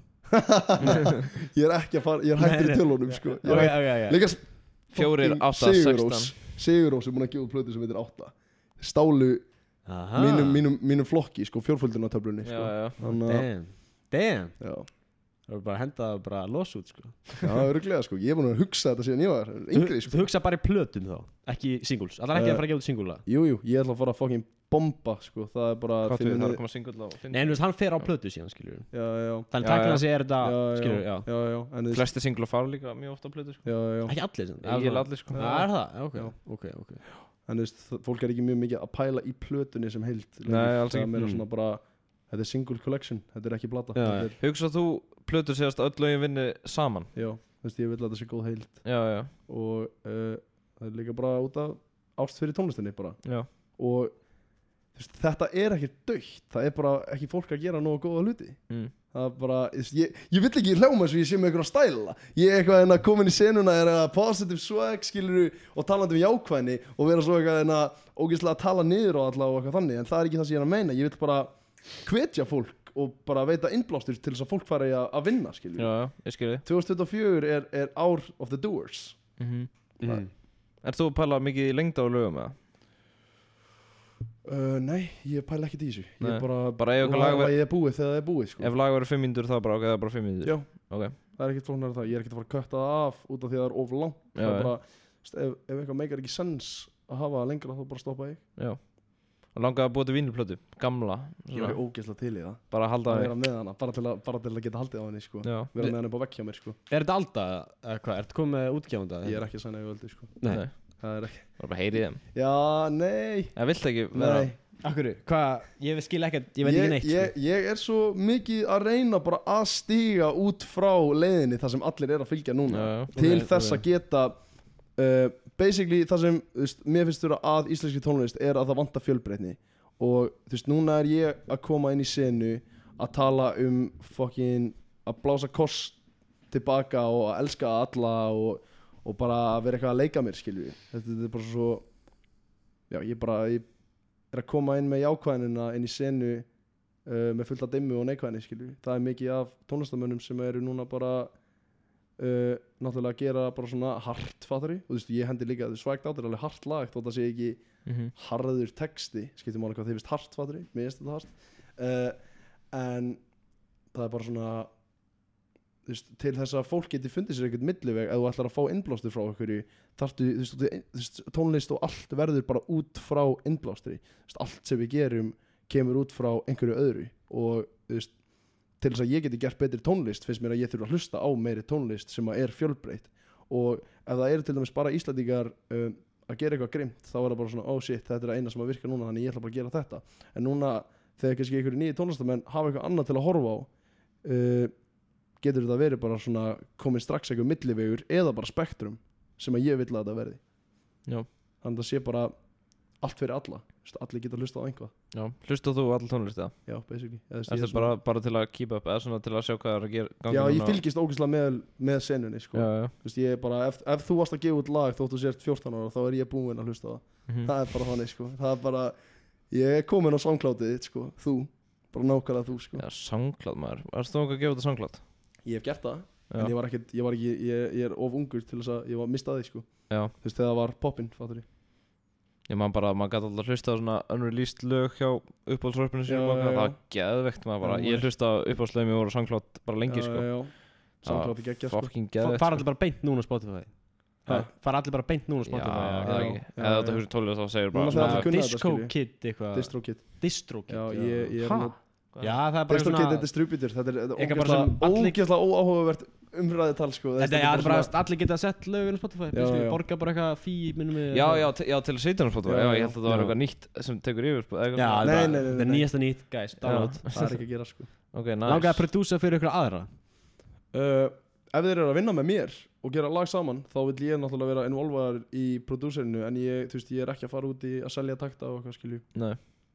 Speaker 1: ég er ekki að fara, ég er hættur
Speaker 2: Nei,
Speaker 1: í
Speaker 2: nei.
Speaker 1: tölunum, sko Ég
Speaker 2: Ok,
Speaker 1: er
Speaker 2: ok, ok
Speaker 1: líka s-
Speaker 3: Fjórir,
Speaker 1: fucking
Speaker 3: átta,
Speaker 1: Sigurrós
Speaker 3: sextán.
Speaker 1: Sigurrós er búin að gefa út plötu sem heitir átta stálu
Speaker 2: Aha.
Speaker 1: mínum, mínum, mínum flokki, sko, fjórföldun á töflunni,
Speaker 3: Já,
Speaker 1: sko
Speaker 3: já
Speaker 1: Þannig að,
Speaker 2: Damn Damn
Speaker 1: já,
Speaker 2: Það er bara að henda það bara los út, sko
Speaker 1: já, öruglega, sko Ég er búin að hugsa þetta síðan ég var yngri,
Speaker 2: Þú
Speaker 1: sko
Speaker 2: hugsa bara í plötum þá, ekki singles Það er ekki
Speaker 1: Eh,
Speaker 2: að fara að gefa út singula
Speaker 1: Jú, jú, ég ætla að fara að fucking bomba, sko Það er bara
Speaker 3: Hvað
Speaker 1: þið
Speaker 3: við, það er
Speaker 1: munið-
Speaker 3: að koma singull á
Speaker 2: Nei, en þú veist, hann fer á plötu síðan, skilur við
Speaker 1: Já, já, já
Speaker 2: Þannig
Speaker 3: Já,
Speaker 2: takk
Speaker 3: já.
Speaker 2: að sé er þetta,
Speaker 1: Já, já,
Speaker 2: skilur við, já
Speaker 1: Já, já, en þið
Speaker 3: Flesti singull fara líka mjög ofta á plötu, sko
Speaker 1: Já, já, já
Speaker 2: Ekki allir sem
Speaker 3: Ég er allir, sko
Speaker 2: Það er það, ok,
Speaker 1: Já.
Speaker 2: ok, ok
Speaker 1: En þú veist, það- fólk er ekki mjög mikið að pæla í plötunni sem heild
Speaker 3: Nei, alls
Speaker 1: Það
Speaker 3: ekki.
Speaker 1: er meira
Speaker 2: Mm.
Speaker 1: svona bara Þetta er single collection, þetta er ekki plata
Speaker 2: Já,
Speaker 1: Þetta
Speaker 2: já.
Speaker 1: er,
Speaker 3: Hugsað þú plötur séðast að öll lögin vinni saman
Speaker 1: já, þú veist, ég vil að þetta sé góð heild
Speaker 3: Já, já,
Speaker 1: Og uh, það er líka bara út af ást fyrir tónlistinni bara
Speaker 3: já
Speaker 1: Og þú veist, þetta er ekki dögt Það er bara ekki fólk að gera nógu góða hluti
Speaker 3: mm.
Speaker 1: Það er bara, þú veist, ég, ég vill ekki hljóma eins og ég sé með einhverja stæla Ég er eitthvað en að koma inn í senuna er að positive swag skilur og talandi um jákvæðni og vera svo eitthvað en að ógeðslega að tala niður og alltaf og eitthvað þannig en það er ekki það sem ég er að meina Ég vil bara hvetja fólk og bara veita innblástur til þess að fólk fari að, að vinna skilur
Speaker 3: Já, já, ég skil þið
Speaker 1: tvö þúsund tuttugu og fjögur er, er ár of the doers
Speaker 3: mm -hmm.
Speaker 2: mm.
Speaker 3: Er þú að pæla mikið í lengda á lögum eða?
Speaker 1: uh, Nei, ég pæla ekkert í þessu Ég
Speaker 3: Nei,
Speaker 1: er bara,
Speaker 3: bara ef eitthvað lag
Speaker 1: lag
Speaker 3: ver-
Speaker 1: ég er búið þegar það er búið sko.
Speaker 3: Ef lag verður fimm mínútur þá bara, ok, það er bara fimm mínútur
Speaker 1: Já,
Speaker 3: Ok,
Speaker 1: það er ekkert flóknar það Ég er ekkert að fara að kötta það af út af því að það er of langt
Speaker 3: Já,
Speaker 1: Það er
Speaker 3: já.
Speaker 1: bara, þú veist, ef, ef eitthvað meikar ekki sens að hafa það lengra þá bara stoppa ég
Speaker 3: já og langaði að búa til vínilplötu, gamla
Speaker 1: Ég var ógeðslega til í það
Speaker 3: bara að halda
Speaker 1: að
Speaker 3: þig
Speaker 1: vera með hana, bara til að, bara til að geta haldið á henni sko.
Speaker 3: Já.
Speaker 1: Vera með henni upp á vegg hjá mér sko.
Speaker 2: Er þetta Alda, eða hvað, ertu komið með útgefanda?
Speaker 1: Ég er ekki að sæna yfir öldu sko.
Speaker 2: Nei,
Speaker 3: Nei.
Speaker 1: Það er ekki
Speaker 3: Það var bara heyrið þeim
Speaker 1: Já, nei
Speaker 3: Það vilt ekki vera
Speaker 1: Nei
Speaker 2: akkur, hvað, ég skil ekkert, ég veit
Speaker 1: ég,
Speaker 2: ekki neitt
Speaker 1: ég,
Speaker 2: sko.
Speaker 1: ég er svo mikið að reyna bara að stíga út frá leiðinni þar sem allir er að fylgja núna
Speaker 3: Já, já.
Speaker 1: til
Speaker 2: Ok,
Speaker 1: þess
Speaker 2: ok.
Speaker 1: að geta uh, basically það sem þú veist, mér finnst þurfa að íslenski tónlist er að það vantar fjölbreytni og þú veist, núna er ég að koma inn í senu að tala um fucking að blása kost tilbaka og að elska alla og, og bara að vera eitthvað að leika mér skilju þetta, þetta er bara svo já, ég bara ég er að koma inn með jákvæðinina inn í senu uh, með fullt af dimmu og neikvæðinni skilju það er mikið af tónlistamönnum sem eru núna bara uh, náttúrulega að gera bara svona hart fattari og þú veist ég hendi líka Swagged Out er alveg hart lag þótt að sé ekki
Speaker 3: Mhm.
Speaker 1: harður texti skiptir máli hvað þið finnst hart fattari mér finnst þetta hart uh, en það er bara svona þú veist, til þess að fólk geti fundið sér eitthvað milliveg ef þú ætlar að fá innblástur frá einhverju þarftu, þú veist, þú veist, tónlist og allt verður bara út frá innblástri þú veist, allt sem við gerum kemur út frá einhverju öðru og þú veist, til þess að ég geti gert betri tónlist finnst mér að ég þurfa að hlusta á meiri tónlist sem að er fjölbreytt og ef það eru til dæmis bara Íslendingar um, að gera eitthvað grimt þá er það bara svona oh shit, þetta er eina sem að virka núna þannig ég ætla bara að gera þetta en núna þegar kannski einhverju nýju tónlistamenn hafa eitthvað annað til að horfa á uh, getur þetta verið bara svona komið strax eitthvað millivegur eða bara spektrum sem að ég vil að þetta verði
Speaker 3: Já.
Speaker 1: þannig að það sé bara allt fyrir alla Vist, allir geta hlusta á einhvað
Speaker 3: Já, hlusta þú all tónlist eða?
Speaker 1: já, basically eða,
Speaker 3: Er það bara, bara til að keep up eða svona til að sjá hvað er að gera gangi
Speaker 1: já, ég
Speaker 3: núna?
Speaker 1: fylgist ógeðslega með, með senunni sko.
Speaker 3: Já, já
Speaker 1: Vist, ég er bara, ef, ef þú varst að gefa út lag þótt þú sért fjórtán ára þá er ég búinn að hlusta á það
Speaker 3: Mhm.
Speaker 1: það er bara þannig sko. það er bara, ég er komin á SoundCloudið þitt sko. þú, bara nákvæmlega þú sko.
Speaker 3: Já, SoundCloud maður Varst þú ekki að gefa þetta SoundCloud?
Speaker 1: ég hef gert það
Speaker 3: Já.
Speaker 1: en ég var ekki, ég, var ekki ég, ég er of ungur til þess að ég var mistað því sko.
Speaker 3: Já
Speaker 1: þú veist þegar það var poppin fattur ég
Speaker 3: Ég man bara, maður gæti alltaf hlusta á svona unreleased lög hjá uppáhaldsröpinu
Speaker 1: Já,
Speaker 3: sín
Speaker 1: já,
Speaker 3: Það var
Speaker 1: já.
Speaker 3: geðveikt maður bara
Speaker 1: Já,
Speaker 3: Ég
Speaker 1: maður.
Speaker 3: hlusta á uppáhaldslögum ég voru á SoundCloud bara lengi sko
Speaker 1: já, já. SoundCloud er geggjað sko.
Speaker 3: Fucking
Speaker 2: Fa-
Speaker 3: geðveikt
Speaker 2: Fara
Speaker 3: sko.
Speaker 2: allir bara beint núna á Spotify
Speaker 1: Ha?
Speaker 2: Fara allir bara beint núna á
Speaker 3: Já,
Speaker 2: Spotify
Speaker 3: það
Speaker 2: eða-
Speaker 3: er ekki
Speaker 1: já,
Speaker 3: Eða þetta
Speaker 1: já.
Speaker 3: hugsa tólið þá segir
Speaker 1: Núna
Speaker 3: bara
Speaker 1: þegar allir
Speaker 2: Svona
Speaker 1: kunna þetta,
Speaker 2: Disco
Speaker 1: skilju.
Speaker 2: Kid eitthvað
Speaker 1: DistroKid
Speaker 2: Distro Kid
Speaker 1: já, ég, ég er
Speaker 3: Ha?
Speaker 1: nú
Speaker 2: Já, það er bara
Speaker 1: DistroKid er distributor þetta er, þetta er
Speaker 2: Eitthvað bara sem
Speaker 1: ógeðslega
Speaker 2: allir-
Speaker 1: ógeðslega óáhugavert umræðital sko.
Speaker 2: Þetta er
Speaker 1: bara
Speaker 2: bara
Speaker 1: svona-
Speaker 2: allir geta sett lögin á Spotify
Speaker 1: Já,
Speaker 2: basically,
Speaker 1: já.
Speaker 2: Borga bara eitthvað fí minnum við
Speaker 3: Já, já, til- já, til að setja hann Spotify
Speaker 1: Já,
Speaker 3: Já,
Speaker 1: já.
Speaker 3: ég held að það var
Speaker 2: Já.
Speaker 3: eitthvað nýtt sem tekur yfir sko, eða eitthvað
Speaker 2: Já,
Speaker 3: svona.
Speaker 2: það
Speaker 1: Nei,
Speaker 2: er
Speaker 1: nei, nei,
Speaker 2: bara-
Speaker 1: nei,
Speaker 2: það er
Speaker 1: nei.
Speaker 2: nýjasta nýtt, guys, download
Speaker 1: það er ekki að gera sko.
Speaker 3: Ok,
Speaker 2: Langaði að
Speaker 3: nice
Speaker 2: prodúsa fyrir ykkur aðra
Speaker 1: uh, ef þeir eru að vinna með mér og gera lag saman þá vil ég náttúrulega vera involvaðar í prodúserinu en ég, þú veist, ég er ekki að fara út í að selja takta og eitthvað skilju
Speaker 3: Nei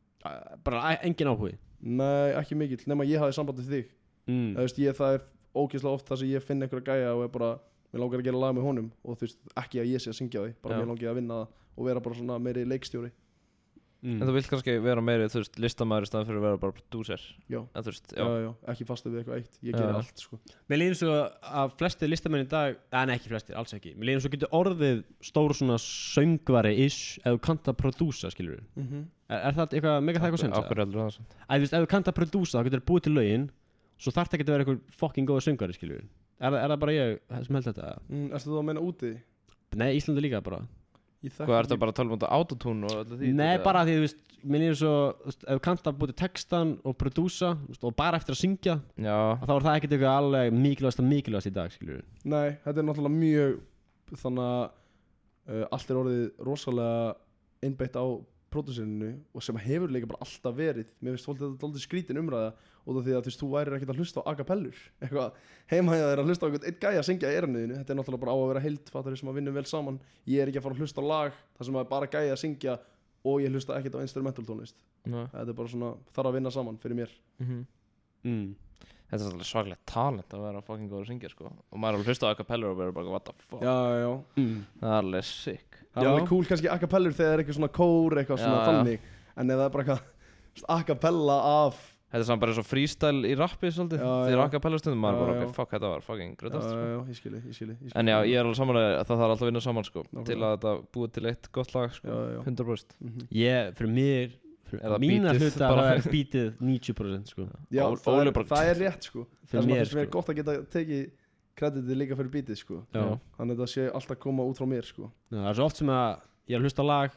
Speaker 2: Bara engin áhugi
Speaker 1: nei, ekki mikill, nema ég hafi samband við þig
Speaker 2: mm.
Speaker 1: það, veist, ég, það er ógeðslega oft það sem ég finn einhverja gæja og er bara, mér langar að gera lag með honum og þú veist, ekki að ég sé að syngja því bara
Speaker 3: Já.
Speaker 1: mér langar að vinna það og vera bara svona meiri leikstjóri
Speaker 2: Mm.
Speaker 3: En þú vilt kannski vera meiri, þú veist, listamæður í staðan fyrir að vera bara prodúser
Speaker 1: já,
Speaker 3: En þú veist,
Speaker 1: já,
Speaker 3: já
Speaker 1: já, ekki fastu við eitthvað eitt ég
Speaker 3: Já.
Speaker 1: gerir allt sko.
Speaker 2: Mér líður svo að flestir listamenn í dag Nei, nei, ekki flestir, alls ekki Mér líður svo getur orðið stór svona söngvari-ish ef þú kannt að prodúsa, skilur við
Speaker 1: mm -hmm.
Speaker 2: er, er það eitthvað mega það eitthvað sens?
Speaker 3: Akkur heldur það svona
Speaker 2: Æ, þú veist, ef þú kannt að prodúsa þá getur þú búið til lögin Svo þarf það ekki að vera eitthvað fucking góða söngvari, skilur við Er, það- er það bara ég sem held þetta?
Speaker 1: mm, erstu þú að meina úti?
Speaker 2: Nei, Íslandi líka bara
Speaker 3: Hvað ertu bara að tala um þetta autotune og öllu því?
Speaker 2: Nei,
Speaker 3: þetta?
Speaker 2: bara því, þú veist, mér líður svo þú veist, ef þú kannt að búið til textan og prodúsa þú veist, og bara eftir að syngja
Speaker 3: Já,
Speaker 2: þá er það ekkert eitthvað alveg mikilvægast að mikilvægast í dag, skilur við
Speaker 1: nei, þetta er náttúrulega mjög þannig að uh, allt er orðið rosalega innbeitt á pródúsinu og sem hefur líka bara alltaf verið mér finnst þetta alltaf skrítin umræða og það því að þú veist, þú værir ekkert að hlusta á acapellur eitthvað, heimhæða þeir að hlusta á einhvern einn gæja að syngja í eiraniðinu, þetta er náttúrulega bara á að vera heild fattari sem að vinna vel saman, ég er ekki að fara að hlusta á lag þar sem að bara gæja að syngja og ég hlusta ekkert á instrumental tónlist
Speaker 3: Nei.
Speaker 1: þetta er bara svona, þarf að vinna saman fyrir mér
Speaker 3: Mhm.
Speaker 2: mm.
Speaker 3: Þetta er alltaf svaglegt talent að vera fucking góður að syngja sko Og maður er að hlusta á acapellur og vera bara what the fuck
Speaker 1: já, já,
Speaker 2: Mm.
Speaker 3: Það er alveg sick
Speaker 1: það er
Speaker 2: Já.
Speaker 1: alveg cool kannski acapellur þegar það er eitthvað svona kór eitthvað svona
Speaker 3: Já, já.
Speaker 1: þannig en ef það er bara eitthvað acapella af
Speaker 3: Þetta er samt bara eins og freestyle í rappi svolítið
Speaker 1: Já,
Speaker 3: Þegar
Speaker 1: já.
Speaker 3: acapella stundum maður
Speaker 1: Já,
Speaker 3: bara
Speaker 1: já.
Speaker 3: ok, fuck þetta var fucking
Speaker 1: já,
Speaker 3: grötast
Speaker 1: já,
Speaker 3: sko.
Speaker 1: já, ég skilji, ég skilji
Speaker 3: En já, ég er alveg samanlega að það þarf alltaf að vinna saman sko
Speaker 1: Nákvæmlega.
Speaker 3: Til að þetta búið til eitt gott lag sko
Speaker 1: já, já.
Speaker 3: hundra prósent
Speaker 1: Mhm.
Speaker 2: Ég, fyrir mér fyrir
Speaker 3: Eða
Speaker 2: mína
Speaker 3: beatið
Speaker 2: hluta
Speaker 3: bara.
Speaker 2: það er bítið níutíu prósent sko.
Speaker 1: Já,
Speaker 3: Ó-
Speaker 1: það,
Speaker 3: Óli
Speaker 1: er,
Speaker 3: bara-
Speaker 1: það er rétt sko Það
Speaker 2: Fyrir
Speaker 1: sem að
Speaker 2: mér,
Speaker 1: finnst mér
Speaker 2: sko.
Speaker 1: gott að geta tekið kreditið líka fyrir bítið sko
Speaker 2: Já.
Speaker 1: Þannig að það sé alltaf koma út frá mér sko
Speaker 2: Já, það er svo oft sem að ég er að hlusta á lag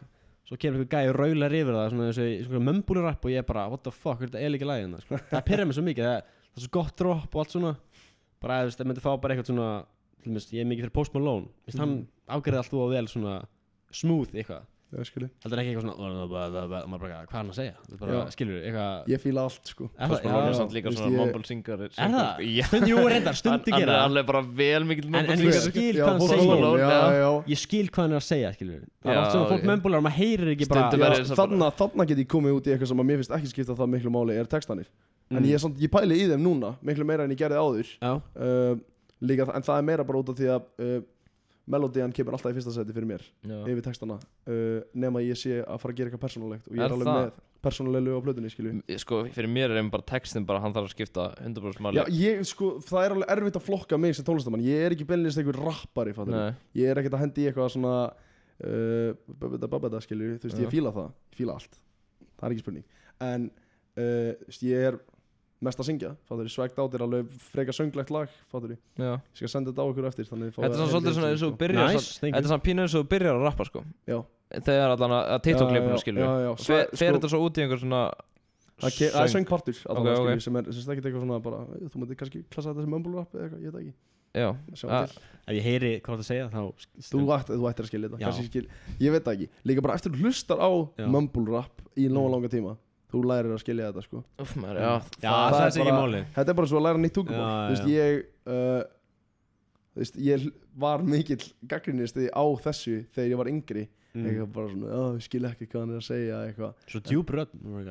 Speaker 2: svo kemur einhver gæi og raular yfir það svona þessi svona mömbulurapp og ég er bara what the fuck, þetta er líka lagið sko. það pirrar mig svo mikið, það, það er svo gott drop og allt svona bara að það myndi fá bara eitthvað svona hlumist, ég er mikið fyrir Post Malone Vist, hann afgerði allt og vel svona smooth eitthvað
Speaker 1: Já, skilur
Speaker 2: heldur ekki eitthvað svona maður bara hvað er hann að segja bara, skilur eitthvað
Speaker 1: Ég fíla allt sko
Speaker 3: Post Malone er samt líka
Speaker 1: veist,
Speaker 3: svona
Speaker 1: ég-
Speaker 3: mumble singer
Speaker 2: er það? Stund, jú, reyndar, stundi
Speaker 3: Hann
Speaker 2: gera
Speaker 3: er alveg bara vel mikill
Speaker 2: En-
Speaker 3: mumble
Speaker 2: en ég
Speaker 3: singer
Speaker 2: skil
Speaker 1: Já,
Speaker 2: hvað hann
Speaker 1: Post
Speaker 2: segir.
Speaker 1: Malone, já,
Speaker 3: Já.
Speaker 1: já
Speaker 2: ég skil hvað hann er að segja skilur það er
Speaker 3: Já,
Speaker 2: oft svona fólk
Speaker 3: ég-
Speaker 2: mömbular og maður heyrir ekki bara
Speaker 3: Stundum
Speaker 1: Já,
Speaker 3: er þess að
Speaker 1: þarna, þarna get ég komið út í eitthvað sem að mér finnst ekki skipta það miklu máli er textanir En
Speaker 2: Mm.
Speaker 1: ég, er samt, ég pæli í þeim núna, miklu meira en ég gerði áður
Speaker 2: já,
Speaker 1: uh, líka, En það er meira bara út af því að uh, Melodían kemur alltaf í fyrsta seti fyrir mér
Speaker 3: Já.
Speaker 1: Yfir textana uh, Nema ég sé að fara að gera eitthvað persónulegt Og ég
Speaker 3: Er
Speaker 1: er alveg
Speaker 3: það?
Speaker 1: með persónulegu á plötunni skilju
Speaker 3: Sko, fyrir mér er einnig bara textin bara, hann þarf að skipta hundrað prósent máli
Speaker 1: Já, ég, sko, það er alveg erfitt að flokka mig sem tónlistamann Ég er ekki beinlist einhver rappari, fattar
Speaker 3: Nei.
Speaker 1: Ég er ekkert að hendi í eitthvað svona uh, Babeta, babeta, skilju Þú veist,
Speaker 3: Já.
Speaker 1: ég fíla það, ég fíla allt Það er ekki spurning En, uh, þú veist, ég er mest að syngja Fattar, Swagged Out er alveg freka sönglegt lag Fattar,
Speaker 3: Já.
Speaker 1: ég skal senda þetta á ykkur eftir þannig þið fáið
Speaker 3: Þetta er
Speaker 1: að
Speaker 3: svona svolítið
Speaker 1: heyra
Speaker 3: svona
Speaker 1: í
Speaker 3: eins og
Speaker 1: sko.
Speaker 3: þú byrjar
Speaker 2: Nice,
Speaker 3: svona-
Speaker 2: thank you.
Speaker 3: Þetta er svona pínu eins og þú byrjar að rappa sko
Speaker 1: Já,
Speaker 3: Þegar allan að
Speaker 1: Já,
Speaker 3: TikTok-klippinu
Speaker 1: já,
Speaker 3: skilur
Speaker 1: já, já,
Speaker 3: Fer
Speaker 1: sko-
Speaker 3: fer þetta svo út í einhver svona
Speaker 1: það ke- það er
Speaker 3: söng?
Speaker 1: söngpartur
Speaker 3: Ok,
Speaker 1: okay,
Speaker 3: ok.
Speaker 1: okay. sem er sem sagt ekkert eitthvað svona bara Þú myndir kannski klassa þetta sem mumble rap eða eitthvað, ég veit það ekki
Speaker 3: Já,
Speaker 1: Sjáum
Speaker 3: Ah,
Speaker 1: til.
Speaker 2: ef ég heyri hvað það segja þá
Speaker 1: Þú, ætt, þú ættir að skilja þetta
Speaker 2: Já.
Speaker 1: kannski skil, Ég veit það ekki Líka bara eftir að þú hlustar á
Speaker 2: Já.
Speaker 1: mumble rap í langa
Speaker 2: Mm.
Speaker 1: langa tíma Þú lærir að skilja þetta sko
Speaker 3: Úff maður, já
Speaker 2: já,
Speaker 1: það
Speaker 2: það
Speaker 1: er
Speaker 2: er ekki
Speaker 1: bara-
Speaker 2: máli
Speaker 1: Þetta er bara svo að læra nýtt
Speaker 2: Já,
Speaker 1: tungumál Þú veist,
Speaker 2: já.
Speaker 1: ég uh, Þú veist, ég var mikill gagnrýnisti á þessu þegar ég var yngri
Speaker 2: Mm.
Speaker 1: Eitthvað bara svona, "Ó, ég skil ekki hvað hann er að segja eitthvað
Speaker 2: svo djúb rödd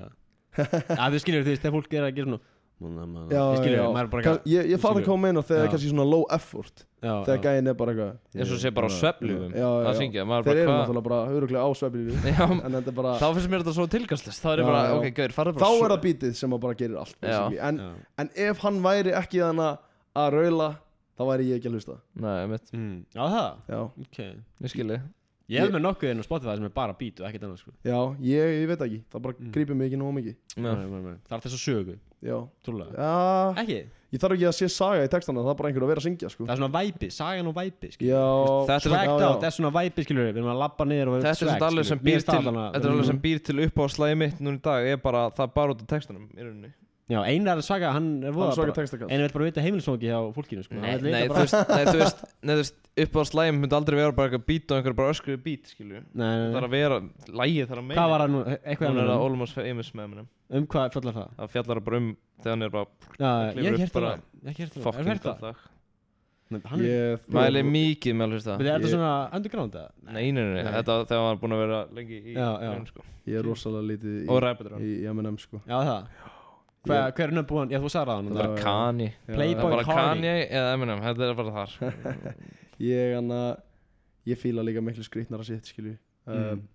Speaker 2: að þú skilur þú veist þegar fólk er að gera svona Múna, maður,
Speaker 1: Já,
Speaker 2: ég skilur,
Speaker 1: já.
Speaker 2: maður er bara
Speaker 1: Kann- Ég, ég fatt að
Speaker 2: skilur.
Speaker 1: koma inn á þegar
Speaker 2: Já.
Speaker 1: er kannski svona low effort
Speaker 2: já,
Speaker 1: Þegar
Speaker 2: já.
Speaker 1: gæinn er bara eitthvað
Speaker 3: Eins og sé bara á svefnlyfjum
Speaker 1: Já, já,
Speaker 3: að
Speaker 1: já.
Speaker 3: syngja Maður
Speaker 1: Þeir
Speaker 3: er
Speaker 1: eru
Speaker 3: bara hvað
Speaker 1: náttúrulega bara öruglega á svefnlífi
Speaker 3: Já,
Speaker 1: En þetta er bara
Speaker 3: þá finnst mér þetta svo tilgangslist Þá er ég
Speaker 1: Já,
Speaker 3: bara,
Speaker 1: já.
Speaker 3: ok, gauður, farðu
Speaker 1: Þá
Speaker 3: bara
Speaker 1: er það bítið sem að bara gerir allt basically. en,
Speaker 2: Já.
Speaker 1: en ef hann væri ekki þannig að raula Þá væri ég ekki að hlusta
Speaker 3: Nei, mitt,
Speaker 2: Mm. já það
Speaker 1: Já,
Speaker 2: ok
Speaker 3: ég skilji
Speaker 2: ég hef með nokkuð inn á Spotify sem er bara beat og ekkert annað sko
Speaker 1: já ég, ég veit ekki Það bara
Speaker 2: Mm.
Speaker 1: grípir mig ekki nóg mikið
Speaker 2: Nei, nei, nei. það er þess að sögu
Speaker 1: Já,
Speaker 2: trúlega
Speaker 1: já
Speaker 2: ekki
Speaker 1: Ég þarf ekki að sé saga í textana Það er bara einhver að vera að syngja sko
Speaker 2: það er svona væpi sagan og væpi skilur
Speaker 1: Já,
Speaker 3: Þetta er
Speaker 2: swagged
Speaker 1: já, já.
Speaker 2: out það er svona væpi skilur við erum að labba niður og
Speaker 3: Þetta er
Speaker 2: swag,
Speaker 3: svona alveg sem
Speaker 2: skilur. Mér
Speaker 3: býr
Speaker 2: finnst
Speaker 3: til
Speaker 2: það alveg að-
Speaker 3: Þetta er alveg sem býr til upp á slæði mitt núna í dag Er bara, það er bara út af textunum í rauninni
Speaker 2: já einar svaga hann er
Speaker 1: hann
Speaker 2: voða
Speaker 1: er svaka
Speaker 2: bara
Speaker 1: textakall
Speaker 2: einar vil bara vita heimilisvangi hjá fólkinu sko
Speaker 3: Nei,
Speaker 2: Hann vill
Speaker 3: nei,
Speaker 2: vita
Speaker 3: þú
Speaker 2: bara-
Speaker 3: veist, nei, þú veist, nei, þú veist upp á slæðum myndi aldrei vera bara eitthvað beat og einhver bara öskruðu beat, skilju
Speaker 2: nei, nei,
Speaker 3: Það
Speaker 2: nei.
Speaker 3: þarf að vera, lægið þarf að meina
Speaker 2: hvað var það nú eitthvað
Speaker 3: Hún er að
Speaker 2: annað um-
Speaker 3: Almost Famous með hennum
Speaker 2: um hvað fjallar það
Speaker 3: Það fjallar bara um þegar hann er bara
Speaker 2: já ég
Speaker 3: klifur
Speaker 2: hef
Speaker 3: upp
Speaker 2: hert það
Speaker 3: bara
Speaker 2: ég hef hert það
Speaker 3: fucking
Speaker 2: Hefur heyrt það
Speaker 3: kallag
Speaker 2: Nei, hann er
Speaker 1: Ég
Speaker 3: Mæli mikið með alveg það
Speaker 2: Byrju, er þetta
Speaker 1: Ég-
Speaker 2: svona underground eða?
Speaker 3: Nei, nei, nei,
Speaker 2: Nei.
Speaker 3: þetta þegar hann var búin að vera lengi í
Speaker 2: Já, já.
Speaker 3: raun, sko.
Speaker 1: Ég er rosalega lítið í,
Speaker 3: Og ræpitur hann
Speaker 1: í, í M and M sko
Speaker 2: Já það Hver, hver er nöfnbúan? Já þú sagði það
Speaker 3: Það
Speaker 2: hann
Speaker 3: er bara
Speaker 1: Já, já.
Speaker 3: Kanye
Speaker 1: Já,
Speaker 3: Það
Speaker 2: Playboy
Speaker 3: er bara
Speaker 2: Cardi.
Speaker 3: Kanye eða Eminem, þetta er bara þar
Speaker 1: Ég, hana, ég fíla líka miklu skrýtnara sitt skilju uh,
Speaker 2: Mm.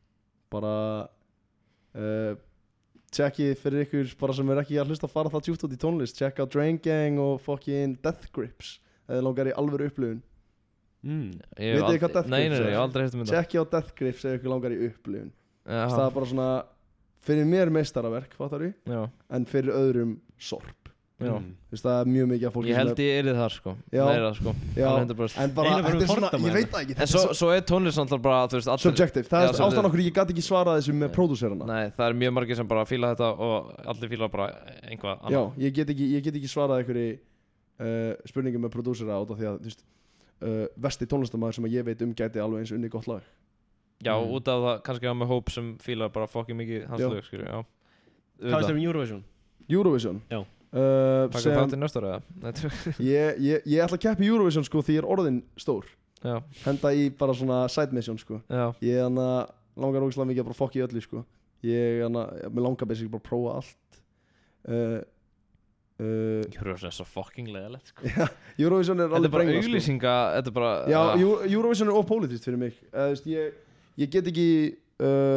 Speaker 1: Bara uh, Tjekki fyrir ykkur bara sem er ekki að hlusta að fara það djúpt út í tónlist Check out Drain Gang og fucking Death Grips Eða langar í alvöru upplifun
Speaker 2: mm.
Speaker 3: Ég hef
Speaker 1: Vitið þið hvað
Speaker 3: aldrei-
Speaker 1: Death
Speaker 3: Nei, nei,
Speaker 1: Grips
Speaker 3: nei,
Speaker 1: er?
Speaker 3: ég hef aldrei hefst um þetta
Speaker 1: Tjekki á Death Grips ef ykkur langar í upplifun
Speaker 3: Já,
Speaker 1: Það er bara svona Fyrir mér meistaraverk, fattar við
Speaker 3: já,
Speaker 1: En fyrir öðrum sorp
Speaker 3: já
Speaker 2: Mm.
Speaker 1: Þú veist það er mjög mikið af fólki
Speaker 3: Ég
Speaker 1: sem
Speaker 3: held ég er þar sko
Speaker 1: Já.
Speaker 3: Meira sko
Speaker 1: Já.
Speaker 3: Alveg hundrað prósent.
Speaker 1: En bara,
Speaker 2: Einu bara
Speaker 1: þetta er svona,
Speaker 2: fordóma
Speaker 1: ég veit það ekki
Speaker 3: En
Speaker 1: Þetta
Speaker 3: svo,
Speaker 1: er svo
Speaker 3: svo er tónlist náttúrulega bara, þú veist, allir
Speaker 1: subjective Það
Speaker 3: Já,
Speaker 1: er
Speaker 3: svolítið.
Speaker 1: ástæðan okkur ég gat ekki svarað þessu með pródúserana
Speaker 3: Nei, það er mjög margir sem bara fíla þetta og allir fíla bara einhvað
Speaker 1: Já,
Speaker 3: annað
Speaker 1: ég get ekki, ég get ekki svarað einhverju uh, spurningum með prodúsera át af því að þú veist, uh, vesti tónlistamæður sem að ég veit um gæti alveg eins unni gott lag
Speaker 3: Já,
Speaker 2: Mm.
Speaker 3: út af það, kannski á með hóp sem fíla bara fucking mikið hans
Speaker 1: Já.
Speaker 3: lög, skilju, já
Speaker 2: Hvað veist þér um Eurovision?
Speaker 1: Eurovision
Speaker 2: Já.
Speaker 1: uh,
Speaker 3: Takk
Speaker 1: sem,
Speaker 3: að þátt í næsta ára Nei, tjók.
Speaker 1: ég, ég, ég ætla að keppa í Eurovision sko því ég er orðin stór
Speaker 3: Já,
Speaker 1: Henda í bara svona side mission sko
Speaker 3: já,
Speaker 1: Ég hana, langar ógislega mikið að bara fokka í öllu sko Ég hana, mér langar basically bara að prófa allt uh, uh,
Speaker 3: ég höfðu þess að fucking leðalegt sko.
Speaker 1: Eurovision er
Speaker 3: Þetta
Speaker 1: alveg
Speaker 3: er bara
Speaker 1: brengla sko.
Speaker 3: auglýsinga, þetta er bara
Speaker 1: Já,
Speaker 3: ah,
Speaker 1: Euro- Eurovision er of politist fyrir mig uh, veist, ég, ég get ekki uh,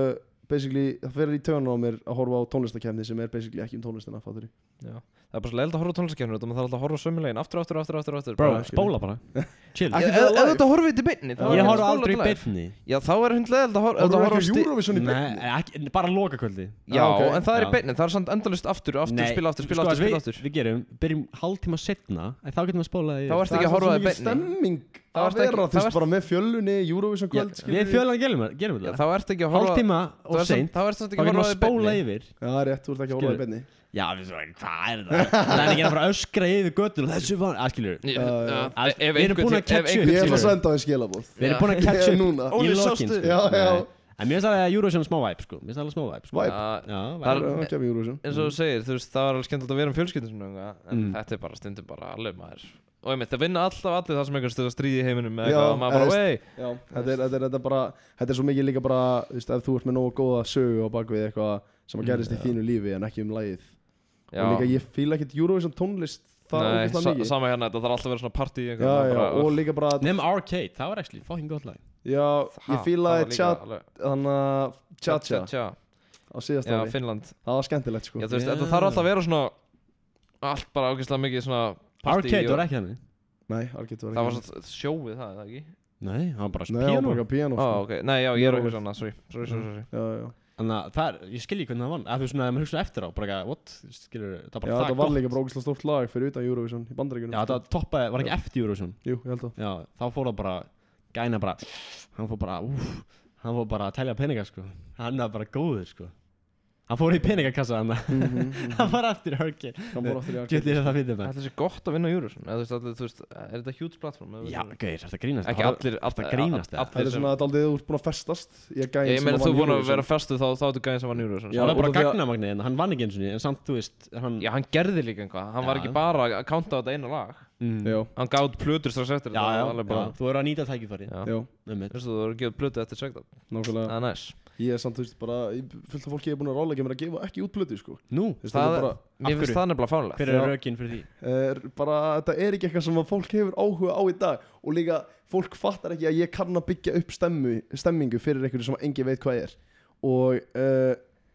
Speaker 1: basically, það fer í taugarnar á mér að horfa á tónlistakefni sem er basically ekki um tónlistina, fattur ég.
Speaker 3: Já. Það er bara svo leiðilegt að horfa á tónlistakefnir og maður þarf alltaf að horfa á sömu legin aftur, aftur, aftur, aftur, aftur
Speaker 2: Bro,
Speaker 3: bara,
Speaker 2: spóla bara Chill
Speaker 1: Ekki
Speaker 3: Ef
Speaker 1: það
Speaker 3: ef
Speaker 1: live.
Speaker 3: þetta horfið í beinni þá er
Speaker 2: Ég
Speaker 3: ekki að
Speaker 2: horf
Speaker 3: spóla
Speaker 2: aldrei í
Speaker 3: til live.
Speaker 2: beinni
Speaker 3: Já, þá er hund leiðilegt að horfa ef þú
Speaker 1: Horfðu
Speaker 3: horfa á
Speaker 1: ekki á
Speaker 3: sti-
Speaker 1: Eurovision í
Speaker 2: Nei,
Speaker 1: beinni?
Speaker 2: ekki, bara lokakvöldi
Speaker 3: Já,
Speaker 1: Ah, ok.
Speaker 3: en það er í
Speaker 2: Já.
Speaker 3: beinni, það er samt endalist aftur, aftur, spila aftur, spila
Speaker 2: sko,
Speaker 3: aftur, spila
Speaker 2: við,
Speaker 3: aftur
Speaker 2: við gerum, byrjum hálftíma setna En þá getum við spólað í
Speaker 3: Þá ertu
Speaker 1: Það
Speaker 3: ekki að
Speaker 1: er
Speaker 3: horfa
Speaker 1: svo
Speaker 3: í
Speaker 1: mikil
Speaker 3: beinni
Speaker 1: stemming
Speaker 3: Þá
Speaker 1: að
Speaker 3: ertu ekki-
Speaker 1: vera,
Speaker 3: þá
Speaker 1: þú veist,
Speaker 3: ertu-
Speaker 1: bara með fjölunni, Eurovision kvöld,
Speaker 2: Já,
Speaker 1: skilur
Speaker 2: Við fjölan gerum, gerum
Speaker 3: Já,
Speaker 2: við
Speaker 3: Þá
Speaker 2: það
Speaker 3: ertu ekki að horfa
Speaker 2: Hálftíma
Speaker 3: þá
Speaker 2: og
Speaker 3: er samt-
Speaker 2: seint
Speaker 3: Þá ertu
Speaker 2: Þá
Speaker 3: ekki að
Speaker 2: getum
Speaker 3: horfa
Speaker 2: við
Speaker 3: í
Speaker 2: spóla
Speaker 3: beinni
Speaker 2: yfir
Speaker 1: Já, það er rétt, þú ert ekki að horfa í
Speaker 2: Skilur.
Speaker 1: beinni.
Speaker 2: Já, við svo, hvað er það? Það er ekki að fara að öskra yfir göttur og þessu var, að skilur
Speaker 3: Já,
Speaker 1: Já,
Speaker 3: já.
Speaker 2: já.
Speaker 3: Ef
Speaker 2: Við erum
Speaker 3: einhvern
Speaker 2: búin að
Speaker 3: tí- ef
Speaker 2: catcha
Speaker 3: einhvern
Speaker 2: upp.
Speaker 1: Ég ætla að
Speaker 3: tímann-
Speaker 1: senda á því skilabóð.
Speaker 2: Við erum
Speaker 3: Já.
Speaker 2: búin að catch
Speaker 1: Ég
Speaker 2: up
Speaker 1: núna.
Speaker 2: í
Speaker 3: Óli,
Speaker 2: lokin
Speaker 3: sástu?
Speaker 2: sko.
Speaker 1: Já, já.
Speaker 2: Nei. En mér finnst það að Eurovision er smá væp sko. Mér finnst það alveg smá væp sko.
Speaker 1: Væp.
Speaker 3: Já,
Speaker 2: Já,
Speaker 3: Það
Speaker 2: væp.
Speaker 3: er-
Speaker 1: Það er ekki að Eurovision.
Speaker 3: eins og þú segir, þú veist, það var alveg skemmtilegt að vera um fjölskyldum svona, eitthvað, en
Speaker 2: Mm.
Speaker 3: þetta er bara stundum bara alveg maður og einmitt, það vinna alltaf allir það sem einhvern stöð að stríði í heiminum með
Speaker 1: Já,
Speaker 3: eitthvað og maður bara,
Speaker 1: eða-
Speaker 3: vei
Speaker 1: Já, þetta er, þetta er, þetta er bara, þetta er svo mikið líka bara, þú veist, ef þú ert með nógu góða sögu á bakvið eitthvað sem að gerist í
Speaker 2: já.
Speaker 1: þínu lífi en ekki um lagið.
Speaker 3: Já,
Speaker 1: Og líka ég fíla ekkert Eurovision tónlist það
Speaker 3: nei,
Speaker 1: ógeðslega
Speaker 3: sa
Speaker 1: mikið.
Speaker 3: sama hérna, þetta þarf alltaf að vera svona partí
Speaker 1: Já,
Speaker 3: eitthvað,
Speaker 1: já,
Speaker 3: bara,
Speaker 1: og líka bara,
Speaker 2: Nefn Arcade, það var actually fucking gott lag
Speaker 1: já,
Speaker 3: Ha,
Speaker 1: ég fílaði
Speaker 3: það var líka
Speaker 1: chat,
Speaker 3: alveg-
Speaker 1: þannig að Cha-Cha
Speaker 3: Cha-cha.
Speaker 1: á síðast
Speaker 3: Já,
Speaker 1: ári.
Speaker 3: Finnland
Speaker 1: Það var skemmtilegt, sko.
Speaker 3: Já, þú veist,
Speaker 2: Já.
Speaker 3: þetta þarf alltaf að vera svona allt bara ákveðslega mikið svona partí
Speaker 2: Arcade
Speaker 3: og-
Speaker 2: var ekki hann
Speaker 1: Nei, Argit var ekki.
Speaker 3: Það var svona sjóið það, eða ekki?
Speaker 2: Nei, það var bara
Speaker 1: Nei, það var
Speaker 2: piano
Speaker 1: bara piano,
Speaker 3: Ó,
Speaker 1: sko.
Speaker 3: ok, nei, já, ég er okkur svona, sorry, sorry, sorry, sorry.
Speaker 1: Já, já.
Speaker 2: Þannig að það er, ég skilji hvernig það vann Að þú veist svona, ef maður hugsa eftir á Bara ekki, what, skilur, það er bara
Speaker 1: Já,
Speaker 2: það
Speaker 1: þetta var
Speaker 2: gott.
Speaker 1: líka bara ógeðslega stórt lag fyrir utan Eurovision í Bandaríkjunum.
Speaker 2: Já, það toppaði, var ekki eftir Eurovision
Speaker 1: Jú, ég held að.
Speaker 2: Já, þá fór það bara Gæna bara, hann fór bara, úf Hann fór bara að telja peninga, sko Hann var bara góður, sko Hann fór í peningakassa hann Hann var eftir Hurricane
Speaker 1: Hann fór aftur í Argit.
Speaker 2: Gjötið það fyrir
Speaker 3: Þetta sé gott að vinna Eurovision, eða þú veist, allir, þú veist, er þetta huge platform? eða
Speaker 2: Já,
Speaker 3: þú veist?
Speaker 2: gauðir, þetta grínast
Speaker 3: Ekki allir,
Speaker 2: Þetta grínast,
Speaker 3: allir
Speaker 2: eða?
Speaker 1: Það er
Speaker 3: sem-
Speaker 1: svona að aldrei þú ert búin að festast Ég er gæinn
Speaker 3: Ég
Speaker 1: sem
Speaker 3: meina
Speaker 1: að
Speaker 3: þú
Speaker 1: vann
Speaker 3: búin að
Speaker 1: Eurovision.
Speaker 3: vera festu þá þá ertu gæðin sem var Eurovision
Speaker 1: Já,
Speaker 2: Það var bara
Speaker 1: út af því að-
Speaker 2: gagnamagnið en hann vann ekki eins og en samt, þú veist hann,
Speaker 3: Já, hann gerði líka einhvað, hann var
Speaker 2: Já.
Speaker 3: ekki bara að counta á þetta eina lag
Speaker 2: mm,
Speaker 1: Já,
Speaker 3: Hann gátt plötur strax eftir
Speaker 2: já,
Speaker 3: þetta,
Speaker 2: já,
Speaker 3: það var alveg bara-
Speaker 2: já, þú verður að nýta tækifæri
Speaker 3: Já,
Speaker 1: já,
Speaker 2: Einmitt.
Speaker 3: þú veist þú verður að gefa plötu eftir segta
Speaker 1: nákvæmlega
Speaker 3: Það er næs
Speaker 1: Ég er samt, þú veist, bara ég- fullt af fólki er búin að ráðleggja mér að gefa ekki út plötu, sko.
Speaker 2: Nú,
Speaker 1: Þú veist,
Speaker 3: Það
Speaker 1: þetta er
Speaker 3: er-
Speaker 1: bara,
Speaker 3: Mér finnst
Speaker 2: hverju?
Speaker 3: það nefnilega fánulegt
Speaker 2: hver
Speaker 1: Já.
Speaker 2: er rökin fyrir því?
Speaker 1: er bara, þetta er ekki eitthvað sem að fólk hefur áhuga á í dag og líka fólk fattar ekki að ég kann að byggja upp stemmu, stemmingu fyrir einhverju sem engin veit hvað er og uh,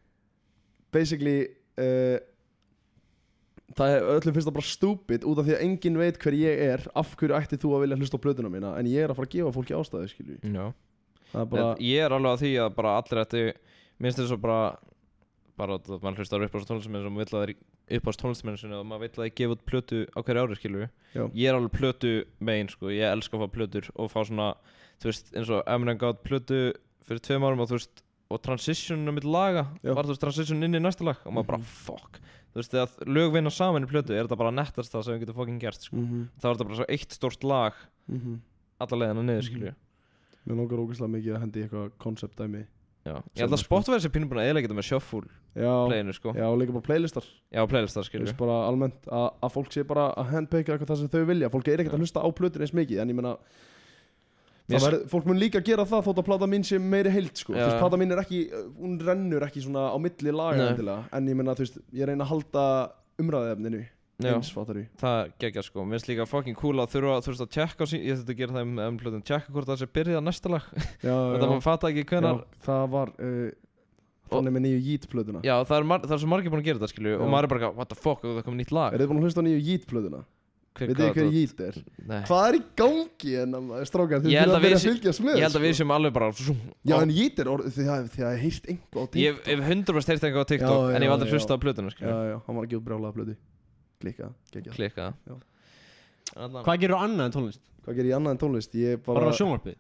Speaker 1: basically uh, það er öllum finnst það bara stupid út af því að engin veit hver ég er af hverju ætti þú að vilja hlusta á plötuna mína en ég er að fara að gefa fólki ástæðu, skilju
Speaker 3: Já
Speaker 1: það er bara,
Speaker 3: En Ég er alveg að því að bara allir ætti Minnst þess að bara bara að mann hlustar upp á tónlistamenn sem vill að það er upp á tónlistamenn sinni og maður vill að það gefa út plötu á hverju ári, skilju
Speaker 1: Já.
Speaker 3: Ég er alveg plötu megin, sko, ég elska að fá plötur og fá svona, þú veist, eins og Eminem gátt plötu fyrir tveim árum og þú veist og transitionum mitt laga
Speaker 1: Já.
Speaker 3: var þú veist transition inn í næsta lag og maður bara fuck þú veist þegar lög vinna saman í plötu er þetta bara nettast það sem við getum fucking gert, sko
Speaker 1: mm -hmm,
Speaker 3: þá er þetta bara svo eitt stórt lag
Speaker 1: mm -hmm.
Speaker 3: alla leiðina niður, skilju
Speaker 1: mér langar ógeðslega mikið að hendi í eitthvað concept dæmi
Speaker 3: Já, ég
Speaker 1: Sem
Speaker 3: held
Speaker 1: er
Speaker 3: að
Speaker 1: sko-
Speaker 3: Spotify sé pínu búin að eðlega þetta með shuffle
Speaker 1: já,
Speaker 3: playinu, sko
Speaker 1: já, og líka bara playlistar
Speaker 3: Já, playlistar,
Speaker 1: Þú
Speaker 3: skilju
Speaker 1: veist bara almennt að, að fólk sé bara að handpeka eitthvað það sem þau vilja fólk er ekkert að hlusta á plötur eins mikið en ég meina
Speaker 3: Mér
Speaker 1: það verð, fólk mun líka gera það þótt að plata mín sé meiri heild, sko. Þú
Speaker 3: Já.
Speaker 1: veist, plata mín er ekki hún rennur ekki svona á milli laga
Speaker 3: Nei.
Speaker 1: endilega en ég meina, þú veist, ég reyna að halda umræðefninu
Speaker 3: Já.
Speaker 1: eins, fattar við
Speaker 3: Það geggja, sko, mér finnst líka fucking cool að þurfa þú veist að tjekka á sín, ég þurfti að gera það um, um plötum tjekka hvort það sé byrjað næsta lag
Speaker 1: já,
Speaker 3: þetta maður fatta ekki hvenar
Speaker 1: já, það var uh, þannig með nýju Yeet plötuna
Speaker 3: Já, það er, mar það er svo margir búin að gera þetta, skilju
Speaker 1: Já.
Speaker 3: og maður er bara, what the fuck, það kom nýtt lag
Speaker 1: er þið búin að hlusta á nýju Yeet plötuna?
Speaker 3: Hver-
Speaker 1: Veit þið
Speaker 3: hvað
Speaker 1: hver
Speaker 3: þetta-
Speaker 1: Yeet er?
Speaker 3: Nei.
Speaker 1: Hvað er í gangi en strákar? Þið
Speaker 3: Ég held
Speaker 1: þurfa
Speaker 3: að
Speaker 1: að byrja
Speaker 3: við
Speaker 1: að
Speaker 3: sé-
Speaker 1: fylgjast með
Speaker 3: Ég held að við
Speaker 1: sko.
Speaker 3: séum alveg bara zoom,
Speaker 1: Já,
Speaker 3: á-
Speaker 1: en Yeet er orð þið hafið þið hafið heyrt einhver á
Speaker 3: Ég
Speaker 1: TikTok
Speaker 3: hef hundra prósent heyrt eitthvað á TikTok
Speaker 1: Já,
Speaker 3: en ég hef aldrei
Speaker 1: já,
Speaker 3: hlustað á plötuna,
Speaker 1: Já,
Speaker 3: skilju
Speaker 1: já, hann var ekki út brjálaða plötu Klikka, geggja
Speaker 3: Klikka
Speaker 1: Já.
Speaker 3: Allan.
Speaker 2: Hvað gerur annað en tónlist?
Speaker 1: Hvað gerir ég annað en tónlist? Ég
Speaker 2: Bara
Speaker 1: bara
Speaker 2: á sjónvarpið?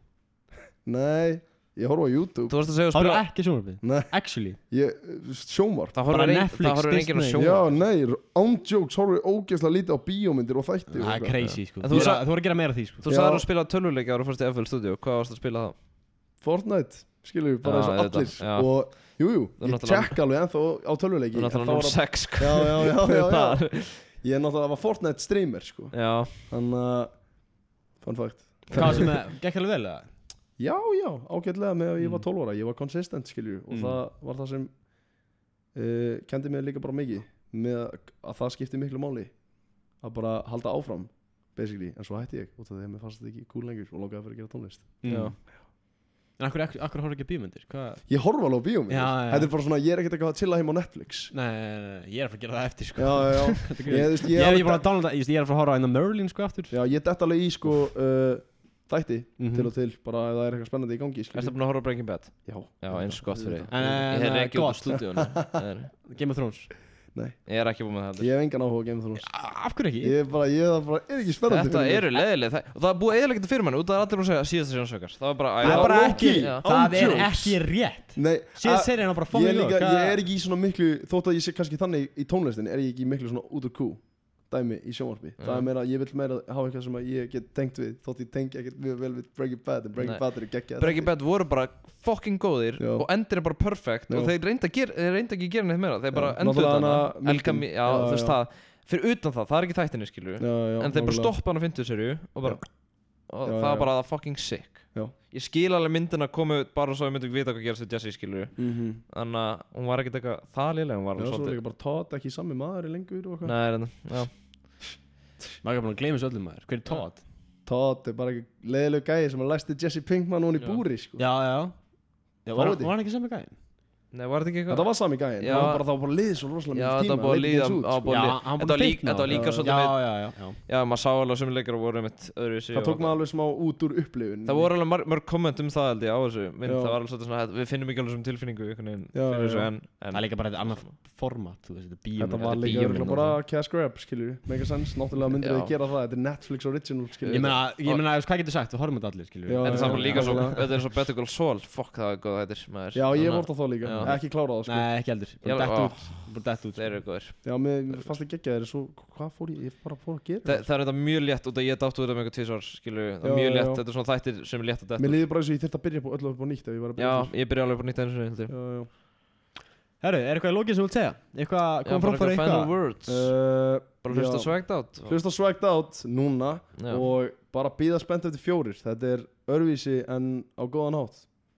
Speaker 1: Nei, ég horfa á YouTube
Speaker 3: Þú varst að segja að
Speaker 2: Það eru
Speaker 3: spila
Speaker 2: ekki sjónvarpið?
Speaker 1: Nei,
Speaker 2: Actually?
Speaker 1: ég, sjónvarp
Speaker 3: Það
Speaker 2: Bara
Speaker 3: horfir ein-
Speaker 2: Netflix,
Speaker 3: það horfir enginn á
Speaker 2: Disney.
Speaker 3: sjónvarp
Speaker 1: Já, nei, án jokes horfum við ógeðslega lítið á bíómyndir og þætti og
Speaker 2: Það er
Speaker 1: eitthvað.
Speaker 2: crazy, sko
Speaker 3: En
Speaker 2: Þú
Speaker 3: þú
Speaker 2: er
Speaker 3: sa-
Speaker 2: að- þú er að gera meira af því, sko
Speaker 3: Þú
Speaker 1: Já.
Speaker 3: sagðir að spila tölvuleiki ára fórst í F L Studio Hvað varst að spila þá?
Speaker 1: Fortnite, skilur við, bara
Speaker 3: Já,
Speaker 1: eins og
Speaker 3: auðvitað,
Speaker 1: allir
Speaker 3: já.
Speaker 1: Og, jú, jú,
Speaker 3: Þú
Speaker 1: ég
Speaker 3: náttúrulega-
Speaker 1: tjekka alveg ennþá á tölvuleiki
Speaker 3: Þú
Speaker 1: en
Speaker 3: náttúrulega
Speaker 1: þá
Speaker 3: númer
Speaker 1: var það-
Speaker 3: sex, sko
Speaker 1: Já, já, já, já, já
Speaker 3: Það-
Speaker 1: Ég er náttúrulega að var Fortnite streamer, sko
Speaker 3: Já
Speaker 1: Þannig að, fun fact
Speaker 2: Hvað sem er, gekk alveg vel, eða?
Speaker 1: Já, já, ágætlega með að ég var
Speaker 2: Mm.
Speaker 1: tólf ára Ég var consistent, skilju Og
Speaker 2: Mm.
Speaker 1: það var það sem uh, kendi mig líka bara mikið Með að, að það skipti miklu máli Að bara halda áfram Basically, en svo hætti ég Út af því að mér fannst þetta ekki cool lengur Og langaði að vera að gera tónlist
Speaker 3: Já.
Speaker 2: En akkur, akkur, akkur horfðu ekki á bíómyndir? Hvað?
Speaker 1: Ég horfa alveg á bíómyndir.
Speaker 2: Já, já.
Speaker 1: Þetta er bara svona, ég er ekkert eitthvað að chilla heim á Netflix.
Speaker 2: Nei, nei, nei, ég er að fara að gera það eftir sko.
Speaker 1: Já, já, já.
Speaker 2: Þetta er
Speaker 1: Ég,
Speaker 2: grunn.
Speaker 1: þú veist,
Speaker 2: Ég
Speaker 1: ég,
Speaker 2: er
Speaker 1: alveg-
Speaker 2: ekki búin að downloada, ég, ég er að fara að horfa á einna Merlin sko aftur.
Speaker 1: Já, ég dett alveg í sko uh, þætti
Speaker 2: Mhm.
Speaker 1: til og til, bara ef það er eitthvað spennandi í gangi,
Speaker 3: Erstu
Speaker 1: skilur.
Speaker 3: búin að horfa á Breaking Bad?
Speaker 1: Já.
Speaker 3: Já, eins gott fyrir þig.
Speaker 2: En,
Speaker 3: Ég
Speaker 2: en,
Speaker 3: er ekki út
Speaker 2: gott.
Speaker 3: á stúdíónu. Ég
Speaker 2: Game of Thrones.
Speaker 3: er ekki búin með það.
Speaker 1: Ég hef engan áhuga á Game of Thrones.
Speaker 2: Af hverju ekki?
Speaker 1: Ég er bara, ég er bara, er ekki spennandi
Speaker 3: Þetta
Speaker 1: fyrir
Speaker 3: eru leðileg það, og það er búið eðilegandi fyrir manni út af að allir búin að segja síðasta sjónsökar. Það var bara, æ,
Speaker 2: Það er
Speaker 1: Já,
Speaker 2: bara
Speaker 1: low
Speaker 2: ekki,
Speaker 1: key,
Speaker 3: Já.
Speaker 2: það
Speaker 1: án
Speaker 2: er
Speaker 1: jokes.
Speaker 2: ekki rétt.
Speaker 1: Nei,
Speaker 2: Síðan
Speaker 1: að-
Speaker 2: serið hann bara
Speaker 1: ég,
Speaker 2: fucking
Speaker 1: er líka,
Speaker 2: low.
Speaker 1: ég er ekki í svona miklu, þótt að ég sé kannski þannig í tónlistin, er ég ekki í miklu svona út úr kú dæmi í sjónvarpi.
Speaker 3: Já.
Speaker 1: Það er meira, ég vil meira hafa eitthvað sem að ég get tengt við, þótt ég tengi ekkert mjög vel við Breaking Bad, en Breaking
Speaker 3: Nei.
Speaker 1: Bad er geggjað.
Speaker 3: Breaking Bad voru bara fucking góðir
Speaker 1: Já.
Speaker 3: og endir er bara perfect
Speaker 1: Já.
Speaker 3: og þeir reynda, ger, þeir reynda ekki að gera neitt meira. Þeir bara
Speaker 1: Já.
Speaker 3: endur
Speaker 1: Náttúrulega
Speaker 3: hana,
Speaker 1: hana
Speaker 3: El
Speaker 1: myndin.
Speaker 3: Camino, já,
Speaker 1: Já,
Speaker 3: þú veist
Speaker 1: já.
Speaker 3: það. Fyrir utan það, það er ekki þættinni skilur
Speaker 1: Já, já,
Speaker 3: en þeir bara
Speaker 1: nákvæmlega.
Speaker 3: stoppa hann á fimmtu serju og bara og
Speaker 1: Já,
Speaker 3: það
Speaker 1: já,
Speaker 3: er bara fucking sick.
Speaker 1: Já.
Speaker 3: Ég skil alveg myndina komu út bara svo ég myndi ekki vita hvað gerast við Jesse skilur
Speaker 1: Mhm.
Speaker 3: þannig að hún var ekkert eitthvað það lélega, hún var
Speaker 1: Já,
Speaker 3: alveg
Speaker 1: svo er
Speaker 3: svolítið
Speaker 1: líka bara Todd ekki sami maður í lengur og eitthvað.
Speaker 3: Nei, reyndar, já.
Speaker 2: Maður er búin að gleyma þessu öllum maður. Hver er Todd?
Speaker 1: Todd er bara ekki leiðileg gæði sem að læsti Jesse Pinkman hún í
Speaker 3: Já.
Speaker 1: búri, sko.
Speaker 2: Já, já. Já, var,
Speaker 1: Fáið þið.
Speaker 2: var hann ekki sami gæðin?
Speaker 3: Nei, var þetta ekki eitthvað
Speaker 1: Þetta var sami gæðin,
Speaker 3: Já.
Speaker 1: það var bara, það var bara liðið svo rosalega
Speaker 3: Já,
Speaker 1: mikið
Speaker 3: þetta
Speaker 1: tíma,
Speaker 3: var búið að
Speaker 1: hann leit
Speaker 3: líða
Speaker 1: ekki eins út,
Speaker 3: á
Speaker 1: sko.
Speaker 3: búið að
Speaker 2: Já,
Speaker 3: líka
Speaker 2: hann
Speaker 3: Þetta var
Speaker 2: búinn að
Speaker 3: líka-
Speaker 2: fitna
Speaker 3: þetta var
Speaker 2: á.
Speaker 3: líka
Speaker 1: Já,
Speaker 3: svolítið
Speaker 2: Já,
Speaker 3: með
Speaker 2: já, já, já.
Speaker 3: Já, maður sá alveg sem leikar voru einmitt öðruvísi
Speaker 1: Það
Speaker 3: og-
Speaker 1: tók maður alveg smá út úr upplifun.
Speaker 3: Það voru alveg mörg, mörg komment um það held ég á þessu mynd,
Speaker 1: Já.
Speaker 3: það var alveg svolítið svona við finnum ekki alveg sem tilfinningu einhvern veginn
Speaker 1: Já,
Speaker 3: fyrir þessu
Speaker 1: já.
Speaker 3: en, en
Speaker 2: Það er líka bara þetta annað format, þú veist, þetta er bíómynd.
Speaker 1: Þetta var
Speaker 3: þetta er
Speaker 1: líka
Speaker 3: bíómynd
Speaker 1: örugglega
Speaker 3: og
Speaker 1: bara cash grab, skilur við, mega sens, náttúrulega myndir
Speaker 3: Já.
Speaker 1: þið gera það, þetta er Netflix original, skilur
Speaker 2: Ég
Speaker 1: við.
Speaker 2: meina, ég meina, þú veist, hvað getur sagt, við horfum þetta allir, skilur
Speaker 1: Já,
Speaker 3: Þetta er
Speaker 1: já,
Speaker 3: saman líka svo,
Speaker 1: nákvæmlega.
Speaker 3: þetta er svo Better Call Saul, fokk það er góð þetta maður
Speaker 1: Já, ég
Speaker 3: Þannig að-
Speaker 1: vorst á þá líka,
Speaker 3: Já.
Speaker 1: ekki klárað það, sko.
Speaker 2: Nei, ekki heldur, bara
Speaker 3: Já,
Speaker 2: dett
Speaker 3: ó.
Speaker 2: út, bara dett út.
Speaker 3: Þeir eru góðir
Speaker 1: Já, mér mér fannst það geggjaðir, svo, hvað fór ég, ég bara fór að gera
Speaker 3: Þa, Það er þetta mjög létt út að ég dátt út um eitthvað tvísvar skilur, það er
Speaker 1: Já,
Speaker 3: mjög
Speaker 1: já,
Speaker 3: létt,
Speaker 1: já.
Speaker 3: þetta er svona þættir sem er létt að detta
Speaker 1: Mér líður bara eins og ég þurfti að byrja upp öllu upp á nýtt ef ég var að
Speaker 3: Já,
Speaker 1: byrja
Speaker 3: ég byrja alveg på nýtt einu sinni heldur.
Speaker 1: Já, já.
Speaker 2: Herru, er eitthvað í lókið sem þú vilt segja? Eitthvað,
Speaker 3: Já,
Speaker 2: koma
Speaker 3: bara
Speaker 2: framfæri
Speaker 3: eitthvað final
Speaker 2: eitthvað?
Speaker 3: words
Speaker 1: Uh,
Speaker 3: Bara hlusta
Speaker 1: já.
Speaker 3: swagged out
Speaker 1: Hlusta swagged out núna
Speaker 3: Já.
Speaker 1: og bara býða spennt eftir fjórir. Þetta er örvísi en á góðan hátt.